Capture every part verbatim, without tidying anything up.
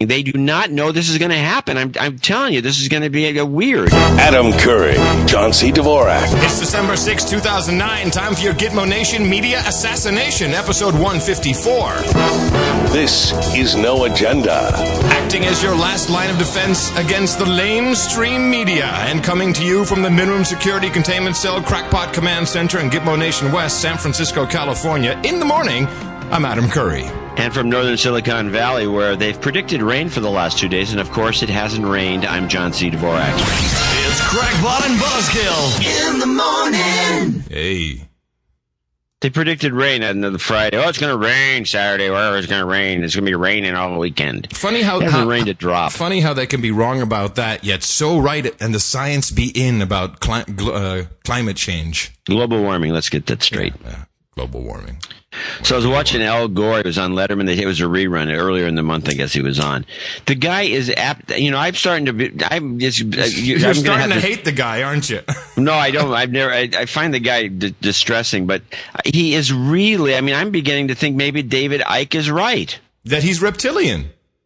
They do not know this is going to happen. I'm, I'm telling you, this is going to be a, a weird. Adam Curry, John C. Dvorak. It's December sixth, two thousand nine. Time for your Gitmo Nation Media Assassination, episode one fifty-four. This is No Agenda. Acting as your last line of defense against the lamestream media, and coming to you from the Minimum Security Containment Cell Crackpot Command Center in Gitmo Nation West, San Francisco, California. In the morning, I'm Adam Curry. And from northern Silicon Valley, where they've predicted rain for the last two days, and of course it hasn't rained, I'm John C. Dvorak. It's Crackpot and Buzzkill in the morning. Hey. They predicted rain on the Friday. Oh, it's going to rain Saturday. Wherever it's going to rain. It's going to be raining all weekend. Funny how it hasn't how, rained a drop. Funny how they can be wrong about that, yet so right, and the science be in about cli- gl- uh, climate change. Global warming. Let's get that straight. Yeah, yeah. Global warming. So I was watching Al Gore. He was on Letterman. It was a rerun earlier in the month. I guess he was on. The guy is apt. You know, I'm starting to. Be, I'm just. You're I'm starting to this, hate the guy, aren't you? No, I don't. I've never. I, I find the guy d- distressing, but he is really. I mean, I'm beginning to think maybe David Icke is right. That he's reptilian.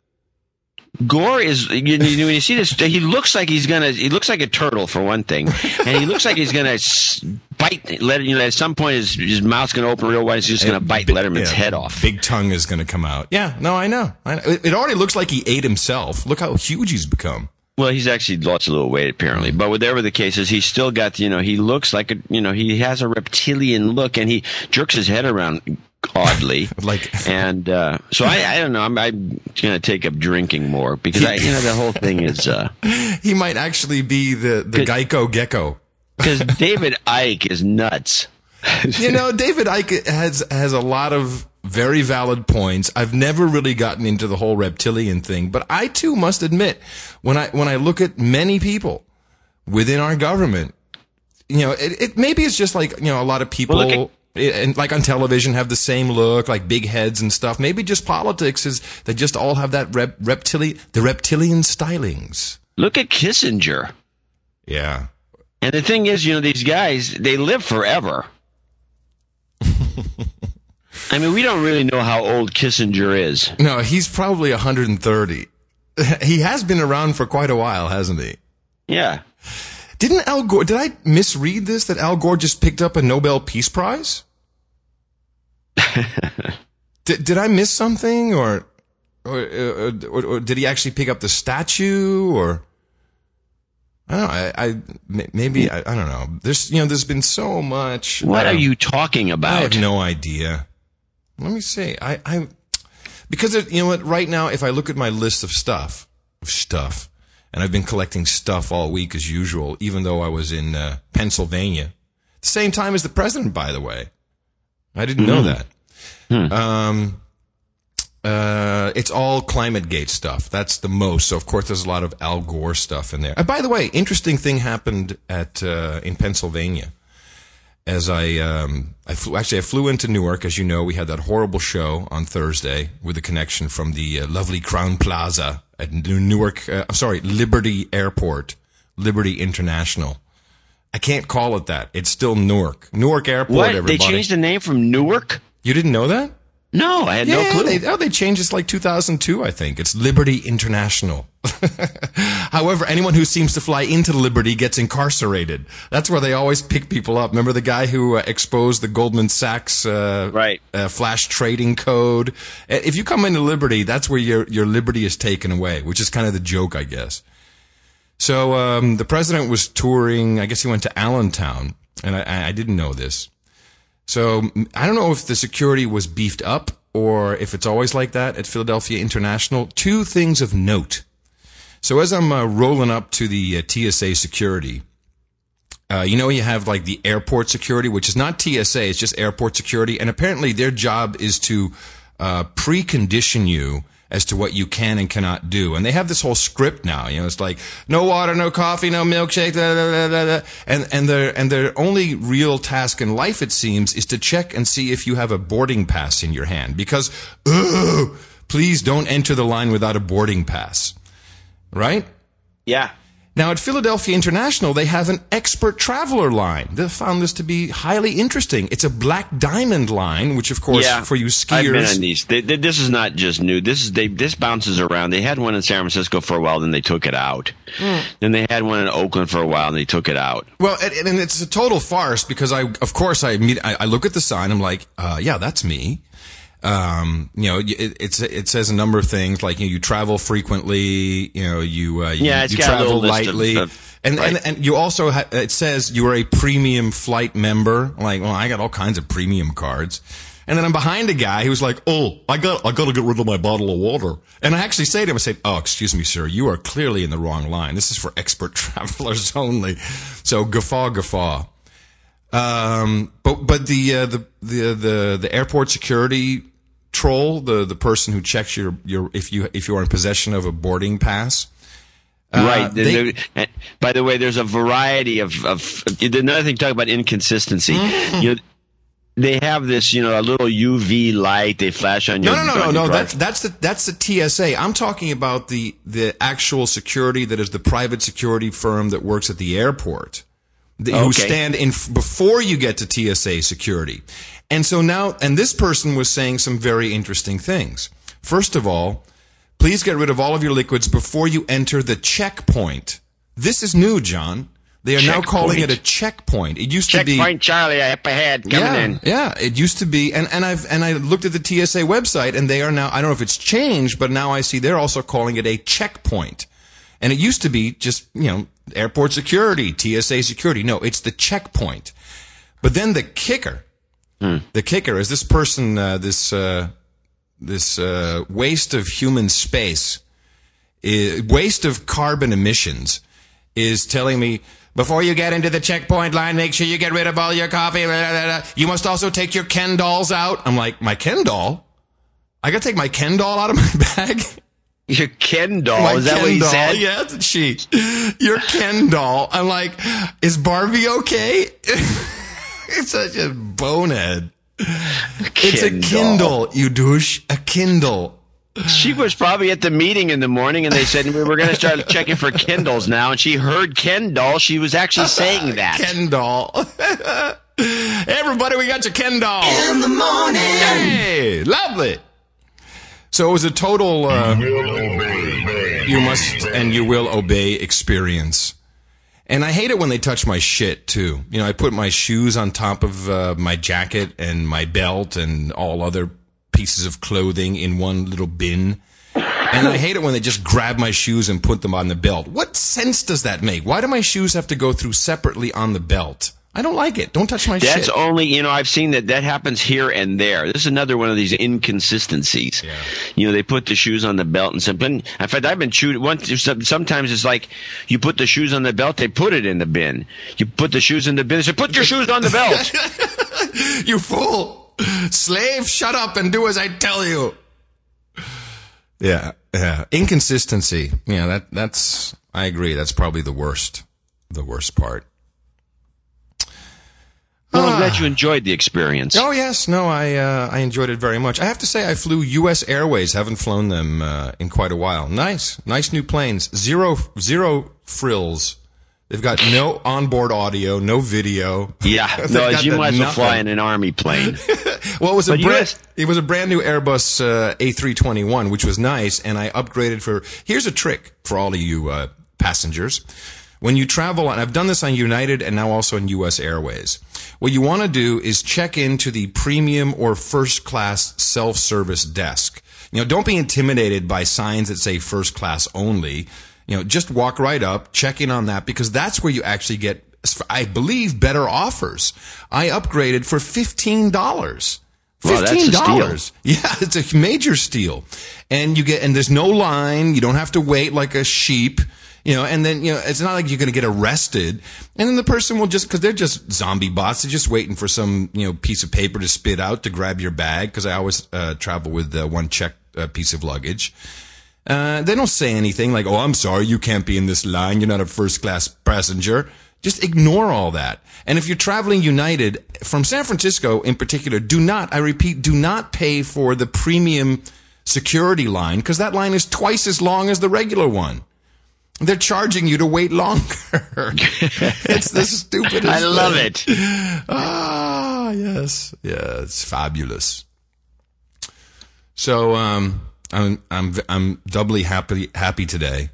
Gore is, you, you, when you see this, he looks like he's gonna, he looks like a turtle for one thing, and he looks like he's gonna bite, let, you know, at some point his, his mouth's gonna open real wide, he's just gonna bite Letterman's yeah, head off. Big tongue is gonna come out. Yeah, no, I know. I know. It already looks like he ate himself. Look how huge he's become. Well, he's actually lost a little weight, apparently. But whatever the case is, he's still got, you know, he looks like a, you know, he has a reptilian look, and he jerks his head around oddly. like, and uh, so I, I don't know. I'm, I'm going to take up drinking more because I, you know, the whole thing is. Uh, he might actually be the the Geico gecko. Because David Icke is nuts. You know, David Icke has has a lot of very valid points. I've never really gotten into the whole reptilian thing, but I too must admit, when I when I look at many people within our government, you know, it, it maybe it's just like, you know, a lot of people. Well, look at- and like on television have the same look, like big heads and stuff. Maybe just politics is they just all have that rep, reptilian, the reptilian stylings. Look at Kissinger. Yeah. And the thing is, you know, these guys, they live forever. I mean, we don't really know how old Kissinger is. No, he's probably one hundred thirty. He has been around for quite a while, hasn't he? Yeah. Didn't Al Gore, did I misread this, that Al Gore just picked up a Nobel Peace Prize? did, did I miss something, or or, or or or did he actually pick up the statue, or I don't know, I, I maybe I, I don't know. There's you know there's been so much. What are you talking about? I have no idea. Let me see. I I because it, you know what? Right now, if I look at my list of stuff, of stuff, and I've been collecting stuff all week as usual, even though I was in uh, Pennsylvania, at the same time as the president, by the way. I didn't know that. Hmm. Um, uh, it's all ClimateGate stuff. That's the most. So, of course, there's a lot of Al Gore stuff in there. And by the way, interesting thing happened at uh, in Pennsylvania. As I, um, I flew, actually, I flew into Newark. As you know, we had that horrible show on Thursday with a connection from the uh, lovely Crown Plaza at Newark. Uh, I'm sorry, Liberty Airport, Liberty International. I can't call it that. It's still Newark. Newark Airport, what? everybody. They changed the name from Newark? You didn't know that? No, I had yeah, no clue. They, oh, they changed it like two thousand two, I think. It's Liberty International. However, anyone who seems to fly into Liberty gets incarcerated. That's where they always pick people up. Remember the guy who uh, exposed the Goldman Sachs uh, right. uh, flash trading code? If you come into Liberty, that's where your your liberty is taken away, which is kind of the joke, I guess. So um, the president was touring. I guess he went to Allentown, and I, I didn't know this. So I don't know if the security was beefed up or if it's always like that at Philadelphia International. Two things of note. So as I'm uh, rolling up to the uh, T S A security, uh, you know, you have like the airport security, which is not T S A, it's just airport security. And apparently their job is to uh, precondition you as to what you can and cannot do. And they have this whole script now, you know, it's like, no water, no coffee, no milkshake, da, da, da, da, da. And, and their, and their only real task in life, it seems, is to check and see if you have a boarding pass in your hand. Because, ugh, please don't enter the line without a boarding pass. Right? Yeah. Now, at Philadelphia International, they have an expert traveler line. They found this to be highly interesting. It's a black diamond line, which, of course, yeah, for you skiers. I've been on these. They, they, this is not just new. This is they. This bounces around. They had one in San Francisco for a while, then they took it out. Mm. Then they had one in Oakland for a while, and they took it out. Well, and, and it's a total farce because I, of course, I meet, I, I look at the sign. I'm like, uh, yeah, that's me. Um, you know, it, it's, it says a number of things like, you know, you travel frequently, you know, you, uh, you, yeah, it's you got travel a little lightly. List of, of, and, right. and, and you also, ha- it says you are a premium flight member. Like, well, I got all kinds of premium cards. And then I'm behind a guy who's like, oh, I got, I got to get rid of my bottle of water. And I actually say to him, I say, oh, excuse me, sir, you are clearly in the wrong line. This is for expert travelers only. So guffaw, guffaw. Um, but, but the, uh, the, the, the, the airport security troll, the, the person who checks your, your, if you, if you are in possession of a boarding pass. Uh, right. They, there, by the way, there's a variety of, of, another thing, talk about inconsistency. Mm-hmm. You know, they have this, you know, a little U V light they flash on your. No, no, no, no, no. That's that's the that's the T S A. I'm talking about the the actual security that is the private security firm that works at the airport, the, okay. who stand in before you get to T S A security. And so now, and this person was saying some very interesting things. First of all, please get rid of all of your liquids before you enter the checkpoint. This is new, John. They are now calling it a checkpoint. It used to be checkpoint Charlie up ahead coming yeah, in. Yeah, it used to be, and, and I've and I looked at the T S A website, and they are now. I don't know if it's changed, but now I see they're also calling it a checkpoint. And it used to be just, you know, airport security, T S A security. No, it's the checkpoint. But then the kicker, hmm. the kicker is this person, uh, this uh, this uh, waste of human space, is, waste of carbon emissions, is telling me, before you get into the checkpoint line, make sure you get rid of all your coffee. You must also take your Ken dolls out. I'm like, my Ken doll? I got to take my Ken doll out of my bag? Your Ken doll? My is that Ken what he doll. said? Yeah, that's a cheat. Your Ken doll. I'm like, is Barbie okay? It's such a bonehead. It's a Kindle, you douche. A Kindle. She was probably at the meeting in the morning, and they said we were going to start checking for Kindles now, and she heard Ken doll. She was actually saying that. Ken doll. Hey, everybody, we got your Ken doll. In the morning. Hey, lovely. So it was a total uh, you, will obey. you must and you will obey experience. And I hate it when they touch my shit, too. You know, I put my shoes on top of uh, my jacket and my belt and all other pieces of clothing in one little bin. And I hate it when they just grab my shoes and put them on the belt. What sense does that make? Why do my shoes have to go through separately on the belt? I don't like it. Don't touch my That's shit. That's only, you know, I've seen that that happens here and there. This is another one of these inconsistencies. Yeah. You know, they put the shoes on the belt and something. In fact, I've been chewed once. Sometimes it's like you put the shoes on the belt, they put it in the bin. You put the shoes in the bin, they say, put your shoes on the belt. You fool. Slave, shut up and do as I tell you. Yeah, yeah. Inconsistency. Yeah, that that's I agree. That's probably the worst the worst part. Well, I'm glad you enjoyed the experience. Oh yes, no, I uh, I enjoyed it very much. I have to say I flew U S Airways, haven't flown them uh, in quite a while. Nice. Nice new planes. Zero zero frills. They've got no onboard audio, no video. Yeah, no, you might as well fly in an army plane. Well, it was a but brand, S- it was a brand new Airbus uh, A three twenty-one, which was nice, and I upgraded for. Here's a trick for all of you uh, passengers: when you travel, and I've done this on United and now also on U S Airways. What you want to do is check into the premium or first class self-service desk. You know, don't be intimidated by signs that say first class only. You know, just walk right up, check in on that, because that's where you actually get, I believe, better offers. I upgraded for fifteen dollars. fifteen dollars. Wow, yeah, it's a major steal. And you get, and there's no line. You don't have to wait like a sheep. You know, and then, you know, it's not like you're going to get arrested. And then the person will just, because they're just zombie bots, they're just waiting for some, you know, piece of paper to spit out to grab your bag, because I always uh, travel with uh, one checked uh, piece of luggage. Uh, they don't say anything like, oh, I'm sorry, you can't be in this line. You're not a first-class passenger. Just ignore all that. And if you're traveling United, from San Francisco in particular, do not, I repeat, do not pay for the premium security line, because that line is twice as long as the regular one. They're charging you to wait longer. It's the stupidest I love thing. it. Ah, yes. Yeah, it's fabulous. So, um, I'm, I'm, I'm doubly happy, happy today.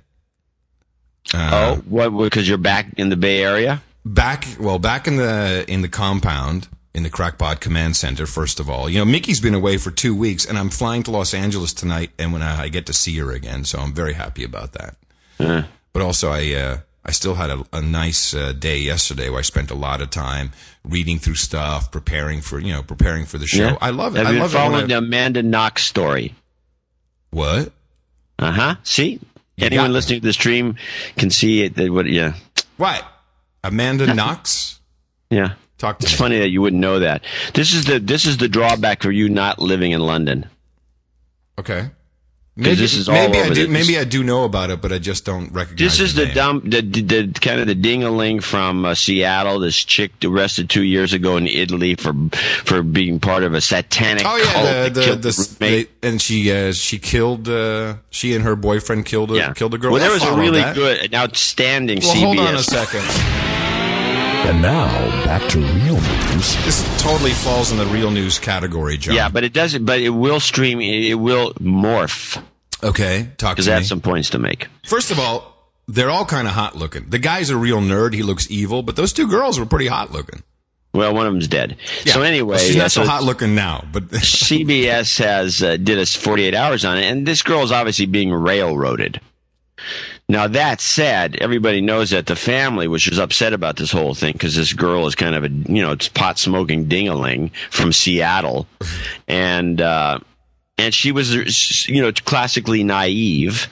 Uh, oh, what, because you're back in the Bay Area? Back, well, back in the, in the compound, in the Crackpot Command Center, first of all. You know, Mickey's been away for two weeks, and I'm flying to Los Angeles tonight, and when I, I get to see her again, so I'm very happy about that. Uh, But also, I uh, I still had a, a nice uh, day yesterday where I spent a lot of time reading through stuff, preparing for you know preparing for the show. yeah. I love it. Have I you love followed it. the I, Amanda Knox story? what? Uh huh. See, You anyone got- listening to the stream can see it. That what? Yeah, What? Amanda Knox? yeah. Talk to It's me. funny that you wouldn't know that. This is the this is the drawback for you not living in London. Okay. Maybe this is all maybe I over do the- maybe I do know about it, but I just don't recognize. This is the the name. dumb, the, the, the kind of the ding-a-ling from uh, Seattle. This chick arrested two years ago in Italy for for being part of a satanic Oh cult yeah, that the the, killed the, the roommate. they, and she uh, she killed uh, she and her boyfriend killed a yeah. killed a girl. Well, there I was a followed really that. good, an outstanding Well, C B S. hold on a second. And now, back to real news. This totally falls in the real news category, John. Yeah, but it doesn't. But it will stream. It will morph Okay, talk because to I me. have some points to make. First of all, they're all kind of hot looking. The guy's a real nerd. He looks evil, but those two girls were pretty hot looking. Well, one of them's dead. Yeah. So anyway, Well, she's yeah, not so so hot looking now, but C B S has uh, did us forty-eight hours on it, and this girl is obviously being railroaded. Now, that said, everybody knows that the family was just upset about this whole thing because this girl is kind of a, you know, it's pot-smoking ding-a-ling from Seattle. And, uh, and she was, you know, classically naive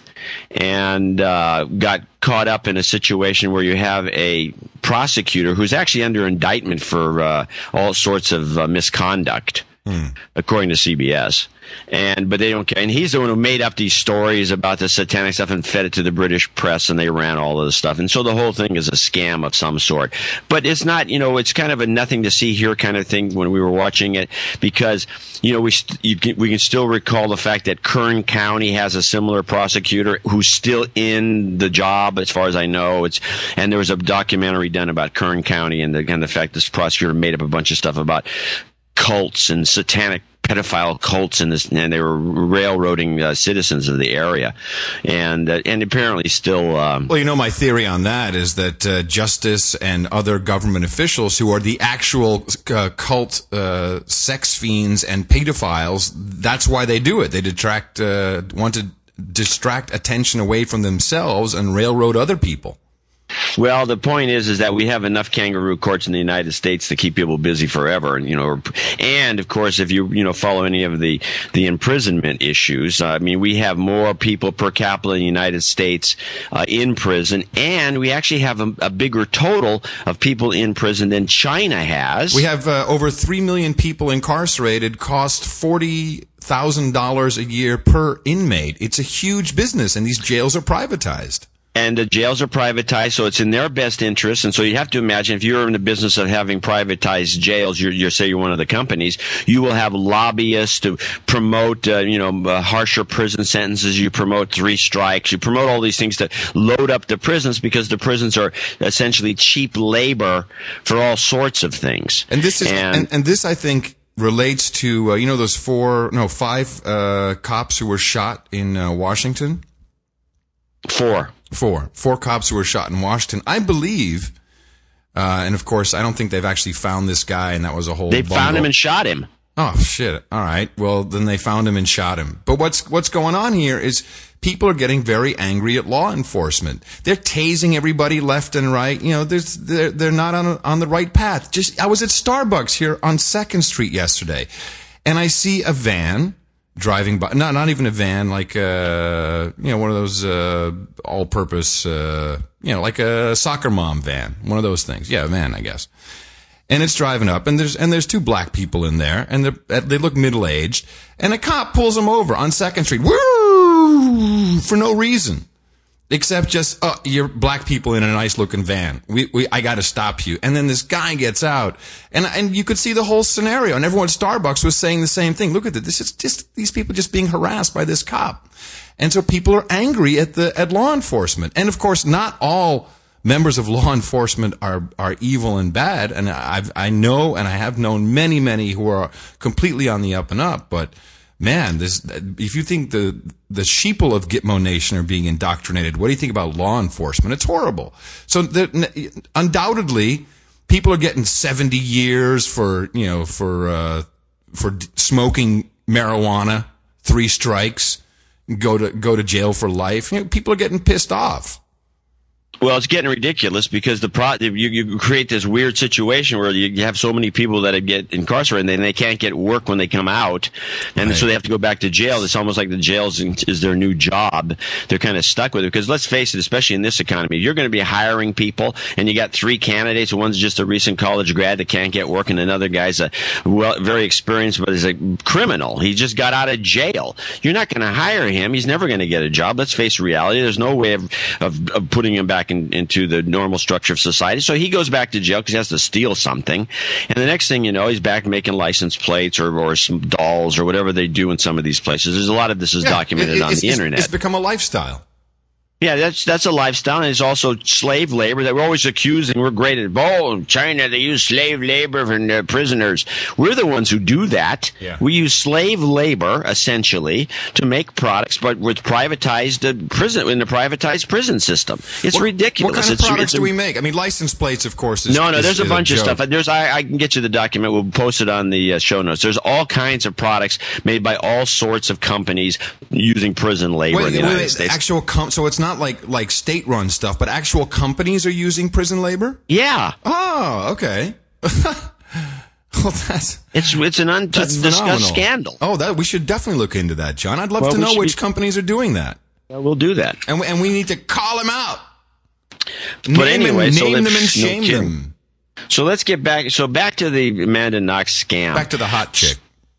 and uh, got caught up in a situation where you have a prosecutor who's actually under indictment for uh, all sorts of uh, misconduct. Hmm. According to C B S, and but they don't care. And he's the one who made up these stories about the satanic stuff and fed it to the British press, and they ran all of this stuff. And so the whole thing is a scam of some sort. But it's not, you know, it's kind of a nothing to see here kind of thing when we were watching it, because you know we st- you can, we can still recall the fact that Kern County has a similar prosecutor who's still in the job, as far as I know. It's and there was a documentary done about Kern County and the and the fact this prosecutor made up a bunch of stuff about cults and satanic pedophile cults, and this, and they were railroading uh, citizens of the area, and uh, and apparently still. Um, well, you know, my theory on that is that uh, justice and other government officials who are the actual uh, cult uh, sex fiends and pedophiles, that's why they do it. They detract, uh, want to distract attention away from themselves and railroad other people. Well, the point is, is that we have enough kangaroo courts in the United States to keep people busy forever, and you know, and of course, if you you know follow any of the the imprisonment issues, uh, I mean, we have more people per capita in the United States uh, in prison, and we actually have a, a bigger total of people in prison than China has. We have uh, over three million people incarcerated. Cost forty thousand dollars a year per inmate. It's a huge business, and these jails are privatized. And the jails are privatized, so it's in their best interest. And so you have to imagine, if you're in the business of having privatized jails, you're, you're say you're one of the companies, you will have lobbyists to promote, uh, you know, uh, harsher prison sentences. You promote three strikes. You promote all these things to load up the prisons, because the prisons are essentially cheap labor for all sorts of things. And this is, and, and, and this, I think, relates to, uh, you know, those four, no, five uh, cops who were shot in uh, Washington? Four. Four. Four cops who were shot in Washington. I believe, uh, and of course, I don't think they've actually found this guy, and that was a whole They bungle. found him and shot him. Oh, shit. All right. Well, then they found him and shot him. But what's what's going on here is people are getting very angry at law enforcement. They're tasing everybody left and right. You know, there's, they're, they're not on, a, on the right path. Just, I was at Starbucks here on second Street yesterday, and I see a van driving by, not not even a van, like uh you know, one of those uh all-purpose uh you know, like a soccer mom van, one of those things. Yeah, a van, I guess. And it's driving up, and there's and there's two black people in there, and they they look middle-aged, and a cop pulls them over on second Street, woo, for no reason. Except just, oh, you're black people in a nice looking van. We, we, I gotta stop you. And then this guy gets out. And, and you could see the whole scenario. And everyone at Starbucks was saying the same thing. Look at this. This is just these people just being harassed by this cop. And so people are angry at the, at law enforcement. And of course, not all members of law enforcement are, are evil and bad. And I've, I know, and I have known many, many who are completely on the up and up. But man, this, if you think the, the sheeple of Gitmo Nation are being indoctrinated, what do you think about law enforcement? It's horrible. So the, undoubtedly, people are getting seventy years for, you know, for, uh, for smoking marijuana, three strikes, go to, go to jail for life. You know, people are getting pissed off. Well, it's getting ridiculous because the pro you, you create this weird situation where you have so many people that get incarcerated and they can't get work when they come out, and right. so they have to go back to jail. It's almost like the jail is their new job. They're kind of stuck with it because let's face it, especially in this economy, you're going to be hiring people, and you got three candidates. One's just a recent college grad that can't get work, and another guy's a well, very experienced, but he's a criminal. He just got out of jail. You're not going to hire him. He's never going to get a job. Let's face reality. There's no way of of, of putting him back In, into the normal structure of society. So he goes back to jail because he has to steal something. And the next thing you know, he's back making license plates or, or some dolls or whatever they do in some of these places. There's a lot of this is yeah, documented it, on the internet. It's become a lifestyle. Yeah, that's that's a lifestyle, and it's also slave labor that we're always accusing. We're great at, oh, China, they use slave labor for uh, prisoners. We're the ones who do that. Yeah. We use slave labor, essentially, to make products, but with privatized uh, prison, in the privatized prison system. It's what, ridiculous. What kind of it's, products it's, do we make? I mean, license plates, of course. Is, no, no, is, there's a bunch a of stuff. There's, I, I can get you the document. We'll post it on the uh, show notes. There's all kinds of products made by all sorts of companies using prison labor wait, in the wait, United wait, States. Actual com- so it's not like like state run stuff, but actual companies are using prison labor? Yeah. Oh, okay. Well, that's it's it's an undiscussed scandal. Oh, that we should definitely look into that, John. I'd love well, to know which be, companies are doing that. Well, we'll do that, and we, and we need to call them out. But name anyway, and, so name them and no shame kidding. them. So let's get back. So back to the Amanda Knox scam. Back to the hot chick.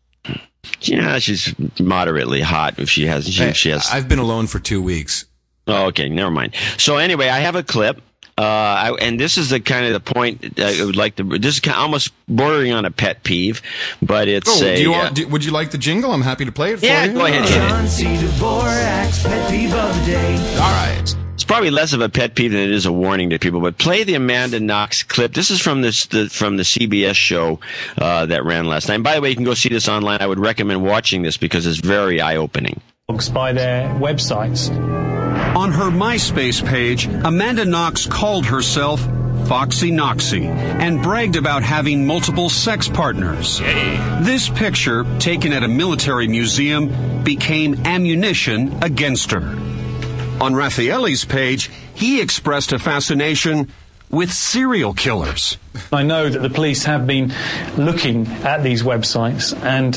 Yeah, she's moderately hot. If she has, she, hey, if she has. I've been alone for two weeks. Oh, okay, never mind. So anyway, I have a clip, uh, I, and this is the kind of the point I would like to. This is kind of almost bordering on a pet peeve, but it's. Oh, a, do you uh, want, do, would you like the jingle? I'm happy to play it for yeah, you. Yeah, go ahead. John C. Dvorak's pet peeve of the day. All right. It's probably less of a pet peeve than it is a warning to people. But play the Amanda Knox clip. This is from this the, from the C B S show uh, that ran last night. And by the way, you can go see this online. I would recommend watching this because it's very eye-opening. By their websites. On her MySpace page, Amanda Knox called herself Foxy Noxy and bragged about having multiple sex partners. Yay. This picture, taken at a military museum, became ammunition against her. On Raffaelli's page, he expressed a fascination with serial killers. I know that the police have been looking at these websites and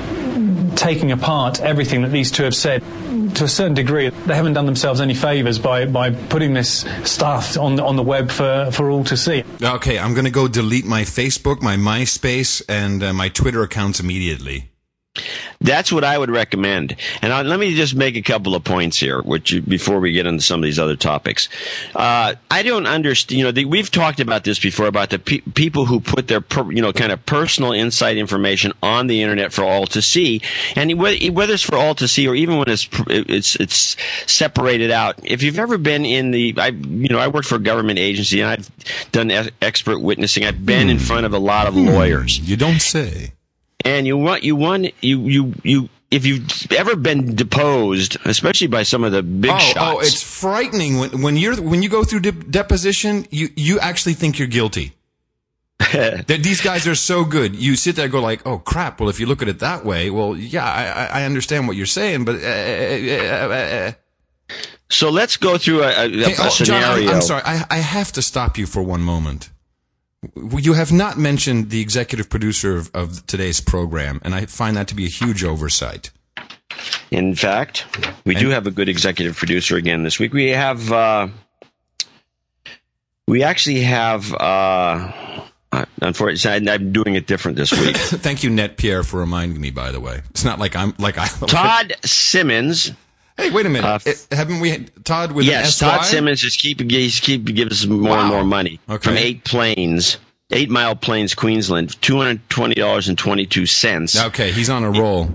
taking apart everything that these two have said. To a certain degree, they haven't done themselves any favours by, by putting this stuff on, on the web for, for all to see. Okay, I'm going to go delete my Facebook, my MySpace, and uh, my Twitter accounts immediately. That's what I would recommend. And I, let me just make a couple of points here, which you, before we get into some of these other topics. Uh, I don't understand. You know, the, we've talked about this before about the pe- people who put their, per, you know, kind of personal inside information on the internet for all to see. And whether, whether it's for all to see or even when it's it's it's separated out. If you've ever been in the, I you know, I worked for a government agency and I've done expert witnessing. I've been hmm. in front of a lot of hmm. lawyers. You don't say. And you want you want you you you if you've ever been deposed, especially by some of the big oh, shots. Oh, it's frightening when when you're when you go through de- deposition. You you actually think you're guilty. These guys are so good. You sit there and go like, oh crap. Well, if you look at it that way, well, yeah, I I understand what you're saying, but. Uh, uh, uh, so let's go through a, a, hey, a oh, scenario. John, I'm, I'm sorry. I I have to stop you for one moment. You have not mentioned the executive producer of, of today's program, and I find that to be a huge oversight. In fact, we and, do have a good executive producer again this week. We have, uh, we actually have, uh, unfortunately, I'm doing it different this week. Thank you, Net Pierre, for reminding me, by the way. It's not like I'm, like I. Todd Simmons. Hey, wait a minute. Uh, It- haven't we had Todd with yes, an S Y? Todd Simmons just keep he's keep giving us more Wow. and more money Okay. from Eight Plains, Eight Mile Plains, Queensland, two hundred twenty dollars and twenty two cents. Okay, he's on a roll.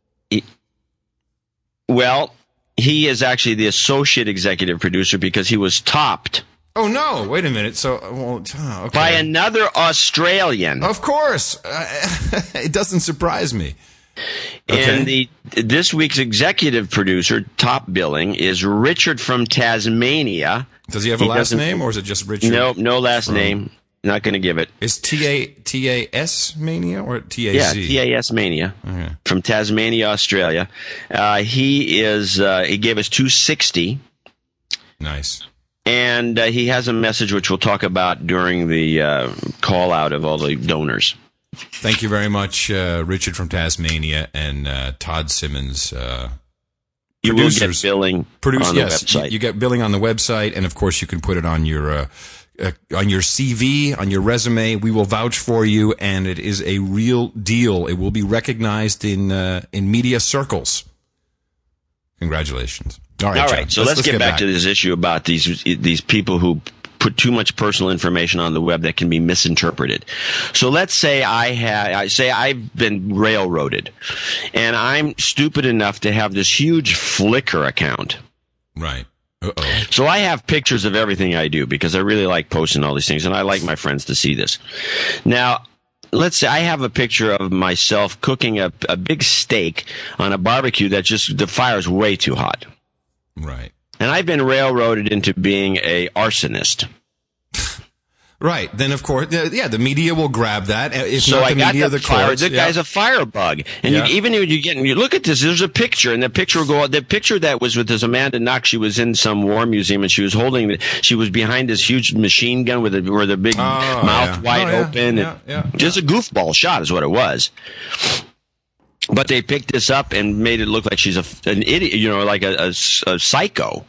Well, he is actually the associate executive producer because he was topped Oh no! Wait a minute. So, well, oh, okay. by another Australian. Of course, uh, it doesn't surprise me. Okay. And the this week's executive producer, top billing, is Richard from Tasmania. Does he have a He last doesn't- name, or is it just Richard? No, no last From- name. Not going to give it. Is T A T A S Mania or T A Yeah, Z? T A S Mania Okay. from Tasmania, Australia. Uh, he is. Uh, he gave us two sixty, Nice. and uh, he has a message which we'll talk about during the uh, call out of all the donors. Thank you very much, uh, Richard from Tasmania and uh, Todd Simmons. Uh, You will get Producers. billing produce, on the yes, website. You, you get billing on the website, and of course, you can put it on your uh, uh, on your C V, on your resume. We will vouch for you, and it is a real deal. It will be recognized in uh, in media circles. Congratulations! All right, All John, right, so let's, get, back, to this issue about these these people who put too much personal information on the web that can be misinterpreted. So let's say I had, I say I've been railroaded, and I'm stupid enough to have this huge Flickr account. Right. Uh-oh. So I have pictures of everything I do because I really like posting all these things, and I like my friends to see this. Now, let's say I have a picture of myself cooking a, a big steak on a barbecue that just, the fire is way too hot. Right. And I've been railroaded into being a arsonist. Right. Then, of course, yeah, yeah, the media will grab that. If So not I the got media, the the fire. courts. The yeah. guy's a firebug, and Yeah. you, even when you get you look at this, there's a picture, and the picture will go. The picture that was with this Amanda Knox, she was in some war museum, and she was holding. The, she was behind this huge machine gun with a, with a big Oh, mouth yeah. wide Oh, yeah. open. Yeah, and yeah, just a goofball shot is what it was. But they picked this up and made it look like she's a, an idiot, you know, like a, a, a psycho.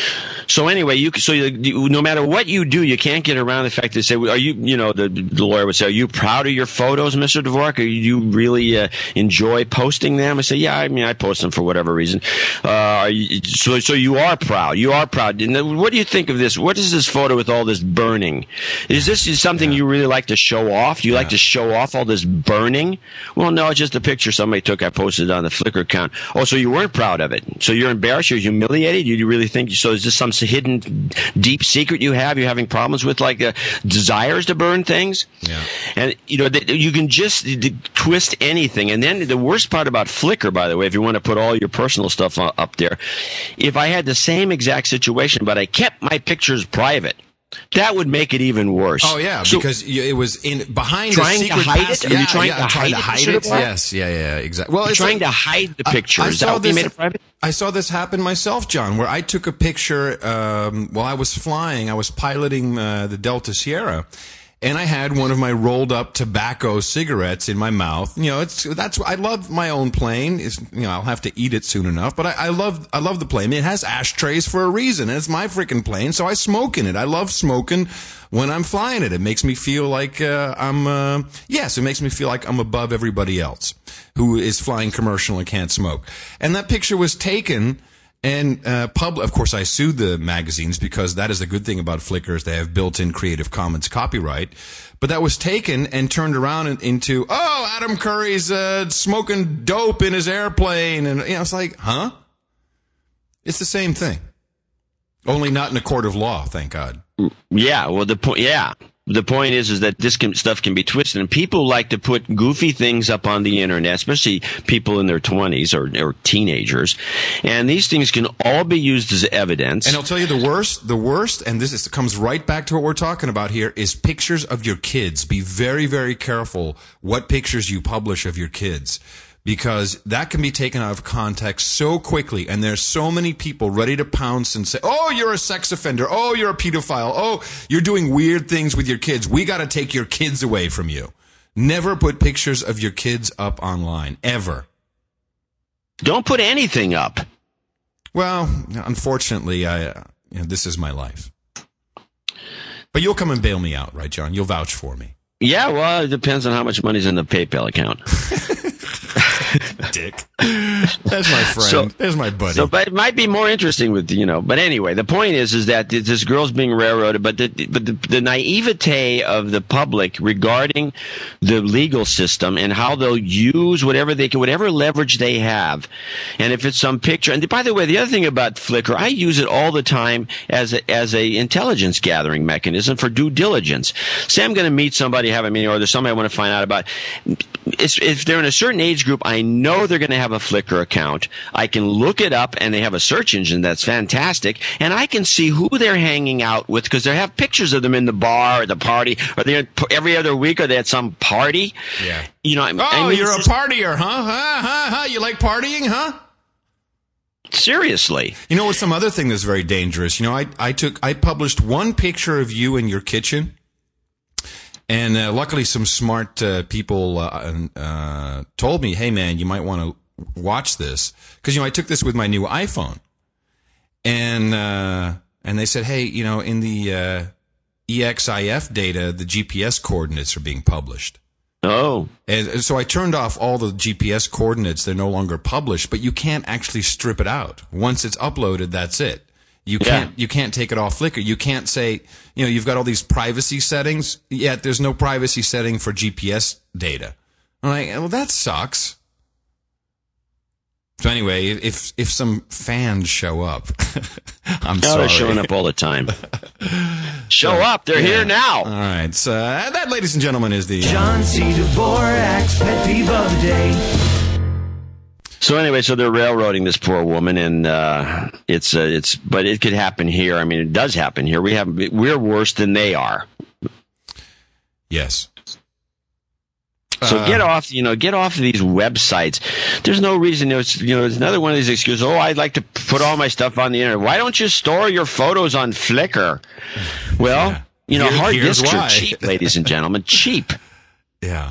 So anyway, you so you, you, no matter what you do, you can't get around the fact that say, "Are you?" You know, the, the lawyer would say, "Are you proud of your photos, Mister Dvorak? Or you really uh, enjoy posting them?" I say, "Yeah, I mean, I post them for whatever reason." Uh, are you, so, so you are proud. You are proud. And then what do you think of this? What is this photo with all this burning? Is this something you really like to show off? Do you like to show off all this burning? Well, no, it's just a picture somebody took. I posted it on the Flickr account. Oh, so you weren't proud of it? So you're embarrassed? You're humiliated? You, you really think so? Is this some hidden deep secret you have? You're having problems with like uh, desires to burn things? Yeah. And you know th- you can just d- twist anything. And then the worst part about Flickr, by the way, if you want to put all your personal stuff uh, up there, if I had the same exact situation but I kept my pictures private, that would make it even worse. Oh yeah, So- because you, it was in behind Trying the to secret hide pass- it? Are you Yeah, trying yeah, to trying to hide it, hide Mister it? Dvorak? Yes, yeah, yeah, exactly. Well, You're it's trying like- to hide the I- picture. I Is that saw what you this- made it private? I saw this happen myself, John, where I took a picture um, while I was flying. I was piloting uh, the Delta Sierra, and I had one of my rolled up tobacco cigarettes in my mouth. You know, it's that's I love my own plane. It's, you know, I'll have to eat it soon enough, but I, I love I love the plane. It has ashtrays for a reason, and it's my freaking plane, so I smoke in it. I love smoking when I'm flying it. It makes me feel like uh, I'm uh, yes, it makes me feel like I'm above everybody else who is flying commercial and can't smoke. And that picture was taken. And uh, pub, of course, I sued the magazines because that is the good thing about Flickr is they have built-in Creative Commons copyright. But that was taken and turned around in, into, oh, Adam Curry's uh, smoking dope in his airplane, and you know, it's like, huh? It's the same thing, only not in a court of law, thank God. Yeah, well, the point, yeah. The point is, is that this can, stuff can be twisted, and people like to put goofy things up on the internet, especially people in their twenties or, or teenagers. And these things can all be used as evidence. And I'll tell you the worst, the worst, and this is, comes right back to what we're talking about here, is pictures of your kids. Be very, very careful what pictures you publish of your kids, because that can be taken out of context so quickly, and there's so many people ready to pounce and say, oh, you're a sex offender, oh, you're a pedophile, oh, you're doing weird things with your kids. We got to take your kids away from you. Never put pictures of your kids up online, ever. Don't put anything up. Well, unfortunately, I, uh, you know, this is my life. But you'll come and bail me out, right, John? You'll vouch for me. Yeah, well, it depends on how much money's in the PayPal account. dick. That's my friend. So, There's my buddy. So, but it might be more interesting with, you know, but anyway, the point is, is that this girl's being railroaded, but the, but the, the naivete of the public regarding the legal system and how they'll use whatever they can, whatever leverage they have. And if it's some picture, and by the way, the other thing about Flickr, I use it all the time as a, as a intelligence gathering mechanism for due diligence. Say I'm going to meet somebody, have a meeting, or there's somebody I want to find out about. It's, if they're in a certain age group, I know they're going to have a Flickr account. I can look it up, and they have a search engine that's fantastic, and I can see who they're hanging out with because they have pictures of them in the bar or the party, or they every other week, or they at some party. Yeah. You know. I, oh, I mean, you're a just, partier, huh? Huh? Huh? Huh? You like partying, huh? Seriously. You know what's some other thing that's very dangerous? You know, I I took I published one picture of you in your kitchen. And uh, luckily, some smart uh, people uh, uh, told me, "Hey, man, you might want to watch this," because you know I took this with my new iPhone, and uh, and they said, "Hey, you know, in the uh, E X I F data, the G P S coordinates are being published." Oh, and so I turned off all the G P S coordinates; they're no longer published. But you can't actually strip it out. Once it's uploaded, that's it. You can't, yeah. you can't take it off Flickr. You can't say, you know, you've got all these privacy settings, yet there's no privacy setting for G P S data. I'm like, well, that sucks. So anyway, if, if some fans show up, I'm oh, sorry. They're showing up all the time. Show so, up. They're yeah. here now. All right. So uh, that, ladies and gentlemen, is the John C. Dvorak's Pet Peeve of the Day. So anyway, so they're railroading this poor woman, and uh, it's uh, it's, but it could happen here. I mean, it does happen here. We have we're worse than they are. Yes. So uh, get off, you know, get off of these websites. There's no reason. You know, it's, you know, it's another one of these excuses. Oh, I'd like to put all my stuff on the internet. Why don't you store your photos on Flickr? Well, yeah. you know, Here, hard disks why. are cheap, ladies and gentlemen, cheap. Yeah.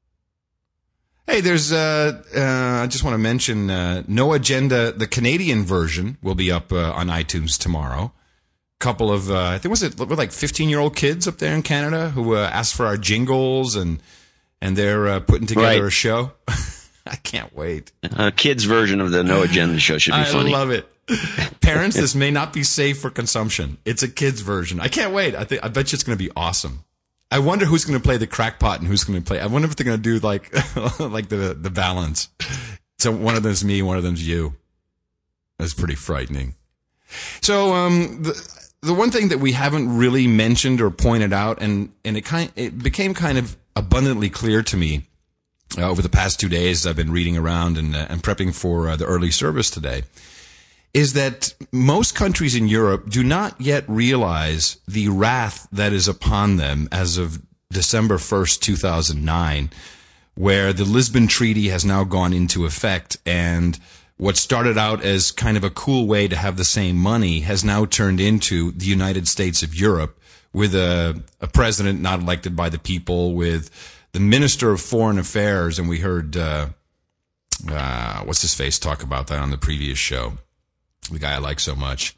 Hey, there's, uh, uh, I just want to mention, uh, No Agenda, the Canadian version will be up, uh, on iTunes tomorrow. Couple of, uh, I think was it, like fifteen year old kids up there in Canada who, uh, asked for our jingles and, and they're, uh, putting together right. a show. I can't wait. A kid's version of the No Agenda show should be I funny. I love it. Parents, this may not be safe for consumption. It's a kid's version. I can't wait. I think, I bet you it's going to be awesome. I wonder who's going to play the crackpot and who's going to play. I wonder if they're going to do like, like the, the balance. So one of them's me, one of them's you. That's pretty frightening. So, um, the, the one thing that we haven't really mentioned or pointed out, and, and it kind, it became kind of abundantly clear to me uh, over the past two days. I've been reading around and, uh, and prepping for uh, the early service today. Is that most countries in Europe do not yet realize the wrath that is upon them as of December first, two thousand nine, where the Lisbon Treaty has now gone into effect, and what started out as kind of a cool way to have the same money has now turned into the United States of Europe, with a, a president not elected by the people, with the Minister of Foreign Affairs, and we heard, uh, uh, what's his face talk about that on the previous show. The guy I like so much.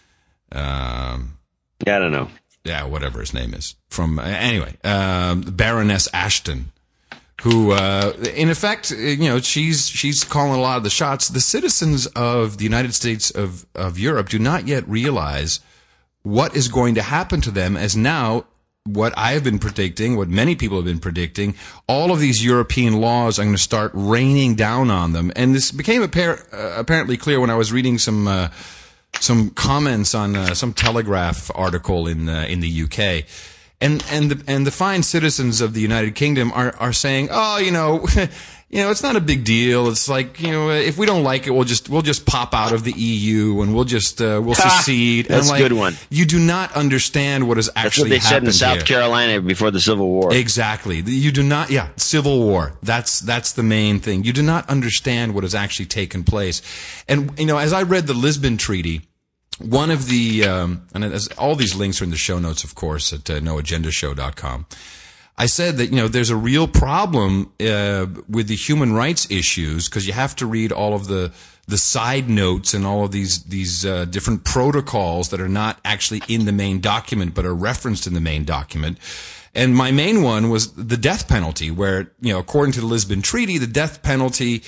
Um, yeah, I don't know. Yeah, whatever his name is. From, uh, anyway, um, Baroness Ashton, who, uh, in effect, you know, she's, she's calling a lot of the shots. The citizens of the United States of, of Europe do not yet realize what is going to happen to them, as now, what I have been predicting, what many people have been predicting, all of these European laws are going to start raining down on them. And this became appar- uh, apparently clear when I was reading some uh, some comments on uh, some Telegraph article in uh, in the U K. And and the, and the fine citizens of the United Kingdom are are saying, "Oh, you know, you know, it's not a big deal. It's like, you know, if we don't like it, we'll just we'll just pop out of the E U and we'll just uh, we'll secede." That's and a good one. You do not understand what has actually That's what they said in South here. Carolina before the Civil War. Exactly. You do not. Yeah, Civil War. That's that's the main thing. You do not understand what has actually taken place. And you know, as I read the Lisbon Treaty, one of the um, and as all these links are in the show notes, of course, at uh, no agenda show dot com. I said that, you know, there's a real problem uh, with the human rights issues, because you have to read all of the the side notes and all of these these uh, different protocols that are not actually in the main document but are referenced in the main document. And my main one was the death penalty, where, you know, according to the Lisbon Treaty, the death penalty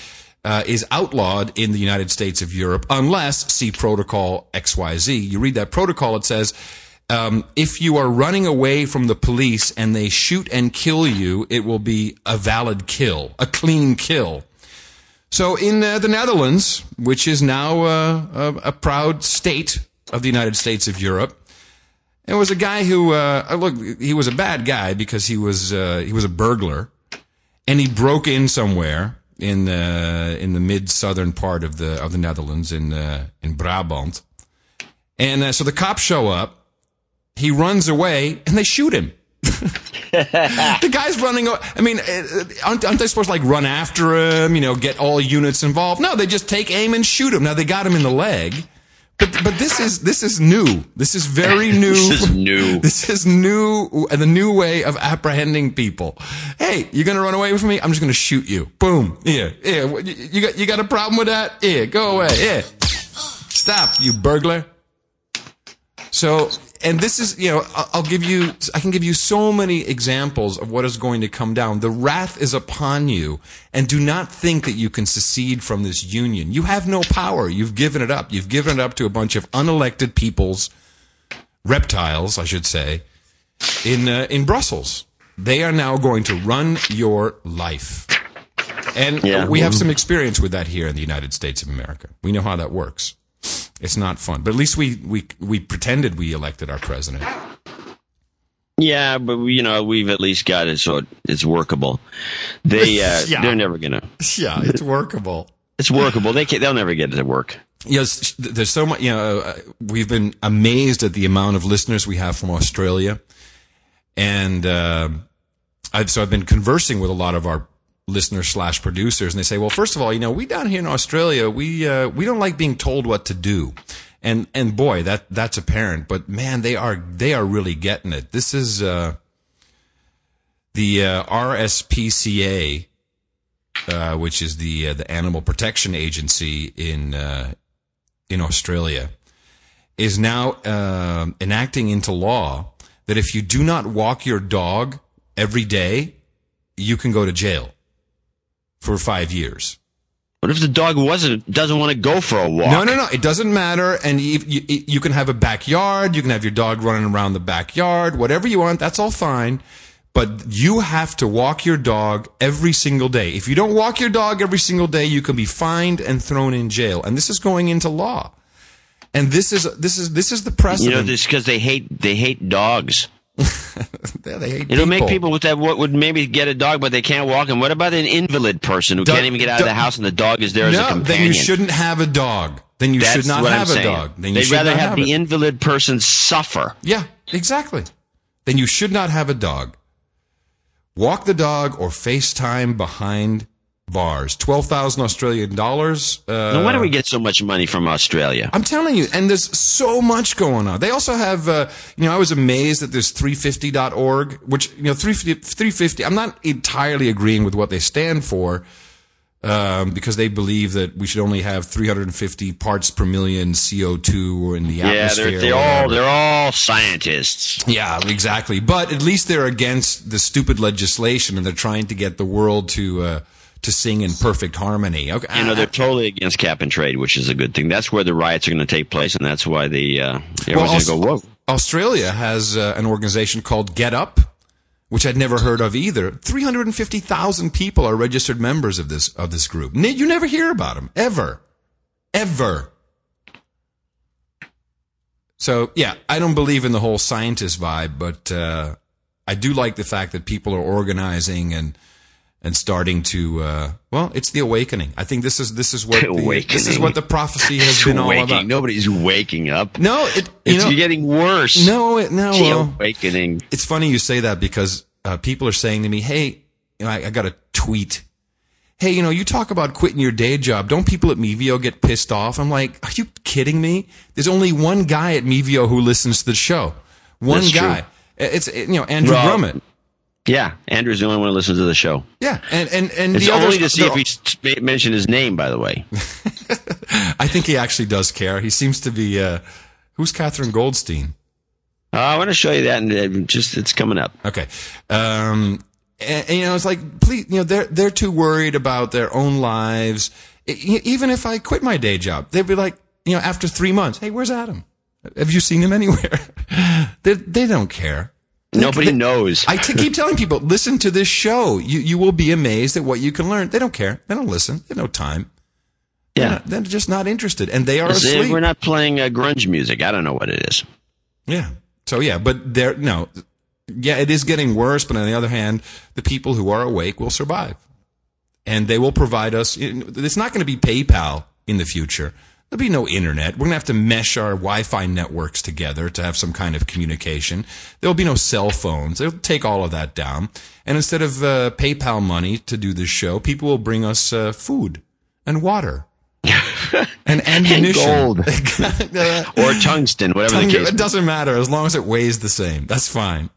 uh, is outlawed in the United States of Europe, unless, see Protocol X Y Z. You read that protocol, it says, um, if you are running away from the police and they shoot and kill you, it will be a valid kill, a clean kill. So in uh, the Netherlands, which is now uh, a, a proud state of the United States of Europe, there was a guy who, uh, look, he was a bad guy because he was uh, he was a burglar, and he broke in somewhere in the in the mid southern part of the of the Netherlands in uh, in Brabant, and uh, so the cops show up. He runs away, and they shoot him. The guy's running. I mean, aren't, aren't they supposed to like run after him? You know, get all units involved? No, they just take aim and shoot him. Now they got him in the leg, but but this is this is new. This is very new. This is new. This is new. The new way of apprehending people. Hey, you're gonna run away from me? I'm just gonna shoot you. Boom. Yeah, yeah. You got you got a problem with that? Yeah, go away. Yeah. Stop, you burglar. So. And this is, you know, I'll give you, I can give you so many examples of what is going to come down. The wrath is upon you, and do not think that you can secede from this union. You have no power. You've given it up. You've given it up to a bunch of unelected peoples, reptiles, I should say, in uh, in Brussels. They are now going to run your life. And yeah. we have some experience with that here in the United States of America. We know how that works. It's not fun, but at least we, we, we pretended we elected our president. Yeah, but you know, we've at least got it so it's workable. They, uh, yeah. they're never gonna. Yeah, it's workable. It's workable. They can't, they'll never get it to work. Yes, there's so much, you know, uh, we've been amazed at the amount of listeners we have from Australia. And, uh, I've, so I've been conversing with a lot of our listeners slash producers, and they say, well, first of all, you know, we down here in Australia, we uh, we don't like being told what to do, and and boy, that that's apparent. But man, they are they are really getting it. This is uh, the uh, R S P C A, uh, which is the uh, the Animal Protection Agency in uh, in Australia, is now uh, enacting into law that if you do not walk your dog every day, you can go to jail for five years. What if the dog wasn't doesn't want to go for a walk? No, no, no. It doesn't matter. And you, you, you can have a backyard. You can have your dog running around the backyard. Whatever you want, that's all fine. But you have to walk your dog every single day. If you don't walk your dog every single day, you can be fined and thrown in jail. And this is going into law. And this is this is this is the precedent. You know, this because they hate they hate dogs. Yeah, they hate It'll people. make people with that what would maybe get a dog, but they can't walk. And what about an invalid person who Do- can't even get out do- of the house, and the dog is there no, as a companion? then you shouldn't have a dog. Then you That's should not what have I'm a saying. dog. Then you They'd should rather not have, have the it. invalid person suffer. Yeah, exactly. Then you should not have a dog. Walk the dog or FaceTime behind bars. twelve thousand Australian dollars. Uh, Now, why do we get so much money from Australia? I'm telling you, and there's so much going on. They also have, uh, you know, I was amazed that there's three fifty dot org, which, you know, three fifty, I'm not entirely agreeing with what they stand for, um, because they believe that we should only have three hundred fifty parts per million C O two in the Yeah, atmosphere. they're, they're all they're all scientists. Yeah, exactly. But at least they're against the stupid legislation, and they're trying to get the world to uh, to sing in perfect harmony. Okay, You know, they're totally against cap and trade, which is a good thing. That's where the riots are going to take place, and that's why the uh, everyone's Well, going to go, whoa. Australia has uh, an organization called Get Up, which I'd never heard of either. three hundred fifty thousand people are registered members of this of this group. Ne- You never hear about them, ever. Ever. So, yeah, I don't believe in the whole scientist vibe, but uh, I do like the fact that people are organizing and and starting to, uh, well, it's the awakening. I think this is this is what the, Awakening. this is what the prophecy has been all waking. about. Nobody's waking up. No, it, you It's know, getting worse. no, it, no. The well, awakening. it's funny you say that because uh, people are saying to me, hey, you know, I, I got a tweet. Hey, you know, you talk about quitting your day job. Don't people at Mevio get pissed off? I'm like, are you kidding me? There's only one guy at Mevio who listens to the show. One That's guy. true. It's, you know, Andrew Well, Grummett. Yeah, Andrew's the only one who listens to the show. Yeah, and, and, and It's the only others, to see if they're- he mentioned his name, by the way. I think he actually does care. He seems to be, uh, who's Catherine Goldstein? Uh, I want to show you that, and uh, just it's coming up. Okay. Um, and, and, you know, it's like, please, you know, they're, they're too worried about their own lives. e- even if I quit my day job, they'd be like, you know, after three months, hey, where's Adam? Have you seen him anywhere? they, they don't care. Nobody they, knows. I t- keep telling people, listen to this show. You you will be amazed at what you can learn. They don't care. They don't listen. They have no time. Yeah. They're, not, they're just not interested. And they are It's- asleep. We're not playing uh, grunge music. I don't know what it is. Yeah. So, yeah, but there, no. Yeah, it is getting worse, but on the other hand, the people who are awake will survive. And they will provide us, it's not going to be PayPal in the future. There'll be no internet. We're going to have to mesh our Wi-Fi networks together to have some kind of communication. There'll be no cell phones. They'll take all of that down. And instead of uh, PayPal money to do this show, people will bring us uh, food and water. and ammunition. And gold. uh, Or tungsten, whatever Tongue, the case. it doesn't matter as long as it weighs the same. That's fine.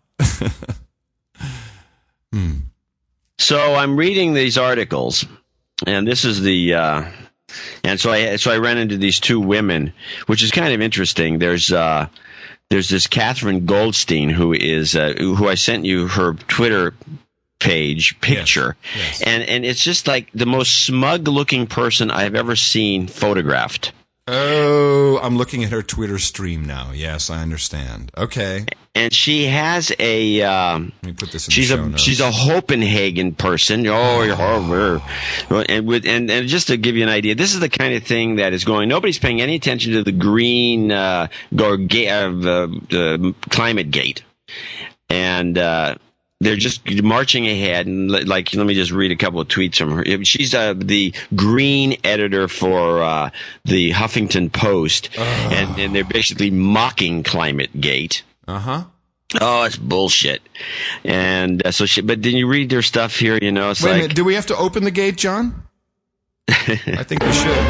hmm. So I'm reading these articles, and this is the, uh, and so I so I ran into these two women, which is kind of interesting. There's uh, there's this Catherine Goldstein who is uh, who I sent you her Twitter page picture, Yes. Yes. and and it's just like the most smug looking person I've ever seen photographed. Oh, I'm looking at her Twitter stream now. Yes, I understand. Okay. And she has a. Um, Let me put this in she's the show a notes. she's a Copenhagen person. Oh, you're horrible. And with and, and just to give you an idea, this is the kind of thing that is going. Nobody's paying any attention to the green uh, or ga- uh, the, the climate gate, and uh, they're just marching ahead. And like, let me just read a couple of tweets from her. She's uh, the green editor for uh, the Huffington Post, oh. and, and they're basically mocking climate gate. Uh-huh. Oh, it's bullshit. And uh, so she, but then you read their stuff here, you know, it's Wait like. a minute. Do we have to open the gate, John? I think we should.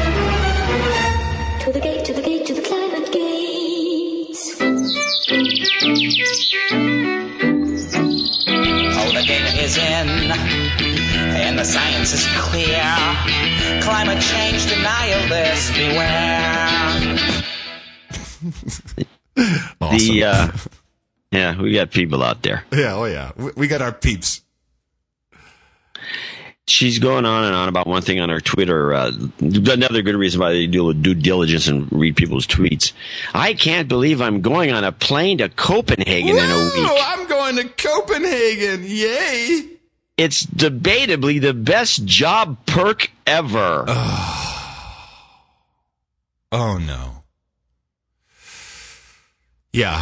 To the gate, to the gate, to the climate gates. Oh, the gate is in, and the science is clear. Climate change denialists beware. Awesome. The, uh, yeah, we got people out there. Yeah, oh yeah. We, we got our peeps. She's going on and on about one thing on her Twitter. Uh, another good reason why they do due diligence and read people's tweets. I can't believe I'm going on a plane to Copenhagen Whoa, in a week. I'm going to Copenhagen. Yay. It's debatably the best job perk ever. Oh, no. Yeah.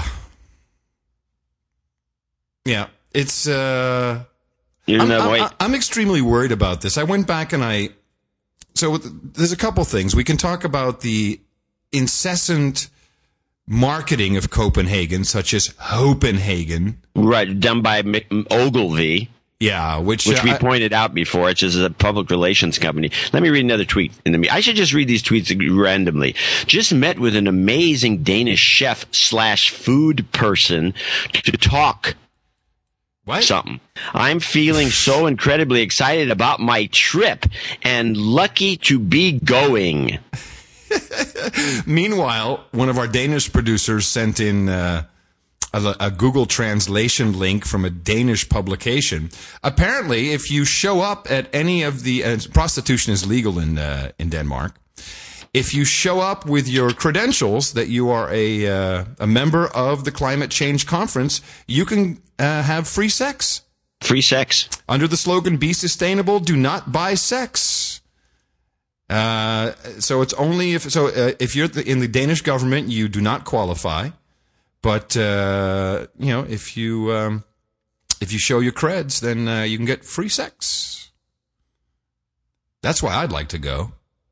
Yeah. It's, uh... You're I'm, not I'm, wait. I'm extremely worried about this. I went back and I... So there's a couple things. We can talk about the incessant marketing of Copenhagen, such as Hopenhagen. Right, done by Mick Ogilvy. Yeah, which... Which uh, we I, pointed out before, which is a public relations company. Let me read another tweet. In the, I should just read these tweets randomly. Just met with an amazing Danish chef slash food person to talk what? something. I'm feeling so incredibly excited about my trip and lucky to be going. Meanwhile, one of our Danish producers sent in... Uh, A, a Google translation link from a Danish publication. Apparently, if you show up at any of the uh, prostitution is legal in uh, in Denmark. If you show up with your credentials that you are a uh, a member of the Climate Change Conference, you can uh, have free sex. Free sex Under the slogan "Be Sustainable, Do Not Buy Sex." Uh, so it's only if so uh, if you're in the Danish government, you do not qualify. But, uh, you know, if you, um, if you show your creds, then, uh, you can get free sex. That's why I'd like to go.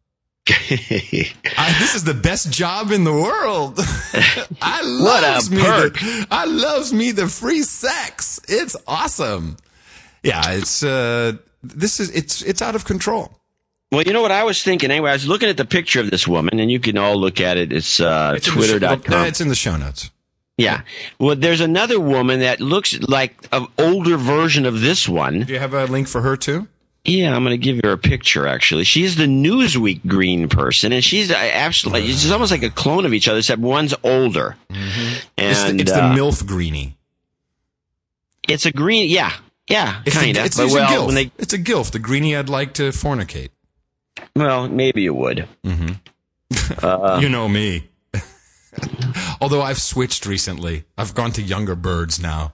I, this is the best job in the world. I loves me the, I loves me the free sex. It's awesome. Yeah, it's, uh, this is, it's, it's out of control. Well, you know what I was thinking anyway? I was looking at the picture of this woman, and you can all look at it. It's, uh, twitter dot com. It's in the show notes. Yeah. Well, there's another woman that looks like an older version of this one. Do you have a link for her too? Yeah, I'm going to give her a picture, actually. She's the Newsweek green person, and she's absolutely, it's almost like a clone of each other, except one's older. Mm-hmm. And, it's the, it's uh, the MILF greenie. It's a green, yeah, yeah, kind of. It's, But it's, well, a gilf. when they, it's a gilf, the greenie I'd like to fornicate. Well, maybe you would. Mm-hmm. uh, you know me. Although I've switched recently. I've gone to younger birds now.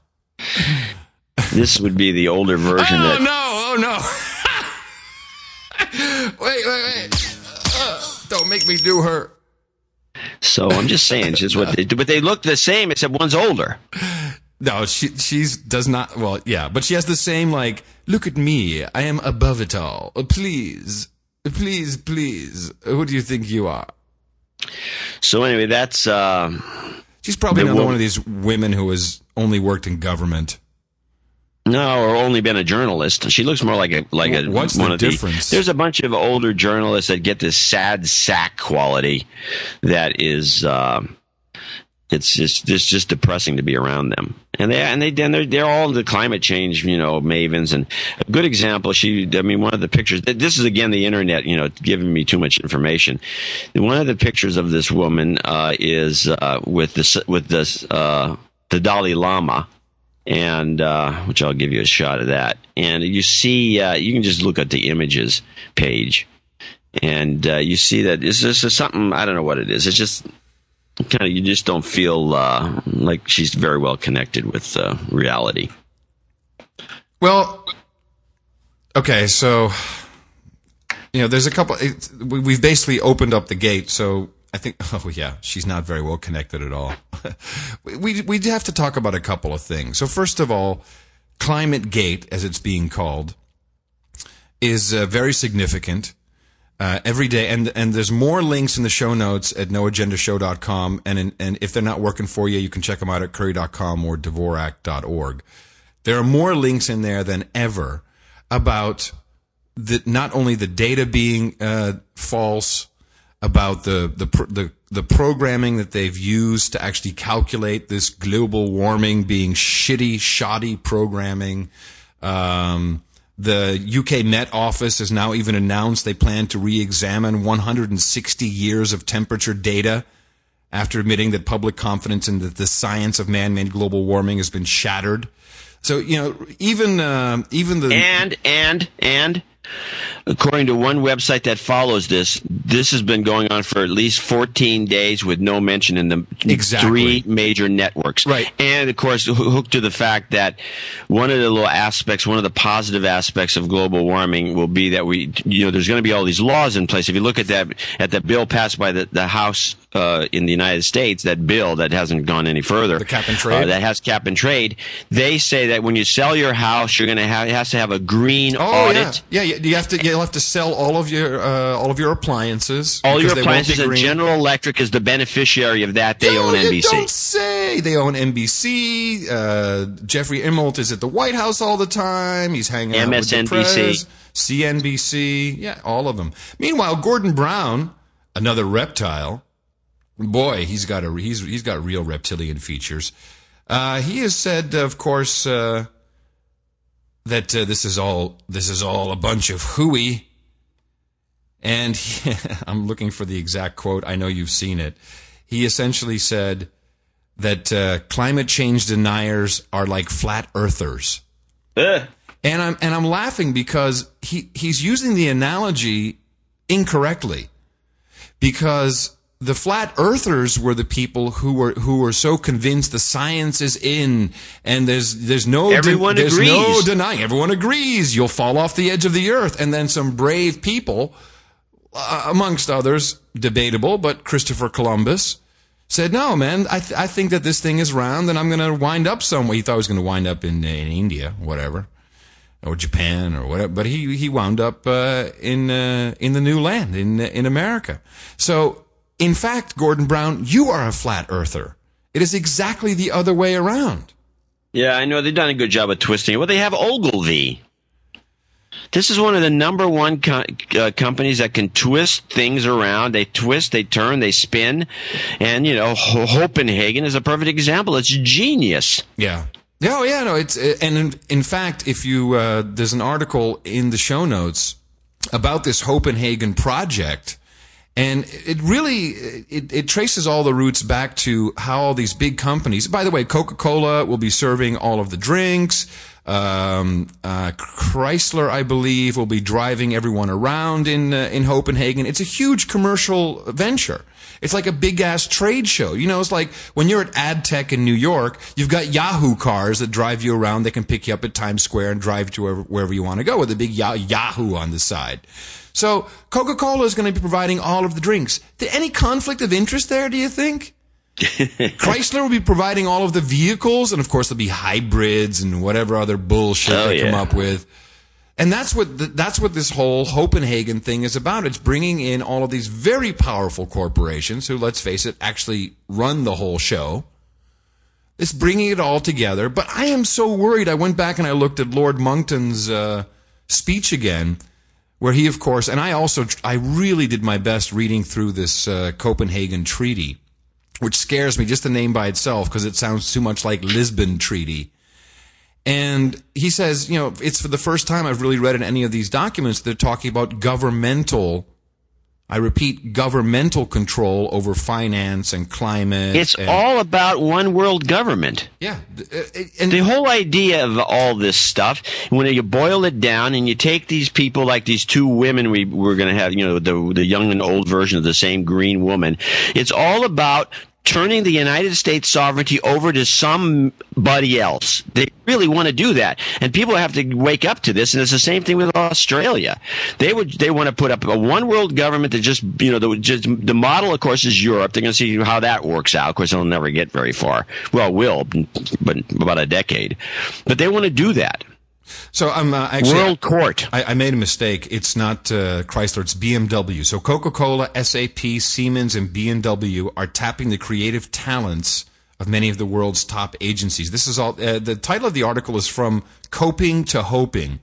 This would be the older version. Oh, that, no. Oh, no. wait, wait, wait. Uh, don't make me do her. So I'm just saying, just what they do. But they look the same, except one's older. No, she she's does not. Well, yeah, but she has the same, like, look at me. I am above it all. Please. Please, please. Who do you think you are? So anyway, that's... Uh, She's probably another wo- one of these women who has only worked in government. No, or only been a journalist. She looks more like a like a What's one the of difference? The, there's a bunch of older journalists that get this sad sack quality that is uh, it's just it's just depressing to be around them. And they and they and they're they're all the climate change, you know, mavens. And a good example, she I mean one of the pictures. This is again the internet, you know, giving me too much information. One of the pictures of this woman uh, is uh, with this with this uh, the Dalai Lama. And uh, which I'll give you a shot of that. And you see, uh, you can just look at the images page, and uh, you see that this is something. I don't know what it is. It's just kind of you just don't feel uh, like she's very well connected with uh, reality. Well, okay, so you know, there's a couple. It, we've basically opened up the gate, so. I think, oh yeah, she's not very well connected at all. we we have to talk about a couple of things. So first of all, Climate Gate, as it's being called, is uh, very significant uh, every day. And and there's more links in the show notes at no agenda show dot com. And in, and if they're not working for you, you can check them out at curry dot com or dvorak dot org. There are more links in there than ever about the, not only the data being uh, false, about the, the the the programming that they've used to actually calculate this global warming being shitty, shoddy programming. Um, the U K Met Office has now even announced they plan to re-examine one hundred sixty years of temperature data after admitting that public confidence in the, the science of man-made global warming has been shattered. So, you know, even uh, even the and and and. According to one website that follows this, this has been going on for at least fourteen days with no mention in the exactly. three major networks. Right. And, of course, hooked to the fact that one of the little aspects, one of the positive aspects of global warming will be that we, you know, there's going to be all these laws in place. If you look at that, at that bill passed by the, the House uh, in the United States, that bill that hasn't gone any further. The cap and trade. Uh, that has cap and trade. They say that when you sell your house, you're going to have, it has to have a green oh, audit. Yeah, yeah, you have to, you'll have to sell all of your, uh, all of your appliances. All your appliances, and General Electric is the beneficiary of that. They no, own N B C. Don't say they own N B C. Uh, Jeffrey Immelt is at the White House all the time. He's hanging out with the press. C N B C, yeah, all of them. Meanwhile, Gordon Brown, another reptile, boy, he's got a he's he's got real reptilian features. Uh, he has said, of course, uh, that uh, this is all this is all a bunch of hooey. And he, I'm looking for the exact quote. I know you've seen it. He essentially said that uh, climate change deniers are like flat earthers. Ugh. And I'm and I'm laughing because he, he's using the analogy incorrectly. Because the flat earthers were the people who were who were so convinced the science is in, and there's there's no everyone de- there's agrees. no denying. Everyone agrees you'll fall off the edge of the earth. And then some brave people, uh, amongst others, debatable, but Christopher Columbus said, "No, man, I th- I think that this thing is round, and I'm going to wind up somewhere." He thought he was going to wind up in in India, whatever, or Japan, or whatever. But he he wound up uh, in uh, in the new land, in in America. So, in fact, Gordon Brown, you are a flat earther. It is exactly the other way around. Yeah, I know they've done a good job of twisting it. Well, they have Ogilvy. This is one of the number one co- uh, companies that can twist things around. They twist, they turn, they spin. And, you know, H- Copenhagen is a perfect example. It's genius. Yeah. Oh, yeah, no, it's, and in, in fact, if you, uh, there's an article in the show notes about this Copenhagen project. And it really, it, it traces all the roots back to how all these big companies, by the way, Coca-Cola will be serving all of the drinks. Um, uh, Chrysler, I believe, will be driving everyone around in uh, in Copenhagen. It's a huge commercial venture. It's like a big-ass trade show. You know, it's like when you're at AdTech in New York, you've got Yahoo cars that drive you around. They can pick you up at Times Square and drive you wherever, wherever you want to go with a big Yahoo on the side. So Coca-Cola is going to be providing all of the drinks. Any conflict of interest there, do you think? Chrysler will be providing all of the vehicles, and of course there'll be hybrids and whatever other bullshit oh, they yeah. come up with. And that's what the, that's what this whole Copenhagen thing is about. It's bringing in all of these very powerful corporations who, let's face it, actually run the whole show. It's bringing it all together. But I am so worried. I went back and I looked at Lord Monkton's uh, speech again, where he, of course, and I also, I really did my best reading through this uh, Copenhagen Treaty, which scares me, just the name by itself, because it sounds too much like Lisbon Treaty. And he says, you know, it's for the first time I've really read in any of these documents that they're talking about governmental, I repeat, governmental control over finance and climate. It's and, all about one world government. Yeah. And the whole idea of all this stuff, when you boil it down and you take these people like these two women we we're going to have, you know, the the young and old version of the same green woman, it's all about turning the United States sovereignty over to somebody else. They really want to do that. And people have to wake up to this, and it's the same thing with Australia. They would they want to put up a one world government that just, you know, the, just, the model, of course, is Europe. They're going to see how that works out. Of course, they'll never get very far. Well, will, but about a decade. But they want to do that. So I'm uh, actually World Court. I, I made a mistake. It's not uh, Chrysler. It's B M W. So Coca-Cola, S A P, Siemens, and B M W are tapping the creative talents of many of the world's top agencies. This is all. Uh, the title of the article is From Coping to Hoping.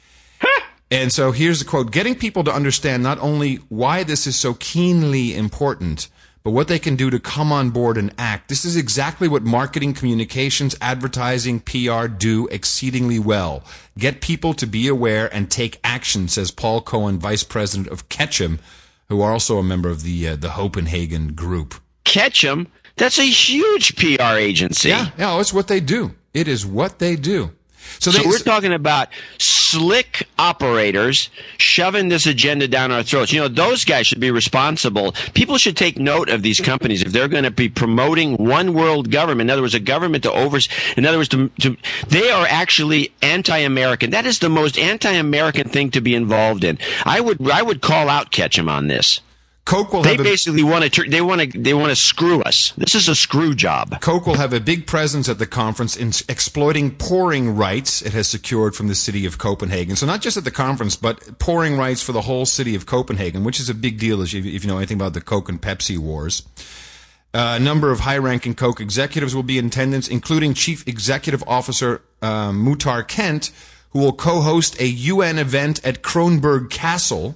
And so here's the quote: "Getting people to understand not only why this is so keenly important, but what they can do to come on board and act. This is exactly what marketing, communications, advertising, P R do exceedingly well. Get people to be aware and take action," says Paul Cohen, vice president of Ketchum, who are also a member of the uh, the Copenhagen group. Ketchum? That's a huge P R agency. Yeah, yeah, it's what they do. It is what they do. So, so they, we're talking about slick operators shoving this agenda down our throats. You know, those guys should be responsible. People should take note of these companies if they're going to be promoting one world government. In other words, a government to over. In other words, to, to, they are actually anti-American. That is the most anti-American thing to be involved in. I would I would call out Ketchum on this. Coke will they have basically a, want to they want to they want to screw us. This is a screw job. Coke will have a big presence at the conference in exploiting pouring rights it has secured from the city of Copenhagen. So not just at the conference, but pouring rights for the whole city of Copenhagen, which is a big deal if you, if you know anything about the Coke and Pepsi wars. Uh, a number of high-ranking Coke executives will be in attendance, including Chief Executive Officer uh, Muhtar Kent, who will co-host a U N event at Kronborg Castle.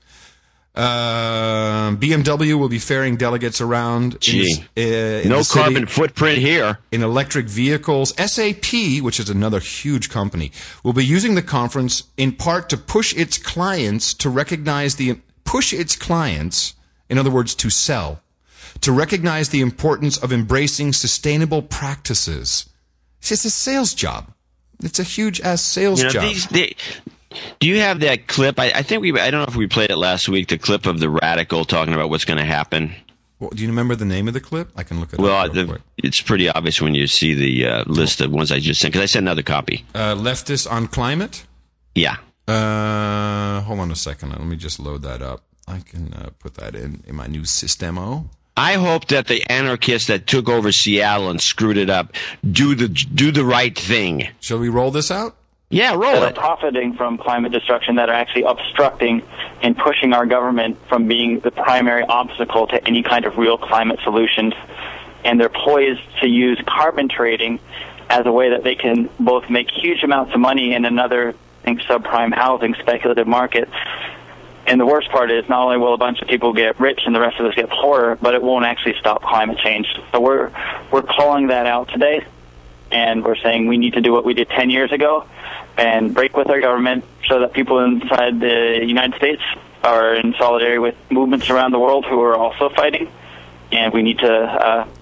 Uh, B M W will be ferrying delegates around. Gee, in, uh, in no the city, carbon footprint here. In electric vehicles. S A P, which is another huge company, will be using the conference in part to push its clients to recognize the, push its clients, in other words, to sell, to recognize the importance of embracing sustainable practices. It's just a sales job. It's a huge ass sales you know, job. These, they, do you have that clip? I, I think we. I don't know if we played it last week. The clip of the radical talking about what's going to happen. Well, do you remember the name of the clip? I can look it well, up. Well, the, it's pretty obvious when you see the uh, list of ones I just sent. Because I sent another copy. Uh, leftists on climate. Yeah. Uh, hold on a second. Let me just load that up. I can uh, put that in in my new Systemo. I hope that the anarchists that took over Seattle and screwed it up do the do the right thing. Shall we roll this out? Yeah, roll that it. are profiting from climate destruction, that are actually obstructing and pushing our government from being the primary obstacle to any kind of real climate solutions. And they're poised to use carbon trading as a way that they can both make huge amounts of money in another, I think, subprime housing speculative market. And the worst part is not only will a bunch of people get rich and the rest of us get poorer, but it won't actually stop climate change. So we're we're calling that out today, and we're saying we need to do what we did ten years ago and break with our government so that people inside the United States are in solidarity with movements around the world who are also fighting. And we need to uh,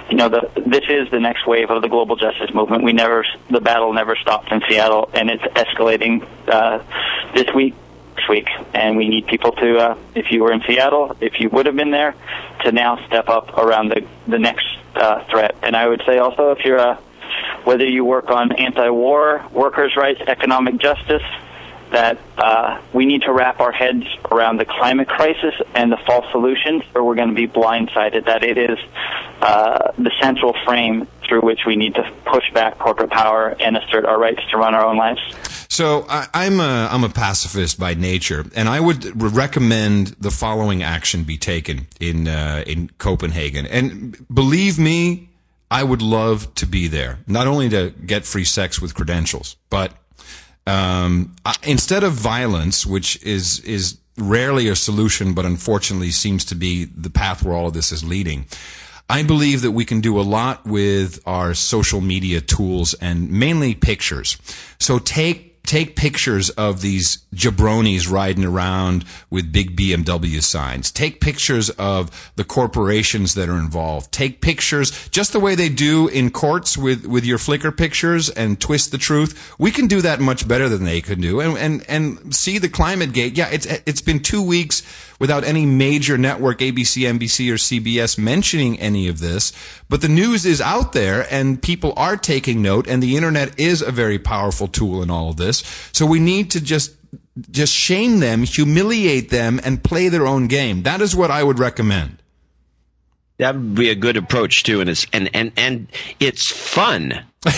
you know, the, this is the next wave of the global justice movement. We never, the battle never stopped in Seattle, and it's escalating uh, this week, this week. And we need people to, uh, if you were in Seattle, if you would have been there, to now step up around the the next uh, threat. And I would say also, if you're a, whether you work on anti-war, workers' rights, economic justice, that uh, we need to wrap our heads around the climate crisis and the false solutions, or we're going to be blindsided that it is uh, the central frame through which we need to push back corporate power and assert our rights to run our own lives. So I, I'm a I'm a pacifist by nature, and I would recommend the following action be taken in uh, in Copenhagen. And believe me, I would love to be there, not only to get free sex with credentials, but Um, instead of violence, which is, is rarely a solution, but unfortunately seems to be the path where all of this is leading, I believe that we can do a lot with our social media tools and mainly pictures. So take Take pictures of these jabronis riding around with big B M W signs. Take pictures of the corporations that are involved. Take pictures just the way they do in courts with, with your Flickr pictures and twist the truth. We can do that much better than they can do. And, and, and see the climate gate. Yeah, it's, it's been two weeks without any major network, A B C, N B C, or C B S mentioning any of this. But the news is out there, and people are taking note, and the internet is a very powerful tool in all of this. So we need to just just shame them, humiliate them, and play their own game. That is what I would recommend. That would be a good approach too, and it's and and, and it's fun.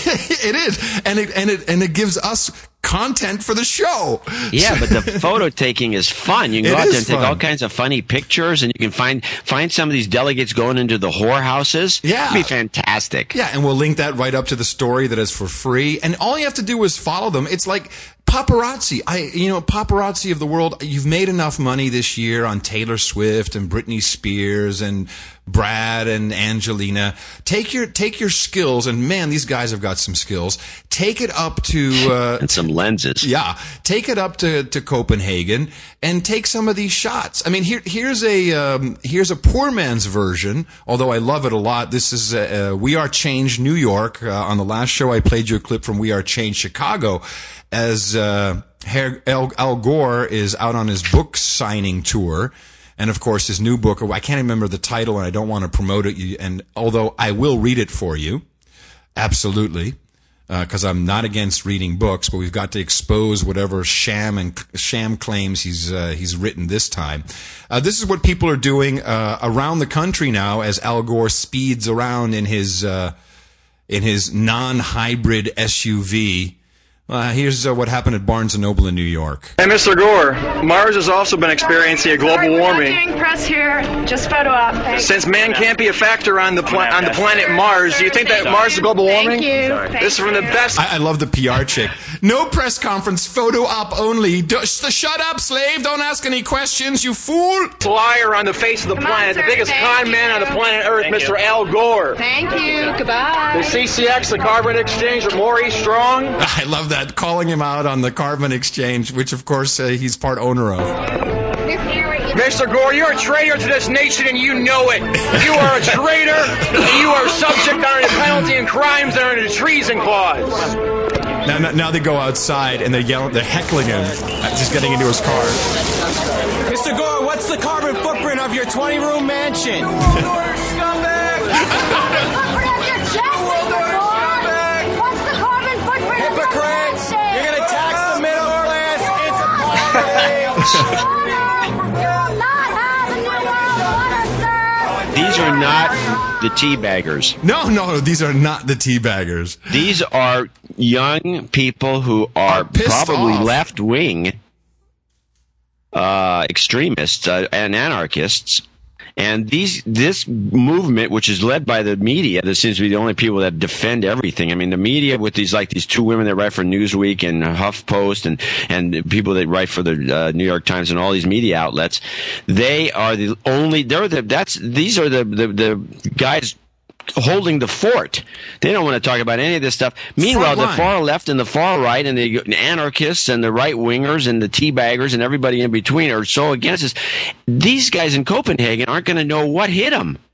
It is, and it and it and it gives us content for the show. Yeah, but the photo taking is fun. You can go It out there is and take fun. all kinds of funny pictures, and you can find find some of these delegates going into the whorehouses. Yeah. It'd be fantastic. Yeah, and we'll link that right up to the story that is for free. And all you have to do is follow them. It's like paparazzi. I, you know, paparazzi of the world. You've made enough money this year on Taylor Swift and Britney Spears and Brad and Angelina. Take your, take your skills, and man, these guys have got some skills. Take it up to, uh, And some lenses. Yeah, take it up to, to Copenhagen and take some of these shots. I mean, here here's a um, here's a poor man's version. Although I love it a lot. This is uh, uh, We Are Change New York. Uh, on the last show, I played you a clip from We Are Change Chicago, as uh, Al, Al Gore is out on his book signing tour. And of course, his new book, I can't remember the title, and I don't want to promote it. And although I will read it for you, absolutely, because uh, I'm not against reading books, but we've got to expose whatever sham and sham claims he's uh, he's written this time. Uh, this is what people are doing uh, around the country now, as Al Gore speeds around in his uh, in his non-hybrid S U V. Uh, here's uh, what happened at Barnes and Noble in New York. Hey, Mister Gore, Mars has also been experiencing a global Sorry, we're warming. not doing press here. Just photo op. Thanks. Since man can't be a factor on the pla- on the planet Mars, do you think that Mars is global warming? Thank you. This is from the best. I, I love the P R chick. No press conference, photo op only. D- shut up, slave. Don't ask any questions, you fool. Liar on the face of the Come planet, on, the sir. biggest Thank con man you. on the planet Earth, Thank Mister you. Al Gore. Thank you. Goodbye. The C C X, the carbon exchange with Maurice Strong. I love that, calling him out on the carbon exchange, which of course uh, he's part owner of. Mister Gore, you're a traitor to this nation and you know it. You are a traitor and you are subject under the penalty and crimes that are under the treason clause. Now, now, now they go outside and they're yelling, they're heckling him, uh, just getting into his car. Mister Gore, what's the carbon footprint of your twenty-room mansion? Hypocrite! You're gonna tax the middle class into These are not the teabaggers. No, no, these are not the teabaggers. These are young people who are, Are pissed probably off. left-wing uh, extremists uh, and anarchists. And these this movement, which is led by the media, that seems to be the only people that defend everything. I mean, the media with these like these two women that write for Newsweek and HuffPost, and and people that write for the uh, New York Times and all these media outlets, they are the only. They're the that's these are the the, the guys holding the fort. They don't want to talk about any of this stuff. Meanwhile, the Frontline. far left and the far right and the anarchists and the right wingers and the teabaggers and everybody in between are so against us. These guys in Copenhagen aren't going to know what hit them.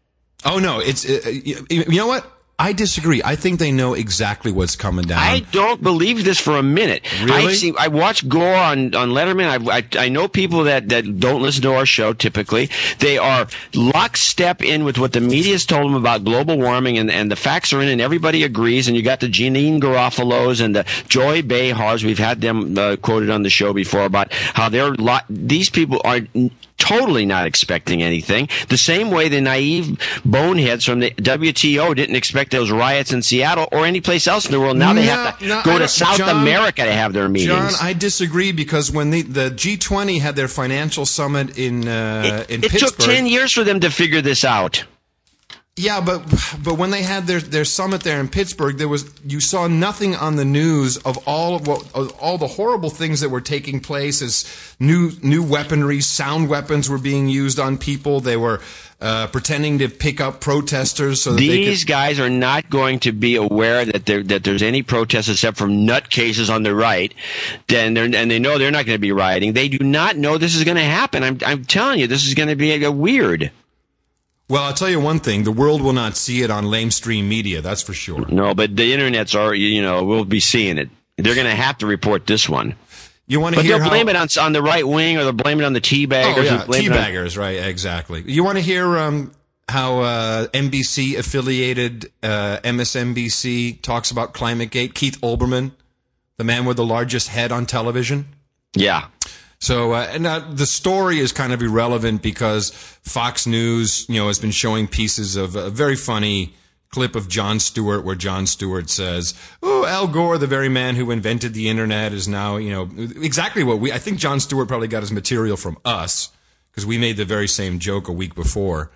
Oh, no. It's uh, you know what? I disagree. I think they know exactly what's coming down. I don't believe this for a minute. Really? I see. I watch Gore on, on Letterman. I, I I know people that, that don't listen to our show typically. They are lockstep in with what the media's told them about global warming, and, and the facts are in, and everybody agrees. And you got the Janine Garofalo's and the Joy Behars. We've had them uh, quoted on the show before about how they're lo- these people are totally not expecting anything. The same way the naive boneheads from the W T O didn't expect those riots in Seattle or any place else in the world. Now they no, have to no, go I to don't- South John, America to have their meetings. John, I disagree because when the, the G twenty had their financial summit in uh, it in it Pittsburgh, took ten years for them to figure this out. Yeah, but but when they had their, their summit there in Pittsburgh, there was you saw nothing on the news of all of what of all the horrible things that were taking place as new new weaponry, sound weapons were being used on people. They were uh, pretending to pick up protesters so that These they could. guys are not going to be aware that there that there's any protest except from nutcases on the right. Then they're, and they know they're not going to be rioting. They do not know this is going to happen. I'm I'm telling you, this is going to be a, a weird. Well, I'll tell you one thing: the world will not see it on lamestream media. That's for sure. No, but the internet's already, you know, we'll be seeing it. They're going to have to report this one. You want to But hear they'll how, blame it on on the right wing, or they'll blame it on the teabaggers. Oh yeah, and blame it on- teabaggers, right? Exactly. You want to hear um, how uh, N B C affiliated uh, M S N B C talks about ClimateGate? Keith Olbermann, the man with the largest head on television. Yeah. So, uh, and uh, the story is kind of irrelevant because Fox News, you know, has been showing pieces of a very funny clip of Jon Stewart where Jon Stewart says, "Oh, Al Gore, the very man who invented the internet, is now, you know, exactly what we." I think Jon Stewart probably got his material from us because we made the very same joke a week before.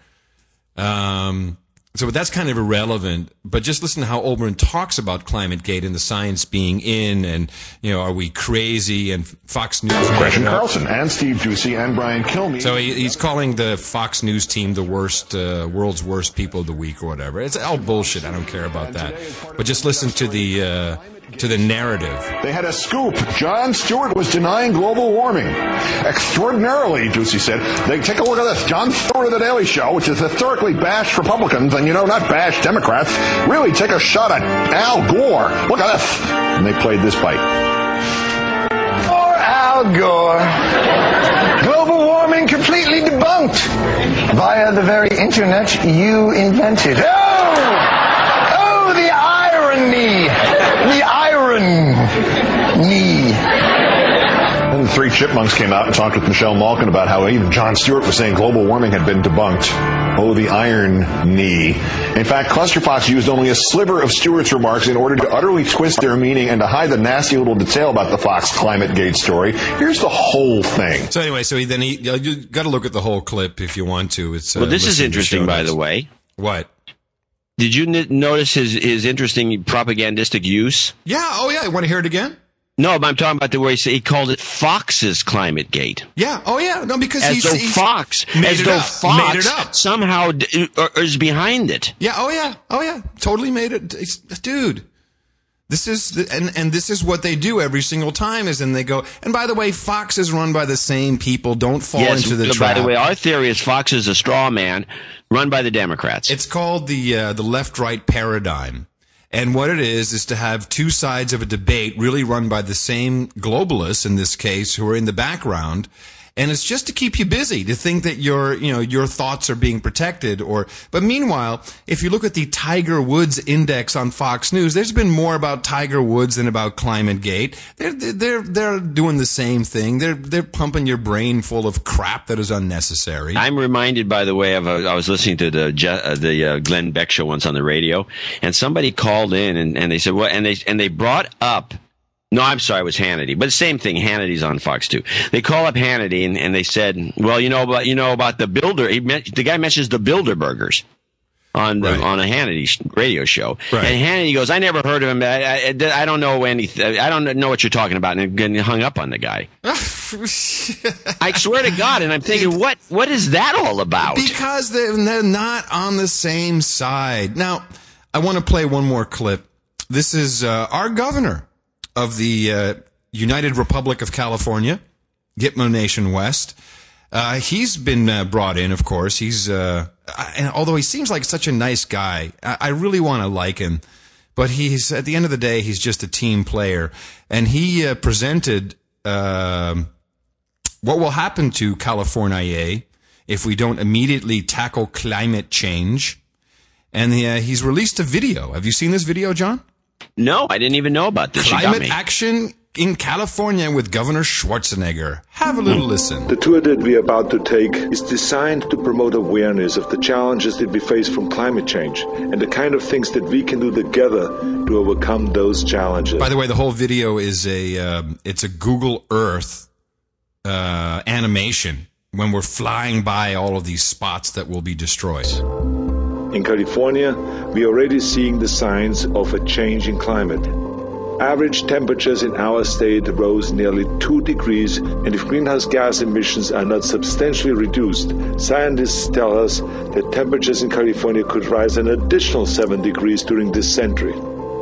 Um, so that's kind of irrelevant. But just listen to how Olbermann talks about ClimateGate and the science being in, and you know, are we crazy? And Fox News. Gretchen Carlson and Steve Doocy and Brian Kilmeade. So he, he's calling the Fox News team the worst, uh, world's worst people of the week or whatever. It's all bullshit. I don't care about that. But just listen to the uh, to the narrative. They had a scoop. Jon Stewart was denying global warming. Extraordinarily, Doocy said. They take a look at this. Jon Stewart of The Daily Show, which has historically bashed Republicans, and, you know, not bashed Democrats, really take a shot at Al Gore. Look at this. And they played this bite. Poor Al Gore. Global warming completely debunked via the very internet you invented. Oh! Oh, the irony! The irony! Then the three chipmunks came out and talked with Michelle Malkin about how even Jon Stewart was saying global warming had been debunked. Oh, the iron knee. In fact, Clusterfox used only a sliver of Stewart's remarks in order to utterly twist their meaning and to hide the nasty little detail about the Fox ClimateGate story. Here's the whole thing. So anyway, so he, then he, you got to look at the whole clip if you want to. It's uh, Well, this is listen to interesting, show by notes. the way. What? Did you n- notice his, his interesting propagandistic use? Yeah. Oh, yeah. Want to hear it again? No, but I'm talking about the way he, said, he called it Fox's ClimateGate. Yeah. Oh, yeah. No, because As he's, though he's Fox, made as it though up. Fox Made it up. somehow d- uh, is behind it. Yeah. Oh, yeah. Oh, yeah. Totally made it. It's, dude. This is the, and and this is what they do every single time. Is then they go. And by the way, Fox is run by the same people. Don't fall yes, into the by trap. the way, our theory is Fox is a straw man run by the Democrats. It's called the uh, the left-right paradigm. And what it is, is to have two sides of a debate really run by the same globalists, in this case, who are in the background. And it's just to keep you busy, to think that your, you know, your thoughts are being protected. Or, but meanwhile, if you look at the Tiger Woods index on Fox News, there's been more about Tiger Woods than about ClimateGate. They're, they're, they're doing the same thing. They're, they're pumping your brain full of crap that is unnecessary. I'm reminded, by the way, of a, I was listening to the Je- uh, the uh, Glenn Beck show once on the radio, and somebody called in and, and they said, well, and they and they brought up. No, I'm sorry, it was Hannity. But same thing, Hannity's on Fox too. They call up Hannity and, and they said, well, you know about you know about the Builder. He meant, the guy mentions the Bilderbergers on the, Right. on a Hannity radio show, Right. and Hannity goes, I never heard of him. I, I, I don't know anything. I don't know what you're talking about, and then hung up on the guy. I swear to God, and I'm thinking, what what is that all about? Because they're, they're not on the same side. Now, I want to play one more clip. This is uh, our governor of the uh, United Republic of California, Gitmo Nation West. Uh, he's been uh, brought in, of course. He's, uh, and although he seems like such a nice guy, I, I really want to like him. But he's, at the end of the day, he's just a team player. And he uh, presented uh, what will happen to California if we don't immediately tackle climate change. And uh, he's released a video. Have you seen this video, John? No, I didn't even know about this. Climate action in California with Governor Schwarzenegger. Have a little listen. The tour that we are about to take is designed to promote awareness of the challenges that we face from climate change and the kind of things that we can do together to overcome those challenges. By the way, the whole video is a um, it's a Google Earth uh, animation when we're flying by all of these spots that will be destroyed. In California, we are already seeing the signs of a change in climate. Average temperatures in our state rose nearly two degrees, and if greenhouse gas emissions are not substantially reduced, scientists tell us that temperatures in California could rise an additional seven degrees during this century.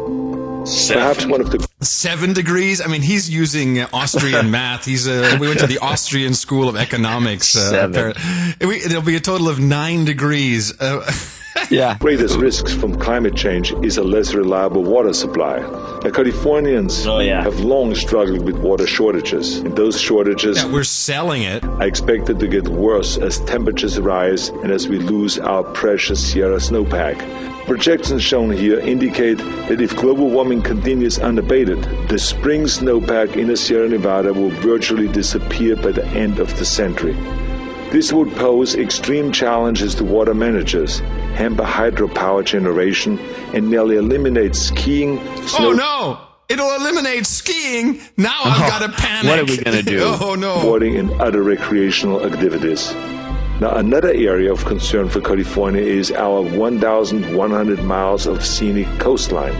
Seven. Perhaps one of the seven degrees. I mean, he's using uh, Austrian math. He's uh, we went to the Austrian School of Economics. Uh, seven. We, it'll be a total of nine degrees. Uh, Yeah. Greatest risks from climate change is a less reliable water supply. Now, Californians oh, yeah. have long struggled with water shortages, and those shortages yeah, we're selling it. are expected to get worse as temperatures rise and as we lose our precious Sierra snowpack. Projections shown here indicate that if global warming continues unabated, the spring snowpack in the Sierra Nevada will virtually disappear by the end of the century. This would pose extreme challenges to water managers, hamper hydropower generation, and nearly eliminate skiing. Snow- oh no! It'll eliminate skiing. Now I've oh, got to panic. What are we going to do? Oh no! Boarding and other recreational activities. Now, another area of concern for California is our one thousand one hundred miles of scenic coastline.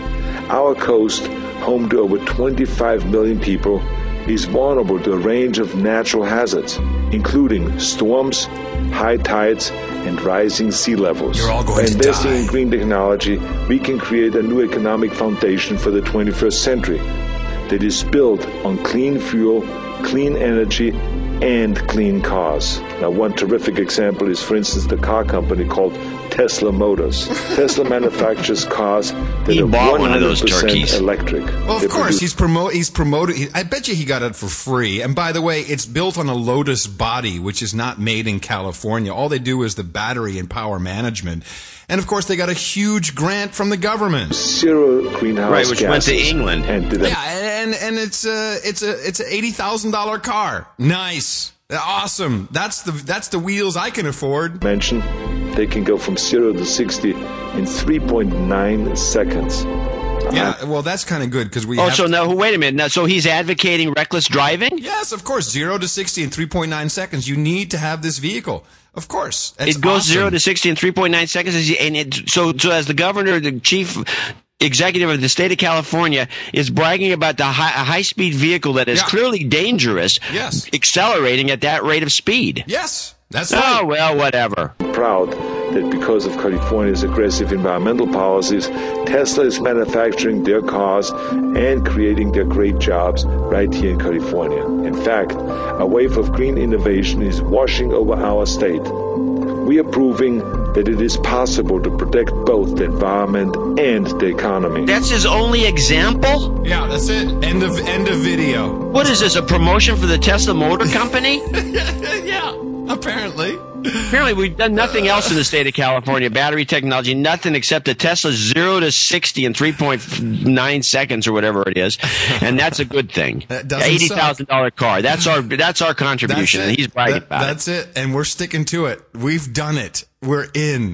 Our coast, home to over twenty-five million people, is vulnerable to a range of natural hazards, including storms, high tides, and rising sea levels. You're all going By to investing die. in green technology, we can create a new economic foundation for the twenty-first century that is built on clean fuel, clean energy, and clean cars. Now, one terrific example is, for instance, the car company called Tesla Motors. Tesla manufactures cars that he are bought one hundred percent one of those turkeys. electric. Well, of They course, produce- he's promote. He's promoted. He, I bet you he got it for free. And by the way, it's built on a Lotus body, which is not made in California. All they do is the battery and power management. And of course, they got a huge grant from the government. Zero greenhouse Right, which went to gases. England. And to them. Yeah, and and it's a it's a it's an eighty thousand dollar car. Nice, awesome. That's the that's the wheels I can afford. Mention they can go from zero to sixty in three point nine seconds. Yeah, well, that's kind of good because we. Oh, have so to- now wait a minute. Now, so he's advocating reckless driving? Yes, of course. Zero to sixty in three point nine seconds. You need to have this vehicle. Of course. That's It goes awesome. zero to sixty in three point nine seconds. And it, so, so as the governor, the chief executive of the state of California is bragging about the high, a high-speed vehicle that is Yeah. clearly dangerous, Yes. accelerating at that rate of speed. Yes, that's Oh, right. well, whatever. Proud that because of California's aggressive environmental policies, Tesla is manufacturing their cars and creating their great jobs right here in California. In fact, a wave of green innovation is washing over our state. We are proving that it is possible to protect both the environment and the economy. That's his only example? Yeah, that's it. End of end of video. What is this, a promotion for the Tesla Motor Company? Yeah, apparently. Apparently, we've done nothing else in the state of California. Battery technology, nothing except a Tesla zero to sixty in three point nine seconds or whatever it is, and that's a good thing. That doesn't Eighty thousand dollar car. That's our that's our contribution, That's and it. he's bragging That- about That's it. And we're sticking to it. We've done it. We're in.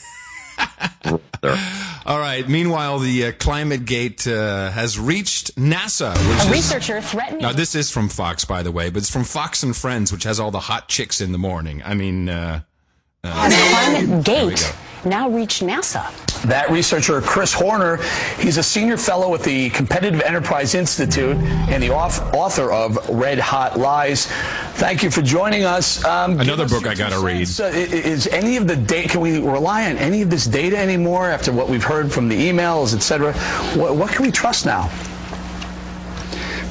it. All right. Meanwhile, the uh, Climate Gate uh, has reached NASA. Which A is, researcher threatening. Now, this is from Fox, by the way, but it's from Fox and Friends, which has all the hot chicks in the morning. I mean, uh, uh, Climate there we Gate go. now reached NASA. That researcher, Chris Horner, he's a senior fellow at the Competitive Enterprise Institute and the author of Red Hot Lies. Thank you for joining us. Um, Another give us book your I gotta two read. cents. Uh, i- is any of the data, can we rely on any of this data anymore after what we've heard from the emails, et cetera? What, what can we trust now?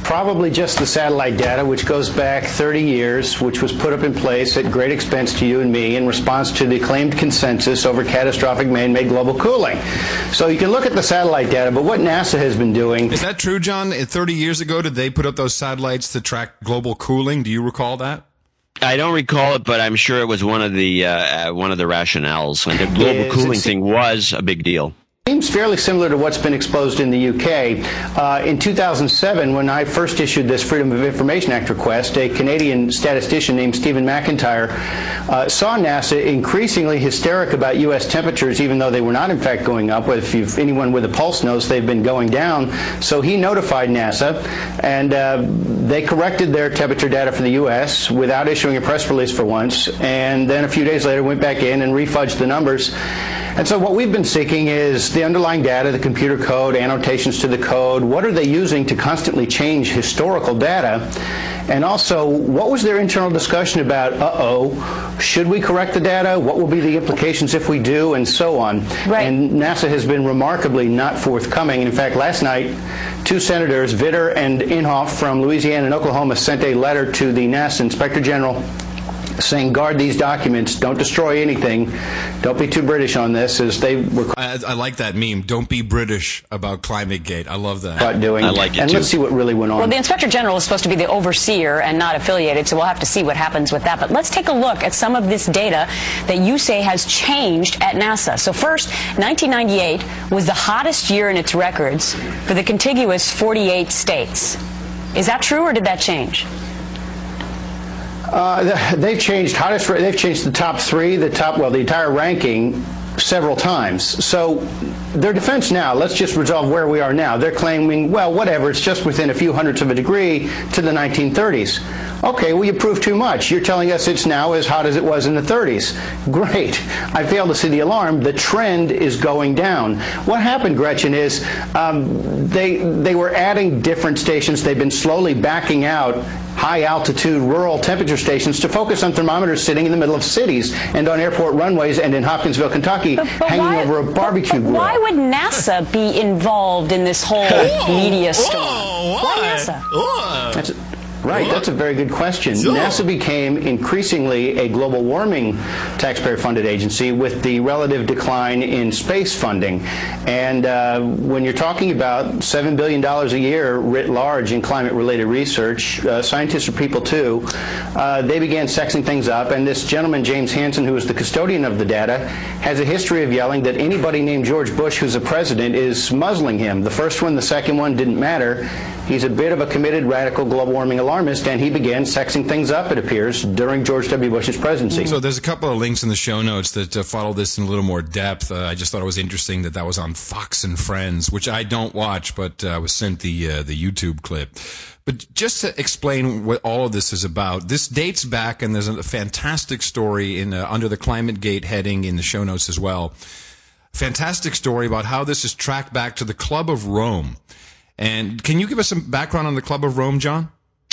probably just the satellite data, which goes back thirty years, which was put up in place at great expense to you and me in response to the claimed consensus over catastrophic man-made global cooling. So you can look at the satellite data, but what NASA has been doing... Is that true, John? thirty years ago, did they put up those satellites to track global cooling? Do you recall that? I don't recall it, but I'm sure it was one of the uh, one of the rationales. And the global Is, cooling thing was a big deal. Seems fairly similar to what's been exposed in the U K. Uh, in two thousand seven, when I first issued this Freedom of Information Act request, a Canadian statistician named Stephen McIntyre uh, saw NASA increasingly hysteric about U S temperatures, even though they were not in fact going up. If you've, anyone with a pulse knows they've been going down. So he notified NASA, and uh, they corrected their temperature data for the U S without issuing a press release for once, and then a few days later went back in and refudged the numbers. And so what we've been seeking is the underlying data, the computer code, annotations to the code. What are they using to constantly change historical data? And also, what was their internal discussion about, uh-oh, should we correct the data? What will be the implications if we do? And so on. Right. And NASA has been remarkably not forthcoming. In fact, last night, two senators, Vitter and Inhofe from Louisiana and Oklahoma, sent a letter to the NASA Inspector General saying, guard these documents, don't destroy anything, don't be too British on this, as they were... I, I like that meme, don't be British about ClimateGate. I love that. About doing. I like it, and too. Let's see what really went on. Well, the Inspector General is supposed to be the overseer and not affiliated, so we'll have to see what happens with that. But let's take a look at some of this data that you say has changed at NASA. So first, nineteen ninety-eight was the hottest year in its records for the contiguous forty-eight states. Is that true, or did that change? Uh, they've changed hottest. They've changed the top three, the top, well, the entire ranking several times. So their defense now, let's just resolve where we are now. They're claiming, well, whatever, it's just within a few hundredths of a degree to the nineteen thirties. Okay, well, you proved too much. You're telling us it's now as hot as it was in the thirties. Great. I fail to see the alarm. The trend is going down. What happened, Gretchen, is um, they they were adding different stations. They've been slowly backing out high-altitude rural temperature stations to focus on thermometers sitting in the middle of cities and on airport runways and in Hopkinsville, Kentucky, but, but hanging why, over a barbecue but, but grill. Why would NASA be involved in this whole media storm? Whoa, why NASA? Whoa. That's Right, that's a very good question. So, NASA became increasingly a global warming taxpayer-funded agency with the relative decline in space funding. And uh, when you're talking about seven billion dollars a year writ large in climate-related research, uh, scientists are people too, uh, they began sexing things up. And this gentleman, James Hansen, who is the custodian of the data, has a history of yelling that anybody named George Bush who's a president is muzzling him. The first one, the second one didn't matter. He's a bit of a committed radical global warming alarmist, and he began sexing things up, it appears, during George W. Bush's presidency. So there's a couple of links in the show notes that uh, follow this in a little more depth. Uh, I just thought it was interesting that that was on Fox and Friends, which I don't watch, but I uh, was sent the uh, the YouTube clip. But just to explain what all of this is about, this dates back, and there's a fantastic story in uh, under the ClimateGate heading in the show notes as well. Fantastic story about how this is tracked back to the Club of Rome. And can you give us some background on the Club of Rome, John?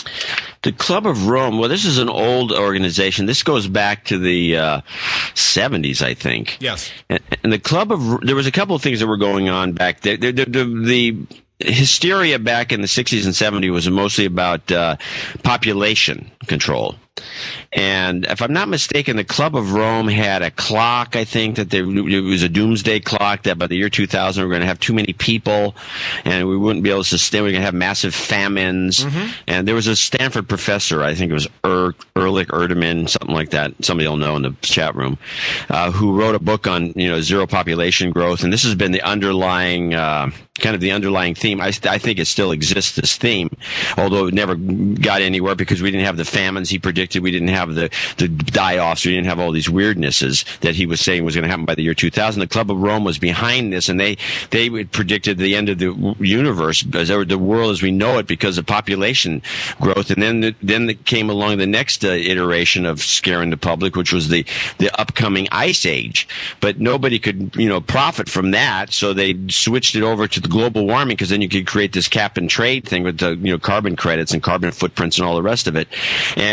The Club of Rome, well, this is an old organization. This goes back to the uh, seventies, I think. Yes. And, and the Club of, there was a couple of things that were going on back there. The, the, the, the hysteria back in the sixties and seventies was mostly about uh, population control. And if I'm not mistaken, the Club of Rome had a clock, I think, that there, it was a doomsday clock that by the year two thousand we're going to have too many people and we wouldn't be able to sustain, we're going to have massive famines. Mm-hmm. And there was a Stanford professor, I think it was er, Ehrlich Erdemann, something like that, somebody will know in the chat room, uh, who wrote a book on, you know, zero population growth. And this has been the underlying, uh, kind of the underlying theme. I, I think it still exists, this theme, although it never got anywhere because we didn't have the famines he predicted. We didn't have the, the die-offs. We didn't have all these weirdnesses that he was saying was going to happen by the year two thousand. The Club of Rome was behind this, and they, they predicted the end of the universe, the world as we know it, because of population growth. And then, the, then the came along the next uh, iteration of scaring the public, which was the, the upcoming ice age. But nobody could, you know, profit from that, so they switched it over to the global warming, because then you could create this cap and trade thing with the, you know, carbon credits and carbon footprints and all the rest of it. And, but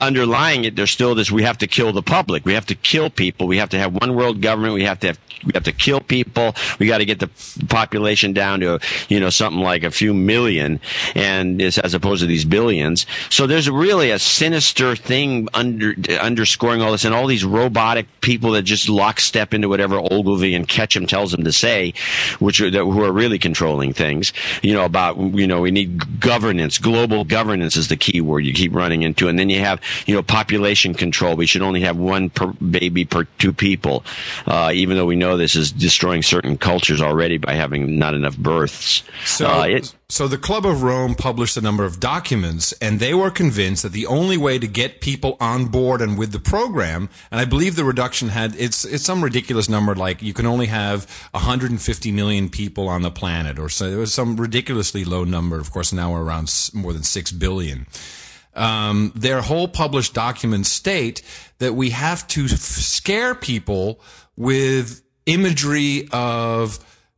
underlying it, there's still this: we have to kill the public, we have to kill people, we have to have one world government, we have to have we have to kill people, we got to get the population down to, you know, something like a few million, and this, as opposed to these billions. So there's really a sinister thing under underscoring all this, and all these robotic people that just lockstep into whatever Ogilvy and Ketchum tells them to say, which are who are really controlling things. You know, about, you know, we need governance, global governance is the key word you keep running into, and then you have, you know, population control. We should only have one per baby per two people, uh, even though we know this is destroying certain cultures already by having not enough births. So, uh, it, so the Club of Rome published a number of documents, and they were convinced that the only way to get people on board and with the program, and I believe the reduction had, it's it's some ridiculous number, like you can only have one hundred fifty million people on the planet, or so. It was some ridiculously low number. Of course, now we're around more than six billion. Um, their whole published documents state that we have to f- scare people with imagery of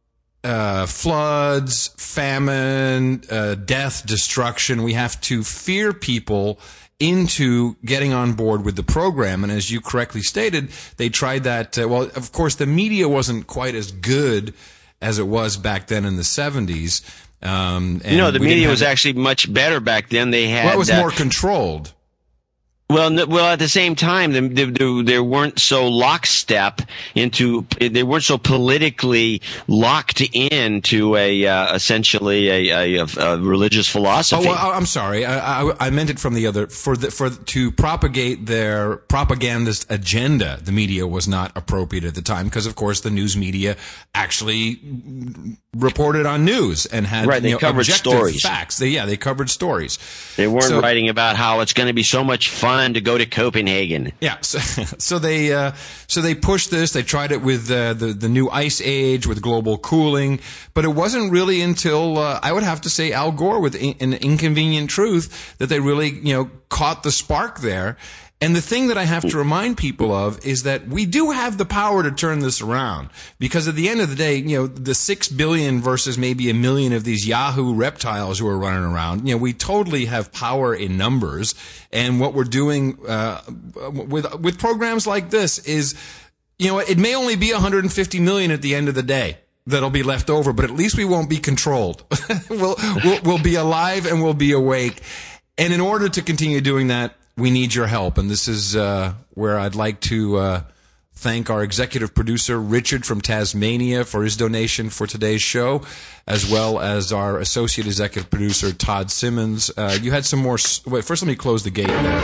uh, floods, famine, uh, death, destruction. We have to fear people into getting on board with the program. And as you correctly stated, they tried that. Uh, well, of course, the media wasn't quite as good as it was back then in the seventies. Um, and no, the media was have, actually much better back then. They had, well, it was uh, more controlled. Well, no, well, at the same time, they, they, they weren't so lockstep into, they weren't so politically locked into a, uh, essentially a, a, a religious philosophy. Oh, well, I'm sorry. I, I, I meant it from the other, for the, for, to propagate their propagandist agenda, the media was not appropriate at the time, because of course the news media actually reported on news and had, right, they you know, covered objective stories. facts. They, yeah, they covered stories. They weren't so, writing about how it's going to be so much fun to go to Copenhagen. Yeah, so, so they uh, so they pushed this. They tried it with uh, the the new ice age, with global cooling, but it wasn't really until uh, I would have to say Al Gore with in, an Inconvenient Truth that they really, you know, caught the spark there. And the thing that I have to remind people of is that we do have the power to turn this around, because at the end of the day, you know, the six billion versus maybe a million of these Yahoo reptiles who are running around, you know, we totally have power in numbers. And what we're doing uh, with with programs like this is, you know, it may only be one hundred fifty million at the end of the day that'll be left over, but at least we won't be controlled. we'll, we'll we'll be alive and we'll be awake. And in order to continue doing that, we need your help. And this is uh where I'd like to uh thank our executive producer, Richard from Tasmania, for his donation for today's show, as well as our associate executive producer, Todd Simmons. Uh you had some more... Wait, first let me close the gate there.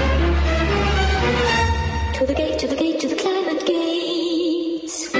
To the gate, to the gate, to the climate gates.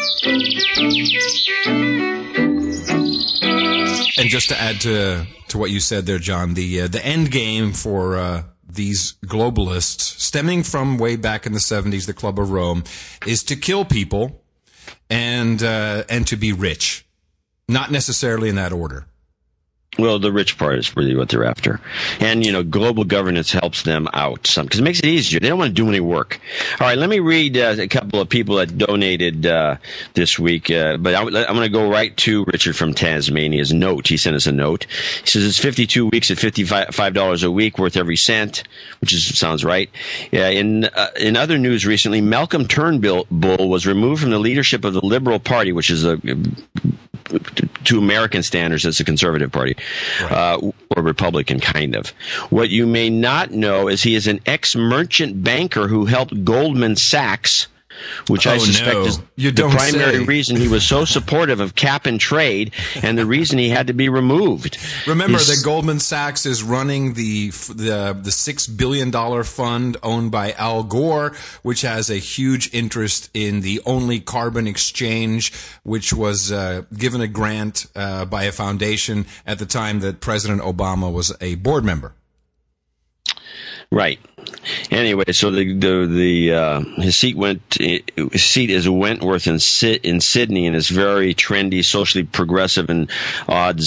And just to add to to what you said there, John, the uh, the end game for uh these globalists, stemming from way back in the seventies, the Club of Rome, is to kill people and uh, and to be rich. Not necessarily in that order. Well, the rich part is really what they're after. And, you know, global governance helps them out some, because it makes it easier. They don't want to do any work. All right, let me read uh, a couple of people that donated uh, this week. Uh, but I, I'm going to go right to Richard from Tasmania's note. He sent us a note. He says it's fifty-two weeks at fifty-five dollars a week, worth every cent, which is sounds right. Yeah, in uh, in other news recently, Malcolm Turnbull was removed from the leadership of the Liberal Party, which is a... to American standards, it's a conservative party, right. uh, or Republican, kind of. What you may not know is he is an ex-merchant banker who helped Goldman Sachs, which oh, I suspect no. is you the don't primary say. reason he was so supportive of cap and trade, and the reason he had to be removed. Remember He's, that Goldman Sachs is running the the the six billion dollar fund owned by Al Gore, which has a huge interest in the only carbon exchange, which was uh, given a grant uh, by a foundation at the time that President Obama was a board member. Right. Anyway, so the the, the uh, his seat went his seat is Wentworth in in Sydney, and is very trendy, socially progressive, and odds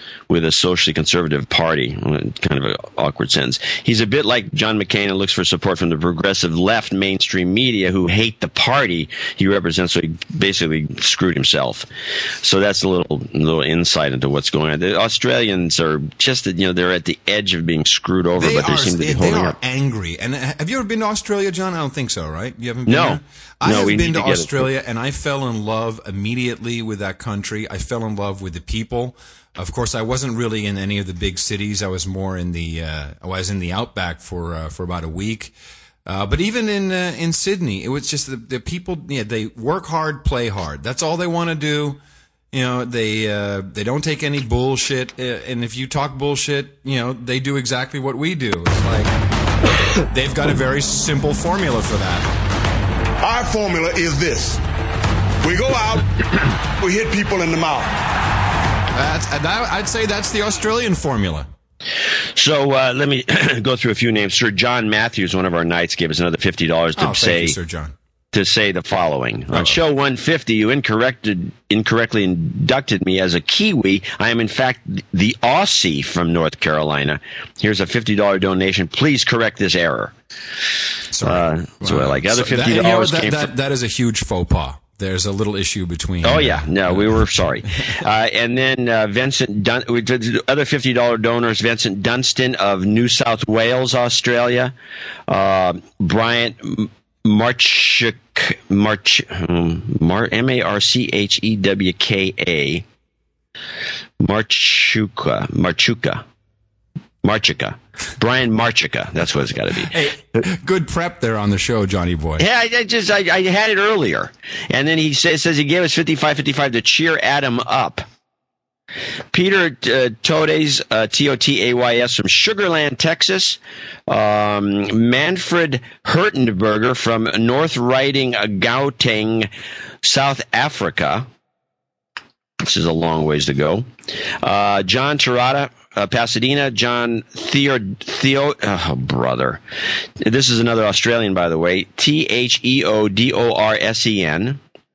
with a socially conservative party. Kind of an awkward sentence. He's a bit like John McCain and looks for support from the progressive left mainstream media who hate the party he represents, so he basically screwed himself. So that's a little little insight into what's going on. The Australians are just, you know, they're at the edge of being screwed over, They but they are, seem to be they, holding they are up. angry. And uh, have you ever been to Australia, John? I don't think so, right? You haven't been No. there? I No, have we been need to to get it. Australia, and I fell in love immediately with that country. I fell in love with the people. Of course, I wasn't really in any of the big cities. I was more in the uh, I was in the outback for uh, for about a week. Uh, but even in uh, in Sydney, it was just the, the people. Yeah, they work hard, play hard. That's all they want to do. You know, they uh, they don't take any bullshit. Uh, and if you talk bullshit, you know, they do exactly what we do. It's like they've got a very simple formula for that. Our formula is this: we go out, we hit people in the mouth. That's, that, I'd say that's the Australian formula. So uh, let me go through a few names. Sir John Matthews, one of our knights, gave us another fifty dollars to Oh, say thank you, Sir John. to say the following. Oh. On show one fifty, you incorrected, incorrectly inducted me as a Kiwi. I am, in fact, the Aussie from North Carolina. Here's a fifty dollars donation. Please correct this error. Sorry. Uh, so Wow. like other So that- fifty you know, dollars that, came that, from... that is a huge faux pas. There's a little issue between. Oh, yeah. No, we were sorry. Uh, and then uh, Vincent, Dun- we did other fifty dollars donors, Vincent Dunstan of New South Wales, Australia. Uh, Bryant Marchuk, March, um, Mar- M A R C H E W K A. Marchuka, Marchuka. Marchica. Brian Marchica. That's what it's got to be. Hey, good prep there on the show, Johnny boy. Yeah, I, I just I, I had it earlier, and then he says says he gave us fifty-five fifty-five to cheer Adam up. Peter uh, Todes, uh, T O T A Y S from Sugarland, Texas. Um, Manfred Hertenberger from North Riding, Gauteng, South Africa. This is a long ways to go. Uh, John Tirada. Uh, Pasadena, John Theo, Theo, oh, brother. This is another Australian, by the way. T H E O D O R S E N.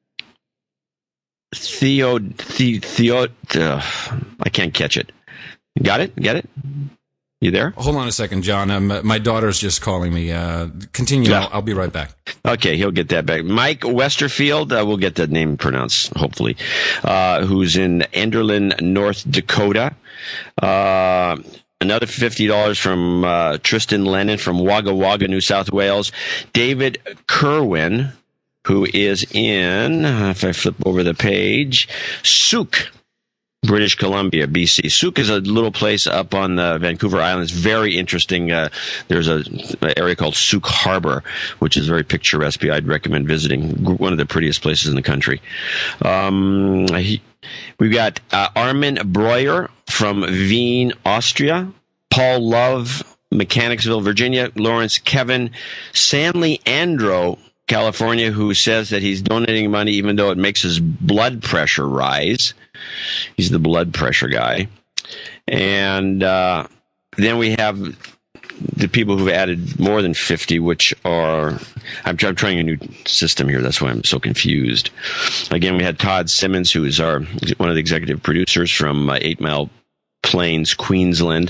Theo, Theo, Theo, uh, I can't catch it. Got it? Get it? You there? Hold on a second, John. Um, my daughter's just calling me. Uh, continue. Yeah. I'll, I'll be right back. Okay, he'll get that back. Mike Westerfield, uh, we'll get that name pronounced, hopefully, uh, who's in Enderlin, North Dakota. Uh, another fifty dollars from uh, Tristan Lennon from Wagga Wagga, New South Wales. David Kerwin, who is in, uh, if I flip over the page, Souk, British Columbia, B C. Souk is a little place up on the Vancouver Islands. Very interesting. Uh, there's a an area called Souk Harbor, which is very picturesque. I'd recommend visiting. One of the prettiest places in the country. Um, he, we've got uh, Armin Breuer from Wien, Austria. Paul Love, Mechanicsville, Virginia. Lawrence Kevin, Sanley Andro, California, who says that he's donating money even though it makes his blood pressure rise. He's the blood pressure guy. And uh, then we have the people who've added more than fifty, which are, I'm, I'm trying a new system here. That's why I'm so confused. Again, we had Todd Simmons, who is our one of the executive producers from uh, Eight Mile Plains, Queensland.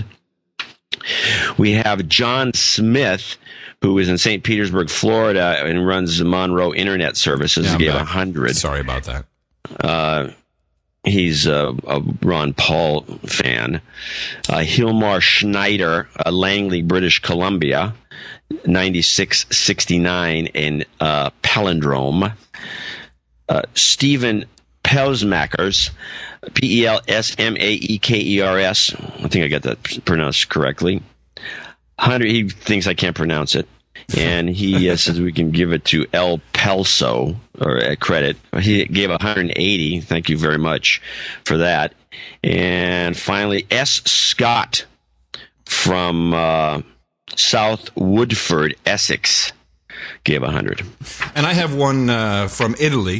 We have John Smith, who is in Saint Petersburg, Florida, and runs the Monroe Internet Services. Yeah, he gave back. one hundred. Sorry about that. Uh, he's a, a Ron Paul fan. Uh, Hilmar Schneider, uh, Langley, British Columbia, ninety-six sixty-nine in uh, Palindrome. Uh, Stephen Pelsmakers, P E L S M A E K E R S. I think I got that pronounced correctly. one hundred, he thinks I can't pronounce it. And he uh, says we can give it to El Pelso, or uh, credit. He gave one hundred eighty. Thank you very much for that. And finally, S. Scott from uh, South Woodford, Essex, gave one hundred. And I have one uh, from Italy.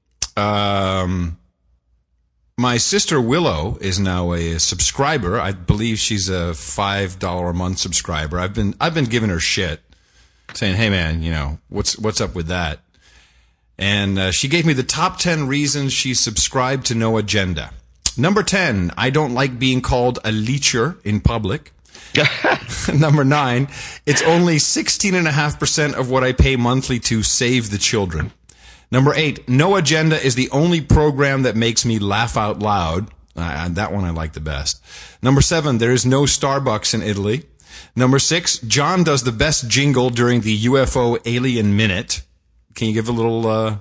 Um, my sister Willow is now a subscriber. I believe she's a five dollar a month subscriber. I've been I've been giving her shit, saying, "Hey man, you know what's what's up with that?" And uh, she gave me the top ten reasons she subscribed to No Agenda. Number ten, I don't like being called a leecher in public. Number nine, it's only sixteen point five percent of what I pay monthly to Save the Children. Number eight, No Agenda is the only program that makes me laugh out loud. Uh, that one I like the best. Number seven, there is no Starbucks in Italy. Number six, John does the best jingle during the U F O Alien Minute. Can you give a little... Uh...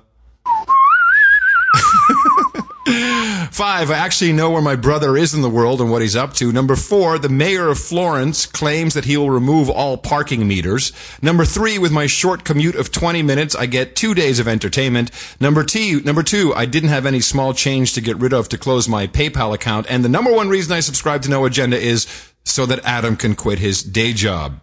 Five, I actually know where my brother is in the world and what he's up to. Number four, the mayor of Florence claims that he will remove all parking meters. Number three, with my short commute of twenty minutes, I get two days of entertainment. Number two, number two, I didn't have any small change to get rid of to close my PayPal account. And the number one reason I subscribe to No Agenda is so that Adam can quit his day job.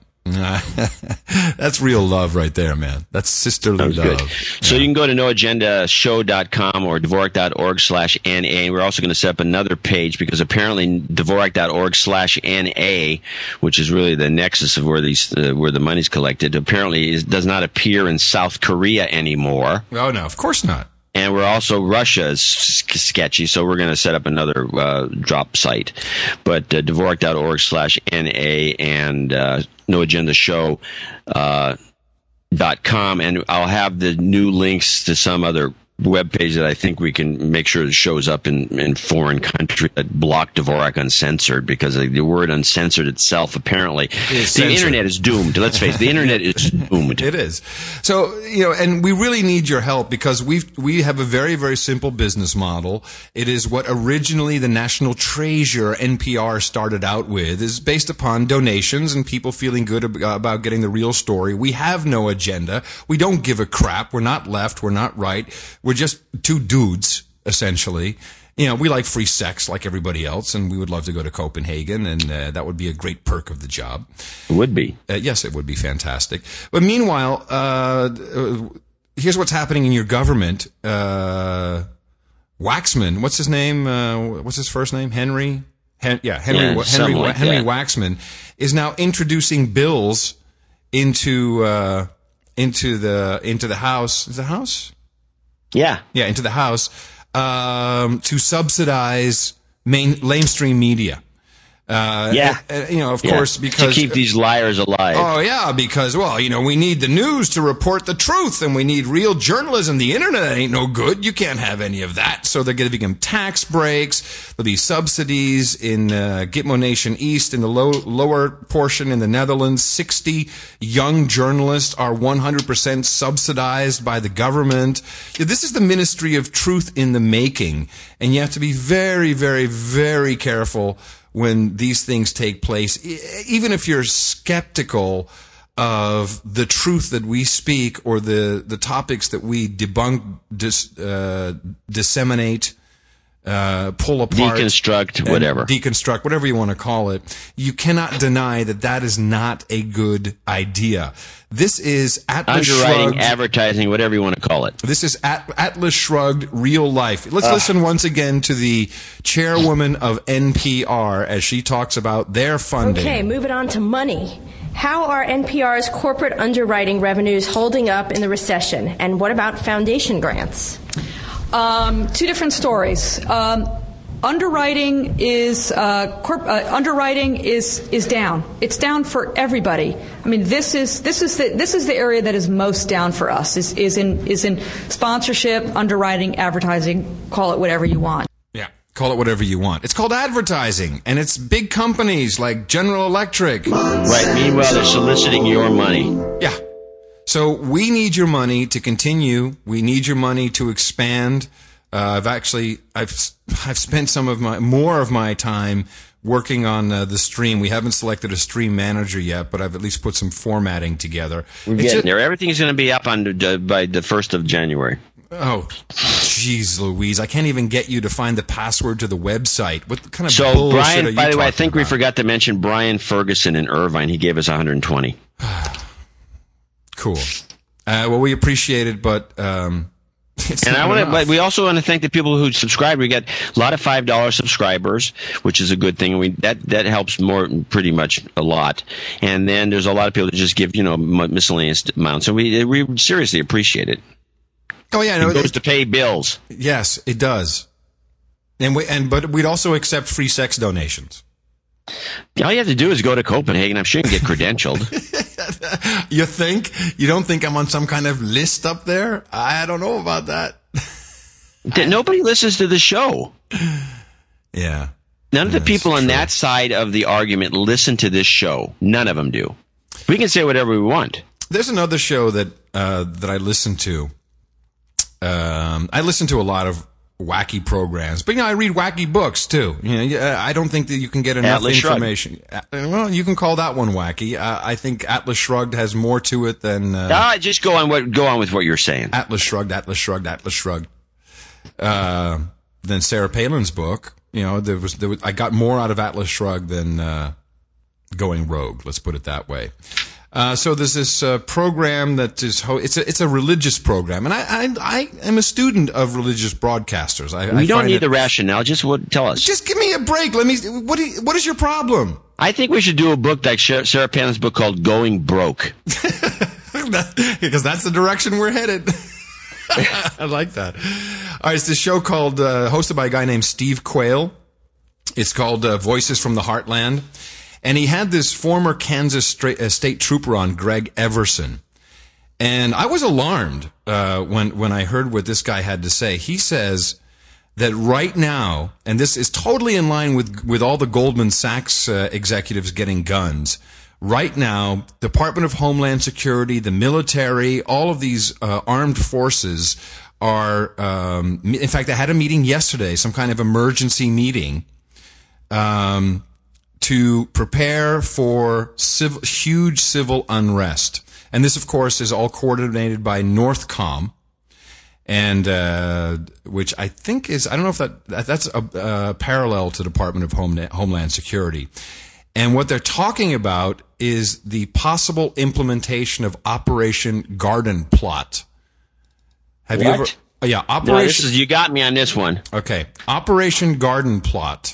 That's real love right there, man. That's sisterly love. Good. So yeah. You can go to no agenda show dot com or Dvorak dot org slash N A. We're also going to set up another page because apparently Dvorak dot org slash N A, which is really the nexus of where these uh, where the money's collected, apparently is, does not appear in South Korea anymore. Oh, no, of course not. And we're also, Russia is sketchy, so we're going to set up another uh, drop site. But uh, Dvorak dot org slash N A and uh, No Agenda Show uh, dot com, and I'll have the new links to some other web page that I think we can make sure it shows up in, in foreign countries that block Dvorak Uncensored, because the word uncensored itself, apparently, the censored. internet is doomed. Let's face it, the internet is doomed. It is. So, you know, and we really need your help because we we have a very, very simple business model. It is what originally the National Treasure, N P R, started out with, is based upon donations and people feeling good about getting the real story. We have no agenda. We don't give a crap. We're not left. We're not right. We're just two dudes, essentially. You know, we like free sex like everybody else, and we would love to go to Copenhagen, and uh, that would be a great perk of the job. It would be. Uh, yes, it would be fantastic. But meanwhile, uh, here's what's happening in your government. Uh, Waxman, what's his name? Uh, what's his first name? Henry? Hen- yeah, Henry, yeah, Wa- Henry, like Henry that. Waxman is now introducing bills into, uh, into the, into the House. Is the House? Yeah. Yeah, into the House, um, to subsidize main, mainstream media. Uh, yeah. uh, you know, of yeah. course, because... To keep these liars alive. Oh, yeah, because, well, you know, we need the news to report the truth, and we need real journalism. The internet ain't no good. You can't have any of that. So they're going to become tax breaks. There'll be subsidies in uh, Gitmo Nation East, in the low, lower portion in the Netherlands. sixty young journalists are one hundred percent subsidized by the government. This is the Ministry of Truth in the making, and you have to be very, very, very careful when these things take place, even if you're skeptical of the truth that we speak or the, the topics that we debunk, dis, uh, disseminate, uh, pull apart. Deconstruct, whatever. Deconstruct, whatever you want to call it. You cannot deny that that is not a good idea. This is Atlas Underwriting, Shrugged. Advertising, whatever you want to call it. This is At- Atlas Shrugged, real life. Let's Uh. listen once again to the chairwoman of N P R as she talks about their funding. Okay, moving on to money. How are N P R's corporate underwriting revenues holding up in the recession? And what about foundation grants? Um, two different stories. Um, underwriting is uh, corp- uh, underwriting is is down. It's down for everybody. I mean, this is this is the this is the area that is most down for us. Is is in is in sponsorship, underwriting, advertising. Call it whatever you want. Yeah, call it whatever you want. It's called advertising, and it's big companies like General Electric. Right. Meanwhile, they're soliciting your money. Yeah. So we need your money to continue. We need your money to expand. Uh, I've actually, I've, I've spent some of my, more of my time working on uh, the stream. We haven't selected a stream manager yet, but I've at least put some formatting together. We're It's getting just- there. Everything's going to be up on the, by the first of January. Oh, jeez, Louise! I can't even get you to find the password to the website. What kind of So, bullshit are Brian, you by the way, I talking think we about? forgot to mention Brian Ferguson in Irvine. He gave us one hundred twenty. Cool. Uh, well, we appreciate it, but um, it's And not I want to, enough. but we also want to thank the people who subscribed. We got a lot of five dollar subscribers, which is a good thing. We that that helps more, pretty much a lot. And then there's a lot of people that just give, you know, m- miscellaneous amounts, and we we seriously appreciate it. Oh yeah, no, it goes it- to pay bills. Yes, it does. And we, and but we'd also accept free sex donations. All you have to do is go to Copenhagen. I'm sure you can get credentialed. You think? You don't think I'm on some kind of list up there? I don't know about that. Nobody listens to the show. Yeah. None of the people on that side of the argument listen to this show. None of them do. We can say whatever we want. There's another show that uh, that I listen to. Um, I listen to a lot of wacky programs, but you know, I read wacky books too. You know, I don't think that you can get enough Atlas information. Shrugged. Well, you can call that one wacky. Uh, I think Atlas Shrugged has more to it than. Uh, ah, just go on. What go on with what you're saying? Atlas Shrugged, Atlas Shrugged, Atlas Shrugged. Uh, than Sarah Palin's book. You know, there was, there was I got more out of Atlas Shrugged than uh, Going Rogue. Let's put it that way. Uh, so there's this uh, program that is ho- it's a it's a religious program, and I I, I am a student of religious broadcasters. I, we I don't need it, the rationale. Just what, tell us. Just give me a break. Let me. What do you, what is your problem? I think we should do a book like Sarah Palin's book called Going Broke. Because that's the direction we're headed. I like that. All right, it's this show called uh, hosted by a guy named Steve Quayle. It's called uh, Voices from the Heartland. And he had this former Kansas state, uh, state trooper on, Greg Everson. And I was alarmed uh, when, when I heard what this guy had to say. He says that right now, and this is totally in line with, with all the Goldman Sachs uh, executives getting guns, right now, Department of Homeland Security, the military, all of these uh, armed forces are, um, in fact, I had a meeting yesterday, some kind of emergency meeting, um, to prepare for civil, huge civil unrest. And this, of course, is all coordinated by Northcom, and uh, which I think is, I don't know if that, that that's a, a parallel to Department of Home, Homeland Security. And what they're talking about is the possible implementation of Operation Garden Plot. Have what? you ever? Oh, yeah, Operation. No, this is, you got me on this one. Okay, Operation Garden Plot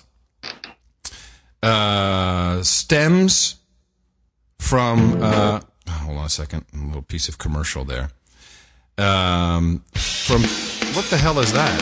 uh, stems from. Uh, hold on a second, a little piece of commercial there. Um, from what the hell is that?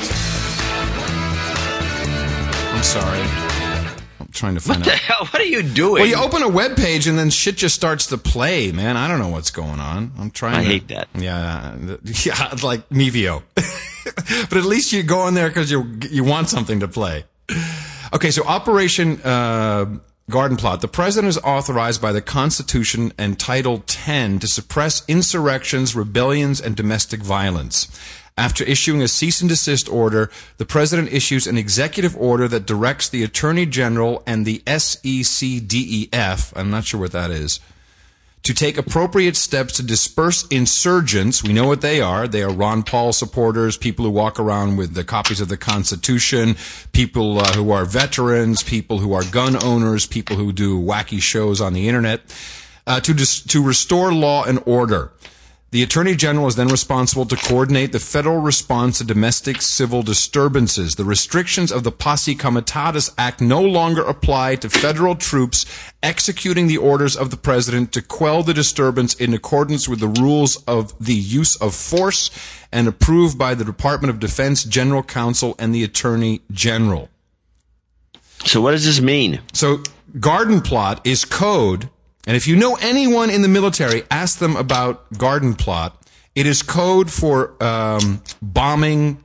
I'm sorry. Trying to find what the out. hell? What are you doing? Well, you open a web page and then shit just starts to play, man. I don't know what's going on. I'm trying. I to, hate that. Yeah, yeah, like Mevio. But at least you go in there because you you want something to play. Okay, so Operation uh, Garden Plot. The president is authorized by the Constitution and Title ten to suppress insurrections, rebellions, and domestic violence. After issuing a cease and desist order, the president issues an executive order that directs the Attorney General and the S E C D E F, I'm not sure what that is, to take appropriate steps to disperse insurgents. We know what they are. They are Ron Paul supporters, people who walk around with the copies of the Constitution, people uh, who are veterans, people who are gun owners, people who do wacky shows on the internet, uh, to dis- to restore law and order. The Attorney General is then responsible to coordinate the federal response to domestic civil disturbances. The restrictions of the Posse Comitatus Act no longer apply to federal troops executing the orders of the president to quell the disturbance in accordance with the rules of the use of force and approved by the Department of Defense, General Counsel, and the Attorney General. So what does this mean? So Garden Plot is code. And if you know anyone in the military, ask them about Garden Plot. It is code for um, bombing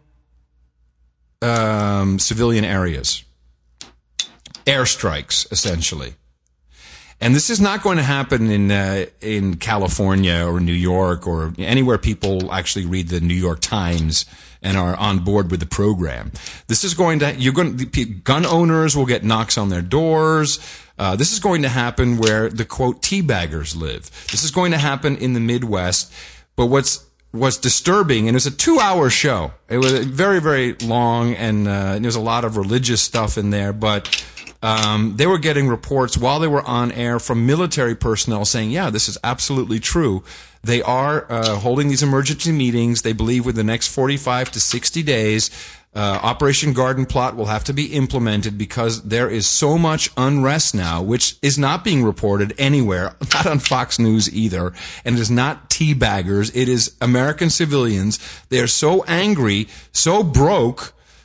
um, civilian areas. Airstrikes, essentially. And this is not going to happen in uh, in California or New York or anywhere people actually read the New York Times and are on board with the program. This is going to, you're going to, gun owners will get knocks on their doors. Uh, this is going to happen where the, quote, teabaggers live. This is going to happen in the Midwest. But what's, what's disturbing, and it was a two-hour show. It was very, very long, and uh, there was a lot of religious stuff in there, but um, they were getting reports while they were on air from military personnel saying, yeah, this is absolutely true. They are uh, holding these emergency meetings. They believe within the next forty-five to sixty days, Uh, Operation Garden Plot will have to be implemented because there is so much unrest now, which is not being reported anywhere, not on Fox News either, and it is not teabaggers. It is American civilians. They are so angry, so broke,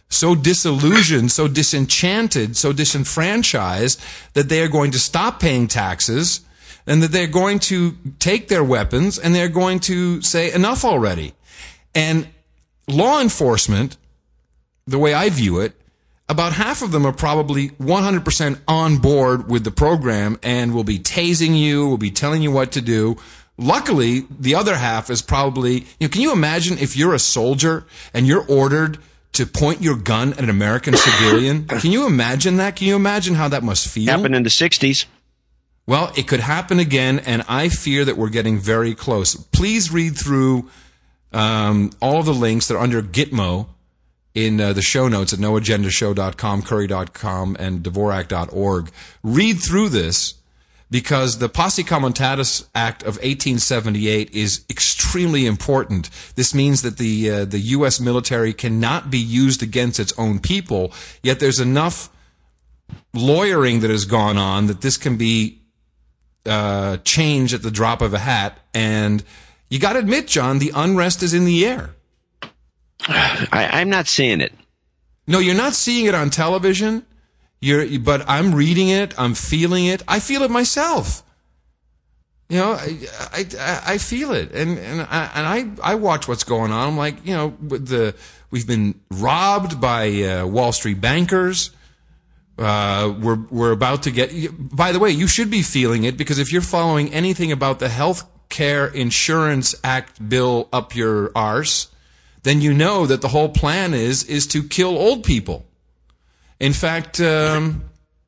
so disillusioned, so disenchanted, so disenfranchised that they are going to stop paying taxes and that they're going to take their weapons and they're going to say enough already. And law enforcement, the way I view it, about half of them are probably one hundred percent on board with the program and will be tasing you, will be telling you what to do. Luckily, the other half is probably, you know, can you imagine if you're a soldier and you're ordered to point your gun at an American civilian? Can you imagine that? Can you imagine how that must feel? Happened in the sixties. Well, it could happen again, and I fear that we're getting very close. Please read through um, all of the links that are under Gitmo in uh, the show notes at no agenda show dot com, curry dot com, and dvorak dot org. Read through this, because the Posse Comitatus Act of eighteen seventy-eight is extremely important. This means that the uh, the U S military cannot be used against its own people, yet there's enough lawyering that has gone on that this can be uh, changed at the drop of a hat. And you got to admit, John, the unrest is in the air. I, I'm not seeing it. No, you're not seeing it on television. You're, but I'm reading it. I'm feeling it. I feel it myself. You know, I, I, I feel it, and and I and I, I watch what's going on. I'm like, you know, the we've been robbed by uh, Wall Street bankers. Uh, we're we're about to get. By the way, you should be feeling it, because if you're following anything about the Health Care Insurance Act bill up your arse, then you know that the whole plan is is to kill old people. In fact, um,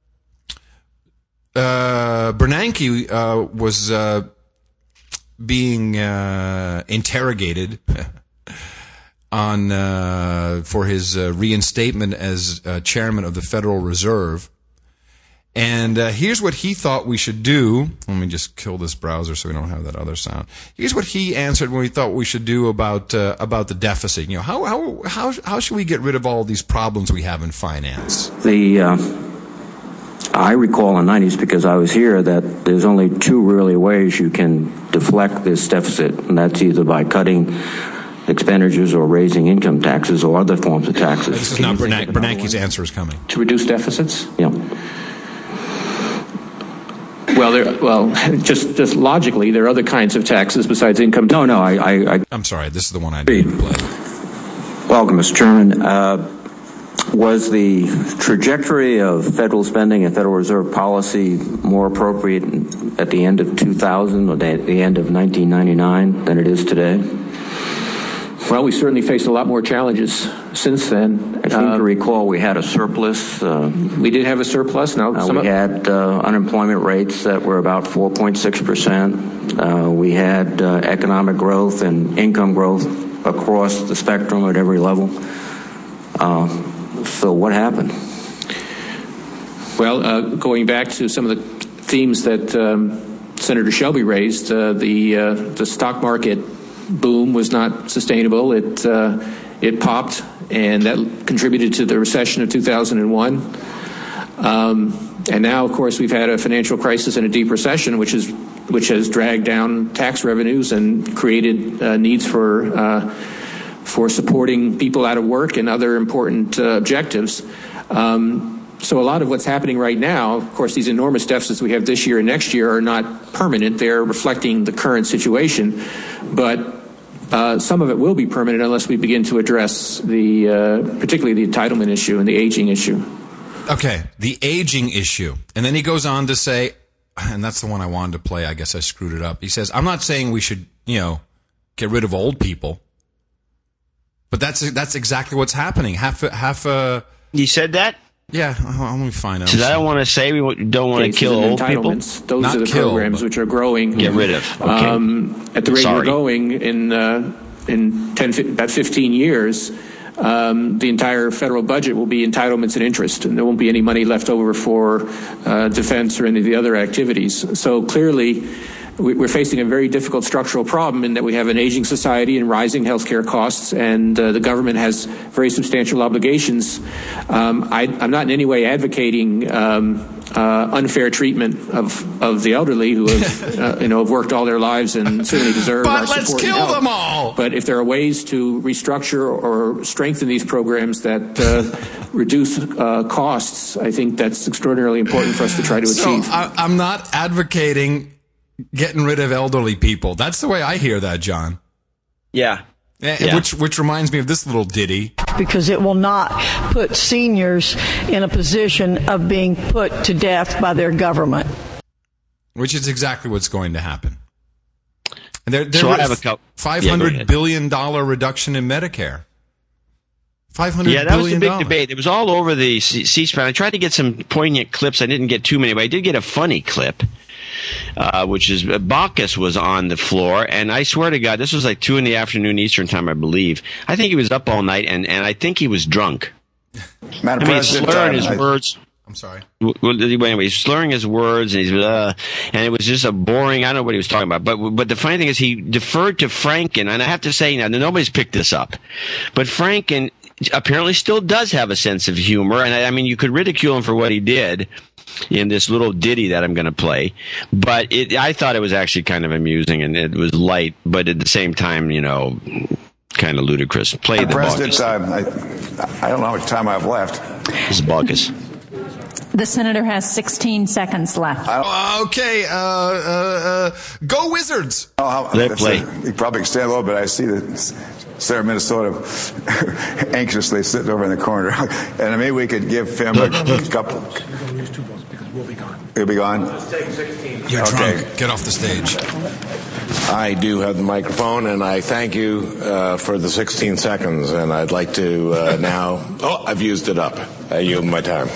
uh, Bernanke uh, was uh, being uh, interrogated on uh, for his uh, reinstatement as uh, chairman of the Federal Reserve. And uh, here's what he thought we should do. Let me just kill this browser so we don't have that other sound. Here's what he answered when we thought we should do about uh, about the deficit. You know, how how how how should we get rid of all these problems we have in finance? The uh, I recall in the nineties, because I was here, that there's only two really ways you can deflect this deficit, and that's either by cutting expenditures or raising income taxes or other forms of taxes. This is not Bernanke. Bernanke's answer is coming. To reduce deficits? Yeah. Well, there, well, just just logically, there are other kinds of taxes besides income. No, no, I, I, I I'm sorry. This is the one I didn't play. Welcome, Mister Chairman. Uh, was the trajectory of federal spending and Federal Reserve policy more appropriate at the end of two thousand or at the end of nineteen ninety-nine than it is today? Well, we certainly faced a lot more challenges since then. I seem uh, to recall we had a surplus. Uh, we did have a surplus. Now uh, some we had uh, unemployment rates that were about four point six percent. Uh, we had uh, economic growth and income growth across the spectrum at every level. Uh, so what happened? Well, uh, going back to some of the themes that um, Senator Shelby raised, uh, the uh, the stock market boom was not sustainable. It uh, it popped, and that contributed to the recession of two thousand one. Um, and now, of course, we've had a financial crisis and a deep recession, which is which has dragged down tax revenues and created uh, needs for uh, for supporting people out of work and other important uh, objectives. Um, So a lot of what's happening right now, of course, these enormous deficits we have this year and next year are not permanent. They're reflecting the current situation. But uh, some of it will be permanent unless we begin to address the, uh, particularly the entitlement issue and the aging issue. Okay, the aging issue. And then he goes on to say, and that's the one I wanted to play. I guess I screwed it up. He says, I'm not saying we should, you know, get rid of old people. But that's that's exactly what's happening. Half a, half a... You said that? Yeah, let me find out. Because I don't want to say we don't want to kill old people. Those Not are the kill, programs which are growing. Get rid of. Okay. Um, at the rate Sorry. we're going in uh, in ten, about fifteen years, um, the entire federal budget will be entitlements and interest, and there won't be any money left over for uh, defense or any of the other activities. So clearly, we're facing a very difficult structural problem in that we have an aging society and rising healthcare costs, and uh, the government has very substantial obligations. Um, I, I'm not in any way advocating um, uh, unfair treatment of, of the elderly who have, uh, you know, have worked all their lives and certainly deserve but our support. let's and kill help. them all. But if there are ways to restructure or strengthen these programs that uh, reduce uh, costs, I think that's extraordinarily important for us to try to so achieve. I, I'm not advocating getting rid of elderly people. That's the way I hear that, John. Yeah. Yeah. Which which reminds me of this little ditty. Because it will not put seniors in a position of being put to death by their government. Which is exactly what's going to happen. And there, there so was I have a couple, five hundred yeah, billion dollar reduction in Medicare. five hundred yeah, that was a billion big dollars. debate. It was all over the C- C-SPAN. I tried to get some poignant clips. I didn't get too many, but I did get a funny clip. Uh, which is uh, Baucus was on the floor, and I swear to God, this was like two in the afternoon Eastern time, I believe. I think he was up all night, and, and I think he was drunk. Madam I mean, President, slurring uh, his I, words. I'm sorry. Well, anyway, he's slurring his words, and he's uh, and it was just a boring. I don't know what he was talking about, but but the funny thing is, he deferred to Franken, and I have to say now, nobody's picked this up, but Franken apparently still does have a sense of humor, and I, I mean, you could ridicule him for what he did in this little ditty that I'm going to play, but it, I thought it was actually kind of amusing, and it was light, but at the same time, you know, kind of ludicrous. Play the President, Baucus. uh, I, I don't know how much time I have left. This is Baucus. The senator has sixteen seconds left. Okay, uh, uh, uh, go Wizards! Oh, how, Let play. A, you probably extend a little bit. I see that Sarah, Minnesota, anxiously sitting over in the corner. And maybe we could give him a couple. He'll be gone? You're okay. drunk. Get off the stage. I do have the microphone, and I thank you uh, for the sixteen seconds, and I'd like to uh, now... Oh, I've used it up. I yield my time.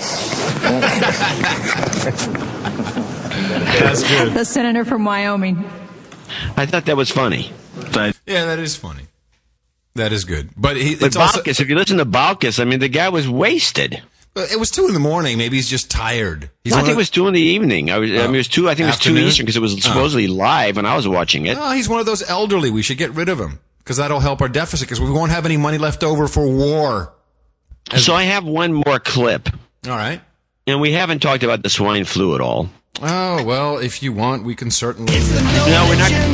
That's good. The senator from Wyoming. I thought that was funny. Yeah, that is funny. That is good. But, he, But it's also, Baucus, if you listen to Baucus, I mean, the guy was wasted. it was two in the morning. Maybe he's just tired. He's No, I one think of- it was two in the evening. I, was, I mean, it was two. I think it was two Afternoon? Eastern because it was supposedly live when I was watching it. Oh, he's one of those elderly. We should get rid of him because that'll help our deficit because we won't have any money left over for war. So I have one more clip, All right. and we haven't talked about the swine flu at all. Oh, well, if you want, we can certainly. No, we're not.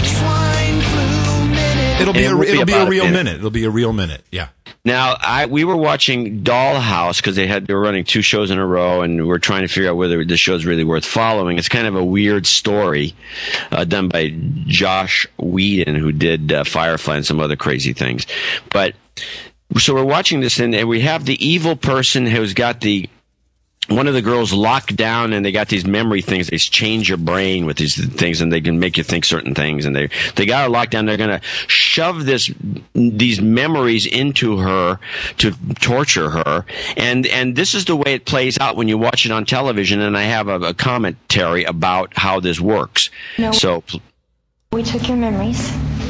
It'll be And it a, won't be it'll be about a a real minute. minute. It'll be a real minute. Yeah. Now, I we were watching Dollhouse because they had they were running two shows in a row, and we're trying to figure out whether the show's really worth following. It's kind of a weird story uh, done by Josh Whedon, who did uh, Firefly and some other crazy things. But so we're watching this, and, and we have the evil person who's got the one of the girls locked down, and they got these memory things. They change your brain with these things, and they can make you think certain things. And they they got her locked down. They're going to shove this these memories into her to torture her. And and this is the way it plays out when you watch it on television. And I have a, a commentary about how this works. No. So We took your memories.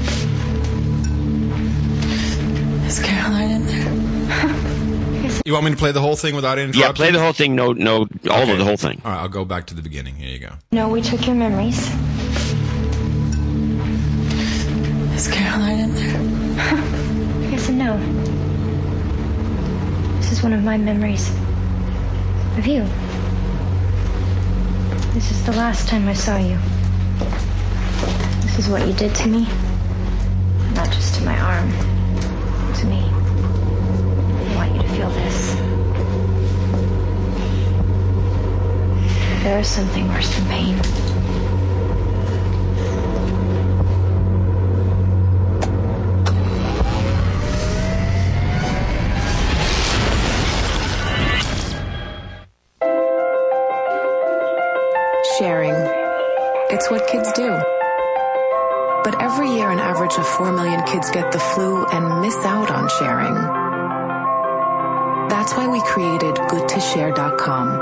Is Caroline in there? You want me to play the whole thing without interrupting? yeah, play the whole thing. No, no, all Okay. of the whole thing. All right, I'll go back to the beginning. Here you go. No, we took your memories. Is Caroline in there? Yes and no. This is one of my memories of you. This is the last time I saw you. This is what you did to me. Not just to my arm. To me. I want you to feel this. There is something worse than pain. Sharing. It's what kids do. But every year, an average of four million kids get the flu and miss out on sharing. That's why we created good to share dot com.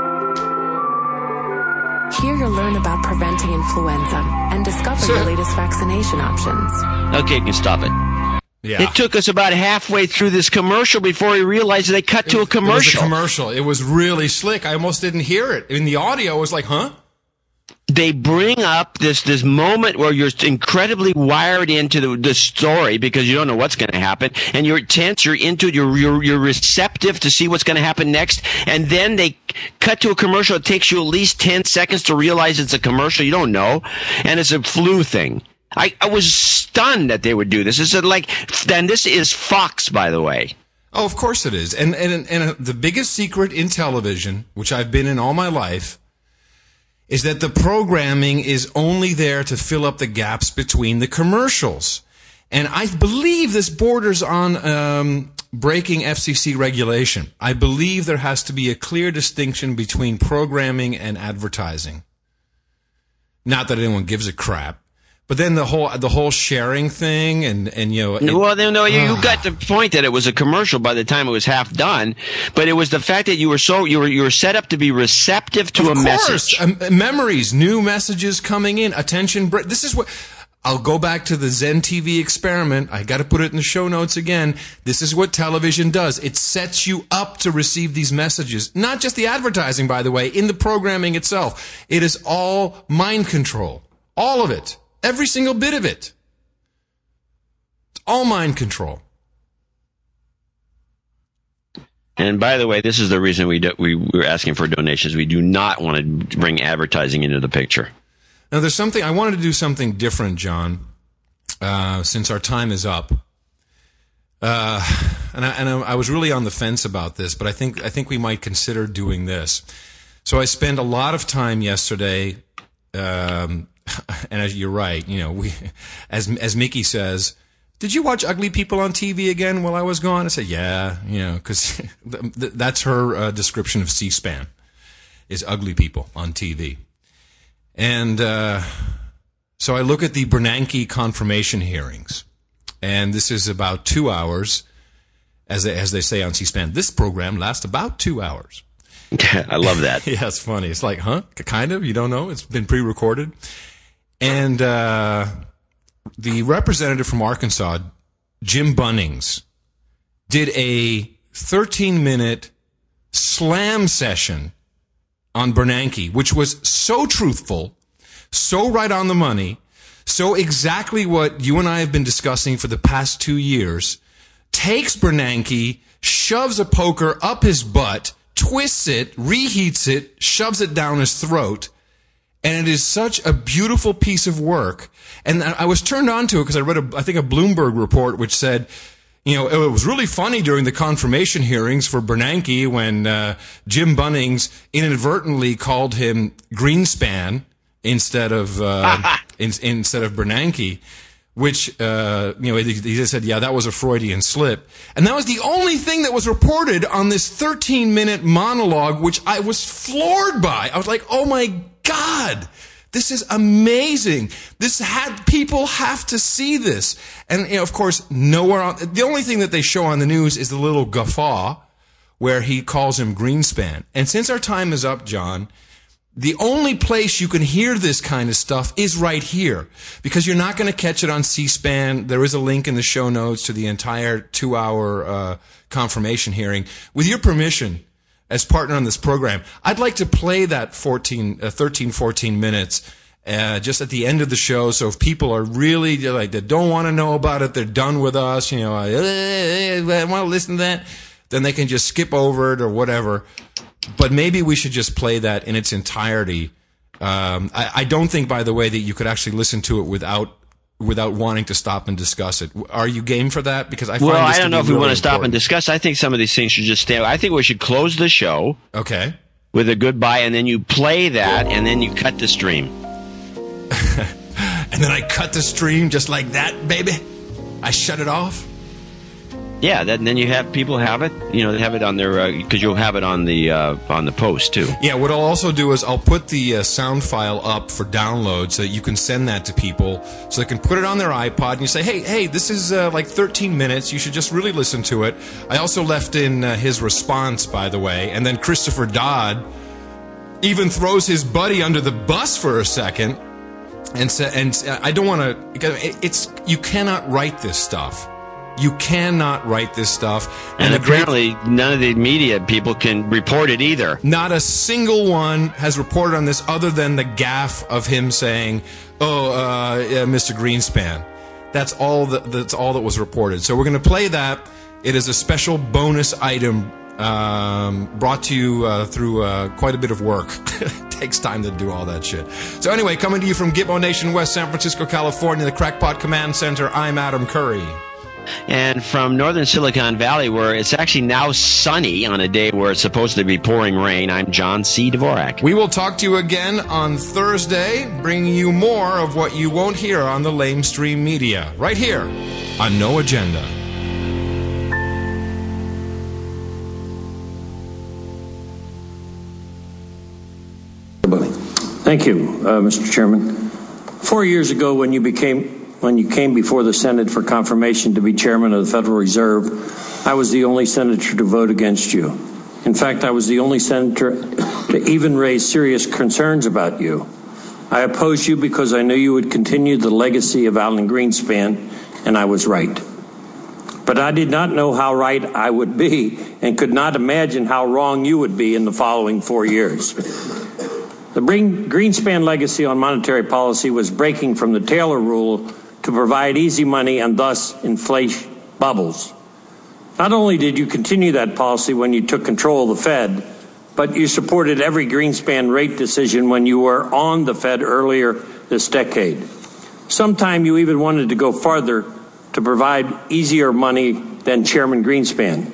Here you'll learn about preventing influenza and discover the latest vaccination options. Okay, you can stop it. Yeah. It took us about halfway through this commercial before we realized they cut to a commercial. It was a commercial. It was really slick. I almost didn't hear it. In the audio, it was like, huh? they bring up this this moment where you're incredibly wired into the, the story because you don't know what's going to happen, and you're tense, you're into it, you're, you're, you're receptive to see what's going to happen next, and then they cut to a commercial. It takes you at least ten seconds to realize it's a commercial. You don't know, and it's a flu thing. I, I was stunned that they would do this. It's like, and this is Fox, by the way. Oh, of course it is. And, and, and the biggest secret in television, which I've been in all my life, is that the programming is only there to fill up the gaps between the commercials. And I believe this borders on um, breaking F C C regulation. I believe there has to be a clear distinction between programming and advertising. Not that anyone gives a crap. But then the whole the whole sharing thing and, and you know... It, well, no, you, you got the point that it was a commercial by the time it was half done, but it was the fact that you were so you were you were set up to be receptive to of a course. message. Um, memories, new messages coming in, attention... This is what... I'll go back to the Zen T V experiment. I got to put it in the show notes again. This is what television does. It sets you up to receive these messages. Not just the advertising, by the way, in the programming itself. It is all mind control. All of it. Every single bit of it. It's all mind control. And by the way, this is the reason we do, we we're asking for donations. We do not want to bring advertising into the picture. Now, there's something I wanted to do something different, John. Uh, since our time is up, uh, and I, and I was really on the fence about this, but I think I think we might consider doing this. So I spent a lot of time yesterday. Um, And as you're right, you know, we, as as Mickey says, did you watch Ugly People on T V again while I was gone? I said, yeah, you know, because th- that's her uh, description of C-SPAN, is Ugly People on T V. And uh, so I look at the Bernanke confirmation hearings, and this is about two hours, as they, as they say on C-SPAN. This program lasts about two hours. I love that. Yeah, it's funny. It's like, huh? Kind of? You don't know? It's been pre-recorded. And uh the representative from Arkansas, Jim Bunnings, did a thirteen-minute slam session on Bernanke, which was so truthful, so right on the money, so exactly what you and I have been discussing for the past two years, takes Bernanke, shoves a poker up his butt, twists it, reheats it, shoves it down his throat, and it is such a beautiful piece of work. And I was turned on to it because I read, a, I think, a Bloomberg report which said, you know, it was really funny during the confirmation hearings for Bernanke when uh, Jim Bunnings inadvertently called him Greenspan instead of uh, in, instead of Bernanke. Which, uh, you know, he just said, yeah, that was a Freudian slip. And that was the only thing that was reported on this thirteen-minute monologue, which I was floored by. I was like, oh my God, this is amazing. This had, people have to see this. And, you know, of course, nowhere on, the only thing that they show on the news is the little guffaw where he calls him Greenspan. And since our time is up, John, the only place you can hear this kind of stuff is right here, because you're not going to catch it on C-SPAN. There is a link in the show notes to the entire two-hour uh, confirmation hearing. With your permission, as partner on this program, I'd like to play that fourteen, uh, thirteen, fourteen minutes uh, just at the end of the show. So if people are really like, they don't want to know about it, they're done with us, you know, I, I want to listen to that, then they can just skip over it or whatever. But maybe we should just play that in its entirety. Um, I, I don't think, by the way, that you could actually listen to it without without wanting to stop and discuss it. Are you game for that? Because I find well, this I don't to know be if we really want to stop important. and discuss. I think some of these things should just stay. I think we should close the show. Okay. With a goodbye, and then you play that, and then you cut the stream. And then I cut the stream just like that, baby. I shut it off. Yeah, that, and then you have people have it. You know, they have it on their because uh, you'll have it on the uh, on the post too. Yeah, what I'll also do is I'll put the uh, sound file up for download so that you can send that to people, so they can put it on their iPod and you say, hey, hey, this is uh, like thirteen minutes. You should just really listen to it. I also left in uh, his response, by the way, and then Christopher Dodd even throws his buddy under the bus for a second, and sa- and I don't want to. It's you cannot write this stuff. You cannot write this stuff. And, and apparently great, none of the media people can report it either. Not a single one has reported on this other than the gaffe of him saying, oh, uh, yeah, Mister Greenspan. That's all that, that's all that was reported. So we're going to play that. It is a special bonus item um, brought to you uh, through uh, quite a bit of work. It takes time to do all that shit. So anyway, coming to you from Gitmo Nation, West San Francisco, California, the Crackpot Command Center, I'm Adam Curry. And from northern Silicon Valley, where it's actually now sunny on a day where it's supposed to be pouring rain, I'm John C. Dvorak. We will talk to you again on Thursday, bringing you more of what you won't hear on the lamestream media, right here on No Agenda. Thank you, uh, Mister Chairman. Four years ago, when you became When you came before the Senate for confirmation to be chairman of the Federal Reserve, I was the only senator to vote against you. In fact, I was the only senator to even raise serious concerns about you. I opposed you because I knew you would continue the legacy of Alan Greenspan, and I was right. But I did not know how right I would be and could not imagine how wrong you would be in the following four years. The Greenspan legacy on monetary policy was breaking from the Taylor rule to provide easy money and thus inflate bubbles. Not only did you continue that policy when you took control of the Fed, but you supported every Greenspan rate decision when you were on the Fed earlier this decade. Sometime you even wanted to go farther to provide easier money than Chairman Greenspan.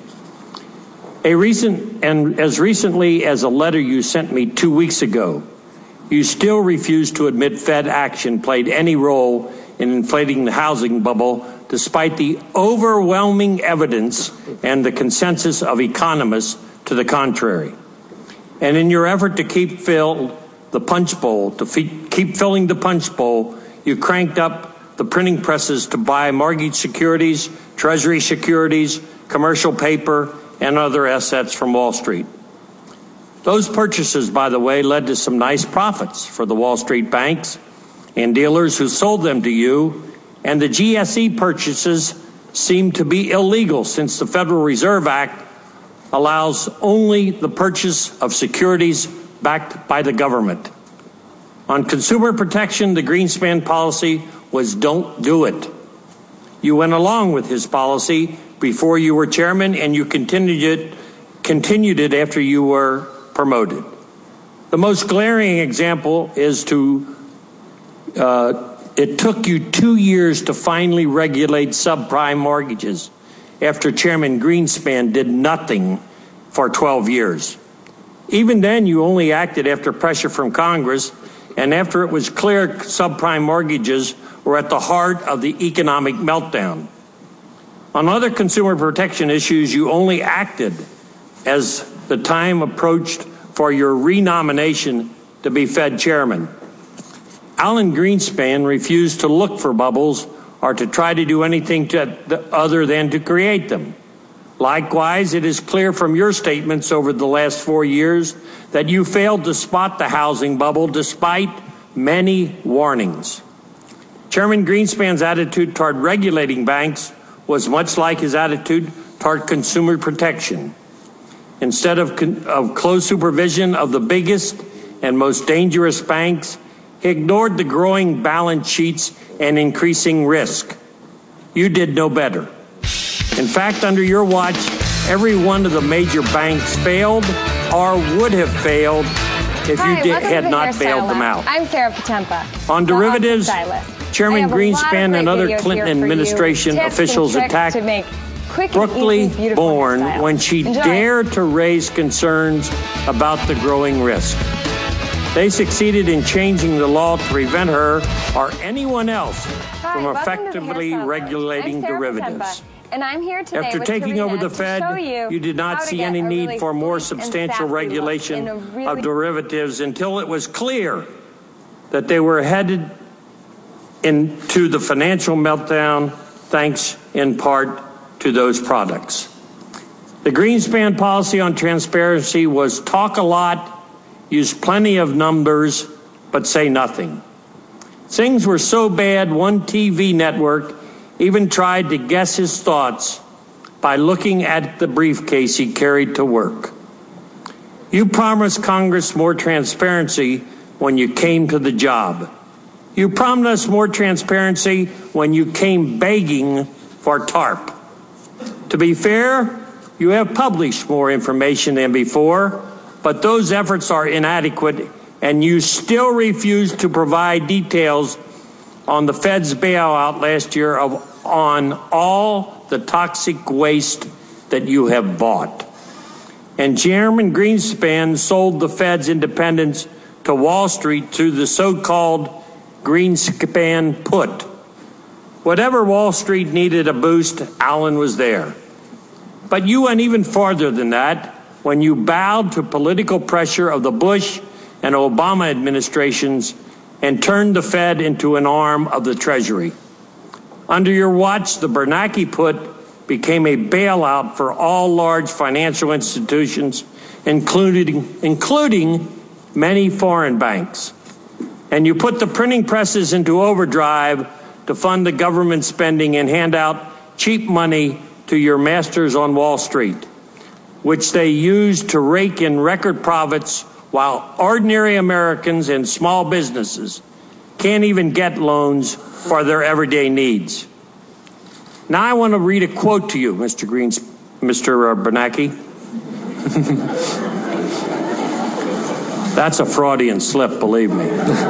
A recent, and as recently as a letter you sent me two weeks ago, you still refuse to admit Fed action played any role in inflating the housing bubble, despite the overwhelming evidence and the consensus of economists to the contrary. And in your effort to keep fill the punch bowl, to fe- keep filling the punch bowl, you cranked up the printing presses to buy mortgage securities, treasury securities, commercial paper, and other assets from Wall Street. Those purchases, by the way, led to some nice profits for the Wall Street banks and dealers who sold them to you, and the G S E purchases seem to be illegal since the Federal Reserve Act allows only the purchase of securities backed by the government. On consumer protection, the Greenspan policy was don't do it. You went along with his policy before you were chairman, and you continued it, continued it after you were promoted. The most glaring example is to Uh, it took you two years to finally regulate subprime mortgages after Chairman Greenspan did nothing for twelve years. Even then, you only acted after pressure from Congress and after it was clear subprime mortgages were at the heart of the economic meltdown. On other consumer protection issues, you only acted as the time approached for your renomination to be Fed chairman. Alan Greenspan refused to look for bubbles or to try to do anything to, other than to create them. Likewise, it is clear from your statements over the last four years that you failed to spot the housing bubble despite many warnings. Chairman Greenspan's attitude toward regulating banks was much like his attitude toward consumer protection. Instead of, of close supervision of the biggest and most dangerous banks, he ignored the growing balance sheets and increasing risk. You did no better. In fact, under your watch, every one of the major banks failed or would have failed if Hi, you did, had not bailed them out. I'm Sarah Patempa. On derivatives, Chairman Greenspan and other Clinton administration officials attacked Brooklyn Born when she Enjoy. dared to raise concerns about the growing risk. They succeeded in changing the law to prevent her or anyone else Hi, from welcome effectively to the regulating I'm Sarah derivatives. Patempa, and I'm here today After with taking Karina over the to Fed, show you, you did not how to see get any a need really for more sleek and substantial sassy look regulation in a really- of derivatives until it was clear that they were headed into the financial meltdown, thanks in part to those products. The Greenspan policy on transparency was talk a lot, use plenty of numbers, but say nothing. Things were so bad, one T V network even tried to guess his thoughts by looking at the briefcase he carried to work. You promised Congress more transparency when you came to the job. You promised us more transparency when you came begging for TARP. To be fair, you have published more information than before, but those efforts are inadequate, and you still refuse to provide details on the Fed's bailout last year of, on all the toxic waste that you have bought. And Chairman Greenspan sold the Fed's independence to Wall Street through the so-called Greenspan put. Whatever Wall Street needed a boost, Allen was there. But you went even farther than that when you bowed to political pressure of the Bush and Obama administrations and turned the Fed into an arm of the Treasury. Under your watch, the Bernanke put became a bailout for all large financial institutions, including, including many foreign banks. And you put the printing presses into overdrive to fund the government spending and hand out cheap money to your masters on Wall Street, which they used to rake in record profits while ordinary Americans and small businesses can't even get loans for their everyday needs. Now I want to read a quote to you, Mister Greens, Mister Bernanke. That's a Freudian slip, believe me.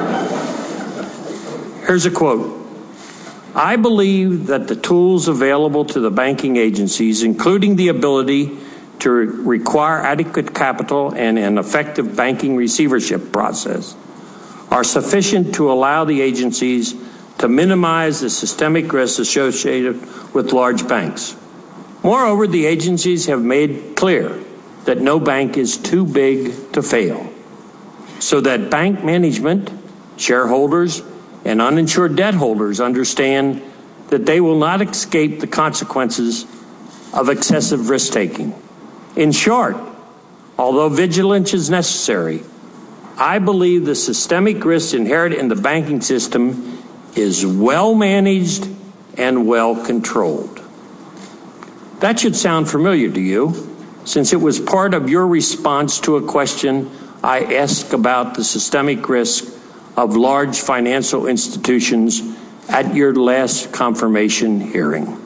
Here's a quote. I believe that the tools available to the banking agencies, including the ability to require adequate capital and an effective banking receivership process, are sufficient to allow the agencies to minimize the systemic risks associated with large banks. Moreover, the agencies have made clear that no bank is too big to fail, so that bank management, shareholders, and uninsured debt holders understand that they will not escape the consequences of excessive risk-taking. In short, although vigilance is necessary, I believe the systemic risks inherent in the banking system is well managed and well controlled. That should sound familiar to you, since it was part of your response to a question I asked about the systemic risk of large financial institutions at your last confirmation hearing.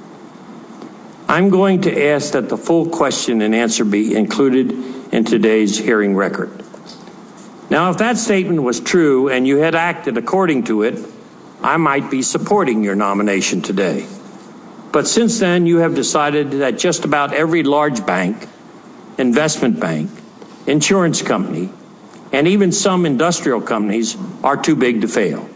I'm going to ask that the full question and answer be included in today's hearing record. Now, if that statement was true and you had acted according to it, I might be supporting your nomination today. But since then, you have decided that just about every large bank, investment bank, insurance company, and even some industrial companies are too big to fail.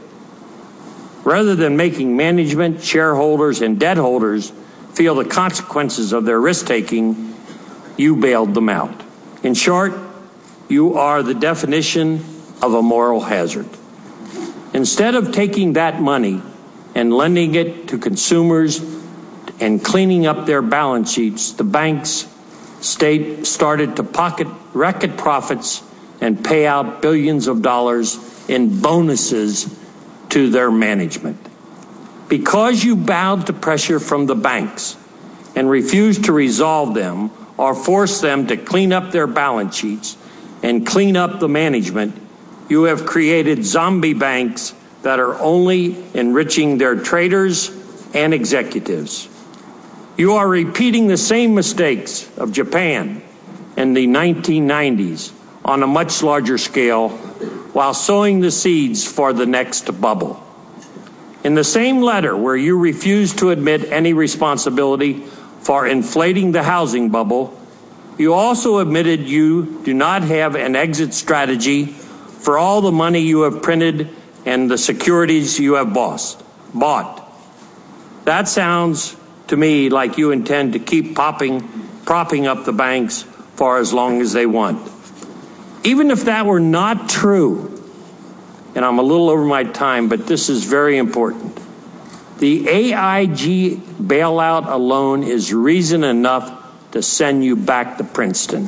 Rather than making management, shareholders, and debt holders feel the consequences of their risk-taking, you bailed them out. In short, you are the definition of a moral hazard. Instead of taking that money and lending it to consumers and cleaning up their balance sheets, the banks state started to pocket record profits and pay out billions of dollars in bonuses to their management. Because you bowed to pressure from the banks and refused to resolve them or force them to clean up their balance sheets and clean up the management, you have created zombie banks that are only enriching their traders and executives. You are repeating the same mistakes of Japan in the nineteen nineties on a much larger scale while sowing the seeds for the next bubble. In the same letter where you refuse to admit any responsibility for inflating the housing bubble, you also admitted you do not have an exit strategy for all the money you have printed and the securities you have bought. That sounds to me like you intend to keep popping, propping up the banks for as long as they want. Even if that were not true, and I'm a little over my time, but this is very important, the A I G bailout alone is reason enough to send you back to Princeton.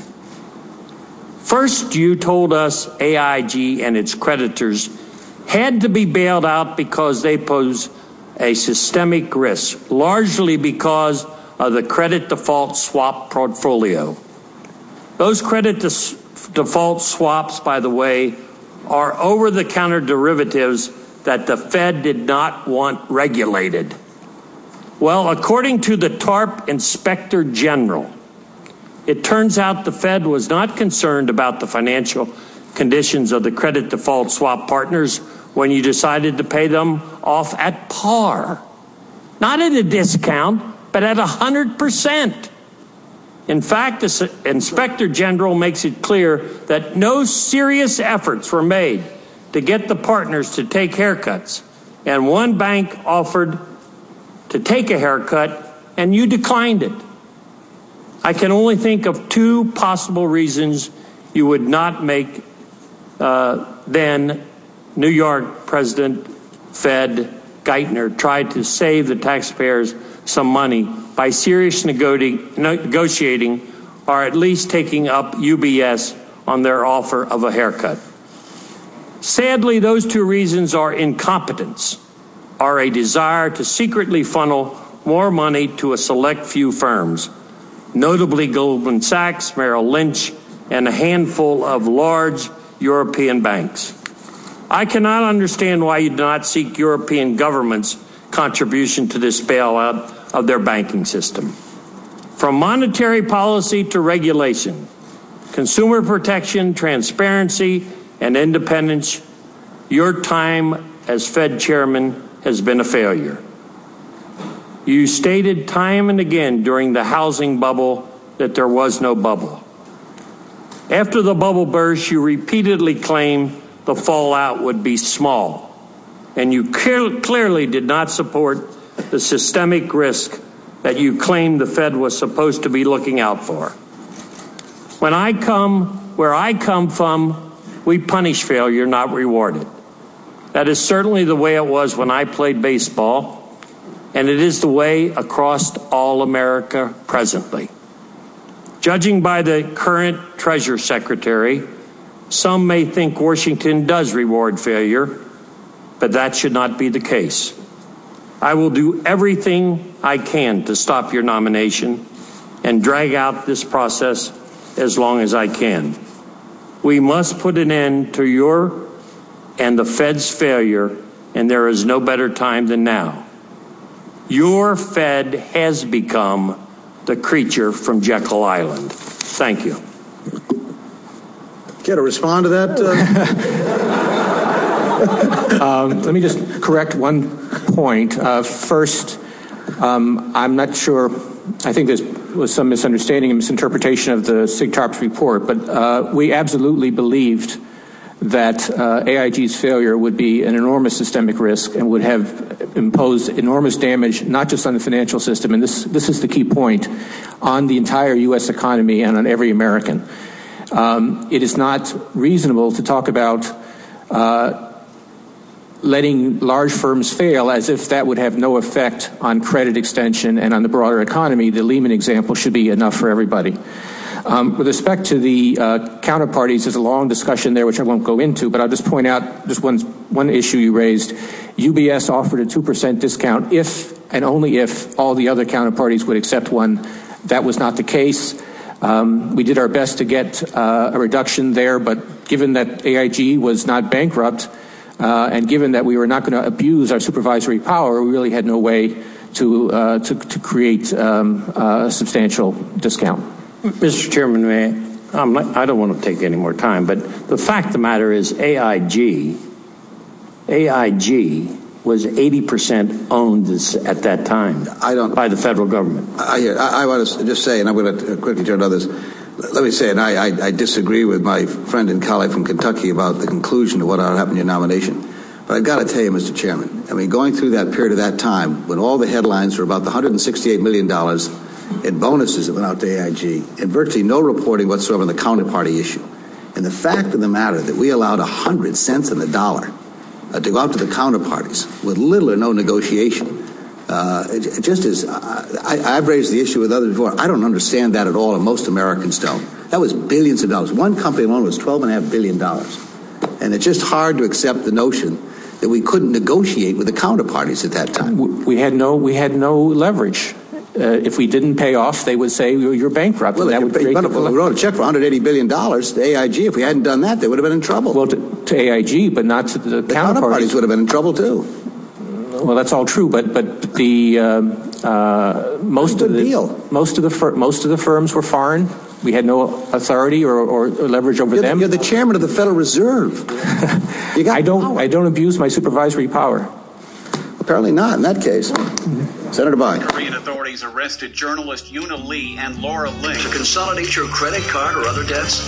First, you told us A I G and its creditors had to be bailed out because they pose a systemic risk, largely because of the credit default swap portfolio. Those credit dis- default swaps, by the way, are over-the-counter derivatives that the Fed did not want regulated. Well, according to the TARP Inspector General, it turns out the Fed was not concerned about the financial conditions of the credit default swap partners when you decided to pay them off at par. Not at a discount, but at one hundred percent. In fact, the Inspector General makes it clear that no serious efforts were made to get the partners to take haircuts. And one bank offered to take a haircut, and you declined it. I can only think of two possible reasons you would not make uh, then New York President Fed Geithner tried to save the taxpayers some money by seriously negotiating or at least taking up U B S on their offer of a haircut. Sadly, those two reasons are incompetence or a desire to secretly funnel more money to a select few firms, notably Goldman Sachs, Merrill Lynch, and a handful of large European banks. I cannot understand why you do not seek European governments' contribution to this bailout of their banking system. From monetary policy to regulation, consumer protection, transparency, and independence, your time as Fed chairman has been a failure. You stated time and again during the housing bubble that there was no bubble. After the bubble burst, you repeatedly claimed the fallout would be small, and you clear, clearly did not support the systemic risk that you claimed the Fed was supposed to be looking out for. When I come, where I come from, we punish failure, not reward it. That is certainly the way it was when I played baseball, and it is the way across all America presently. Judging by the current Treasury Secretary, some may think Washington does reward failure, but that should not be the case. I will do everything I can to stop your nomination and drag out this process as long as I can. We must put an end to your and the Fed's failure, and there is no better time than now. Your Fed has become the creature from Jekyll Island. Thank you. Care to respond to that? Uh? um, let me just correct one point. Uh, first, um, I'm not sure. I think there was some misunderstanding and misinterpretation of the SIGTARP's report, but uh, we absolutely believed that uh, A I G's failure would be an enormous systemic risk and would have imposed enormous damage, not just on the financial system, and this, this is the key point, on the entire U S economy and on every American. Um, it is not reasonable to talk about uh, letting large firms fail as if that would have no effect on credit extension and on the broader economy. The Lehman example should be enough for everybody. Um, with respect to the uh, counterparties, there's a long discussion there, which I won't go into, but I'll just point out just one, one issue you raised. U B S offered a two percent discount if and only if all the other counterparties would accept one. That was not the case. Um, we did our best to get uh, a reduction there, but given that A I G was not bankrupt, uh, and given that we were not going to abuse our supervisory power, we really had no way to uh, to, to create um, a substantial discount. Mister Chairman, may I, I'm not, I don't want to take any more time, but the fact of the matter is A I G, A I G was eighty percent owned this, at that time I don't, by the federal government. I, hear, I, I want to just say, and I'm going to quickly turn to others, let me say, and I, I, I disagree with my friend and colleague from Kentucky about the conclusion of what ought to happen in your nomination. But I've got to tell you, Mister Chairman, I mean, going through that period of that time, when all the headlines were about the one hundred sixty-eight million dollars in bonuses that went out to A I G, and virtually no reporting whatsoever on the counterparty issue. And the fact of the matter that we allowed one hundred cents on the dollar uh, to go out to the counterparties with little or no negotiation, uh, it, it just is, uh, I, I've raised the issue with others before. I don't understand that at all, and most Americans don't. That was billions of dollars. One company alone was twelve point five billion dollars. And it's just hard to accept the notion that we couldn't negotiate with the counterparties at that time. We had no, we had no leverage. Uh, if we didn't pay off, they would say you're bankrupt. Well, that would create well, we wrote a check for one hundred eighty billion dollars to A I G. If we hadn't done that, they would have been in trouble. Well, to, to A I G, but not to the, the counterparties. counterparties would have been in trouble too. Well, that's all true, but but the um, uh, most of the deal. most of the fir- most of the firms were foreign. We had no authority or, or, or leverage over you're them. The, you're the chairman of the Federal Reserve. You got I don't. power. I don't abuse my supervisory power. Apparently not in that case. Mm-hmm. Senator Biden. Korean authorities arrested journalist Yuna Lee and Laura Link to consolidate your credit card or other debts.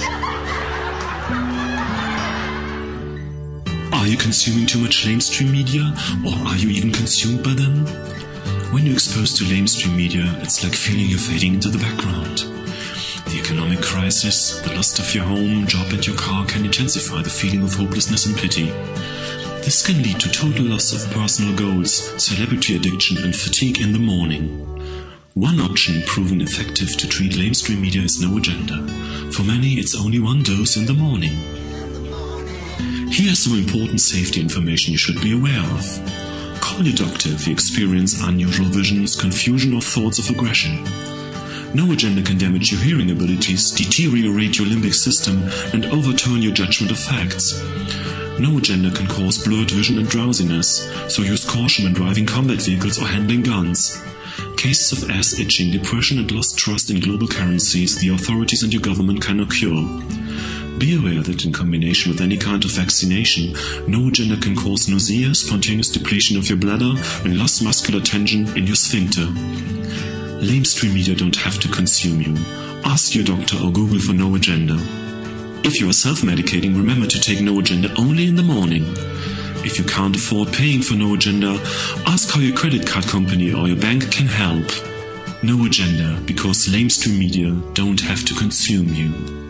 Are you consuming too much lamestream media, or are you even consumed by them? When you're exposed to lamestream media, it's like feeling you're fading into the background. The economic crisis, the loss of your home, job and your car can intensify the feeling of hopelessness and pity. This can lead to total loss of personal goals, celebrity addiction and fatigue in the morning. One option proven effective to treat lamestream media is no agenda. For many, it's only one dose in the morning. Here's some important safety information you should be aware of. Call your doctor if you experience unusual visions, confusion or thoughts of aggression. No agenda can damage your hearing abilities, deteriorate your limbic system, and overturn your judgment of facts. No agenda can cause blurred vision and drowsiness, so use caution when driving combat vehicles or handling guns. Cases of ass itching, depression and lost trust in global currencies the authorities and your government cannot cure. Be aware that in combination with any kind of vaccination, no agenda can cause nausea, spontaneous depletion of your bladder, and lost muscular tension in your sphincter. Lamestream media don't have to consume you. Ask your doctor or Google for No Agenda. If you are self-medicating, remember to take No Agenda only in the morning. If you can't afford paying for No Agenda, ask how your credit card company or your bank can help. No Agenda, because lamestream media don't have to consume you.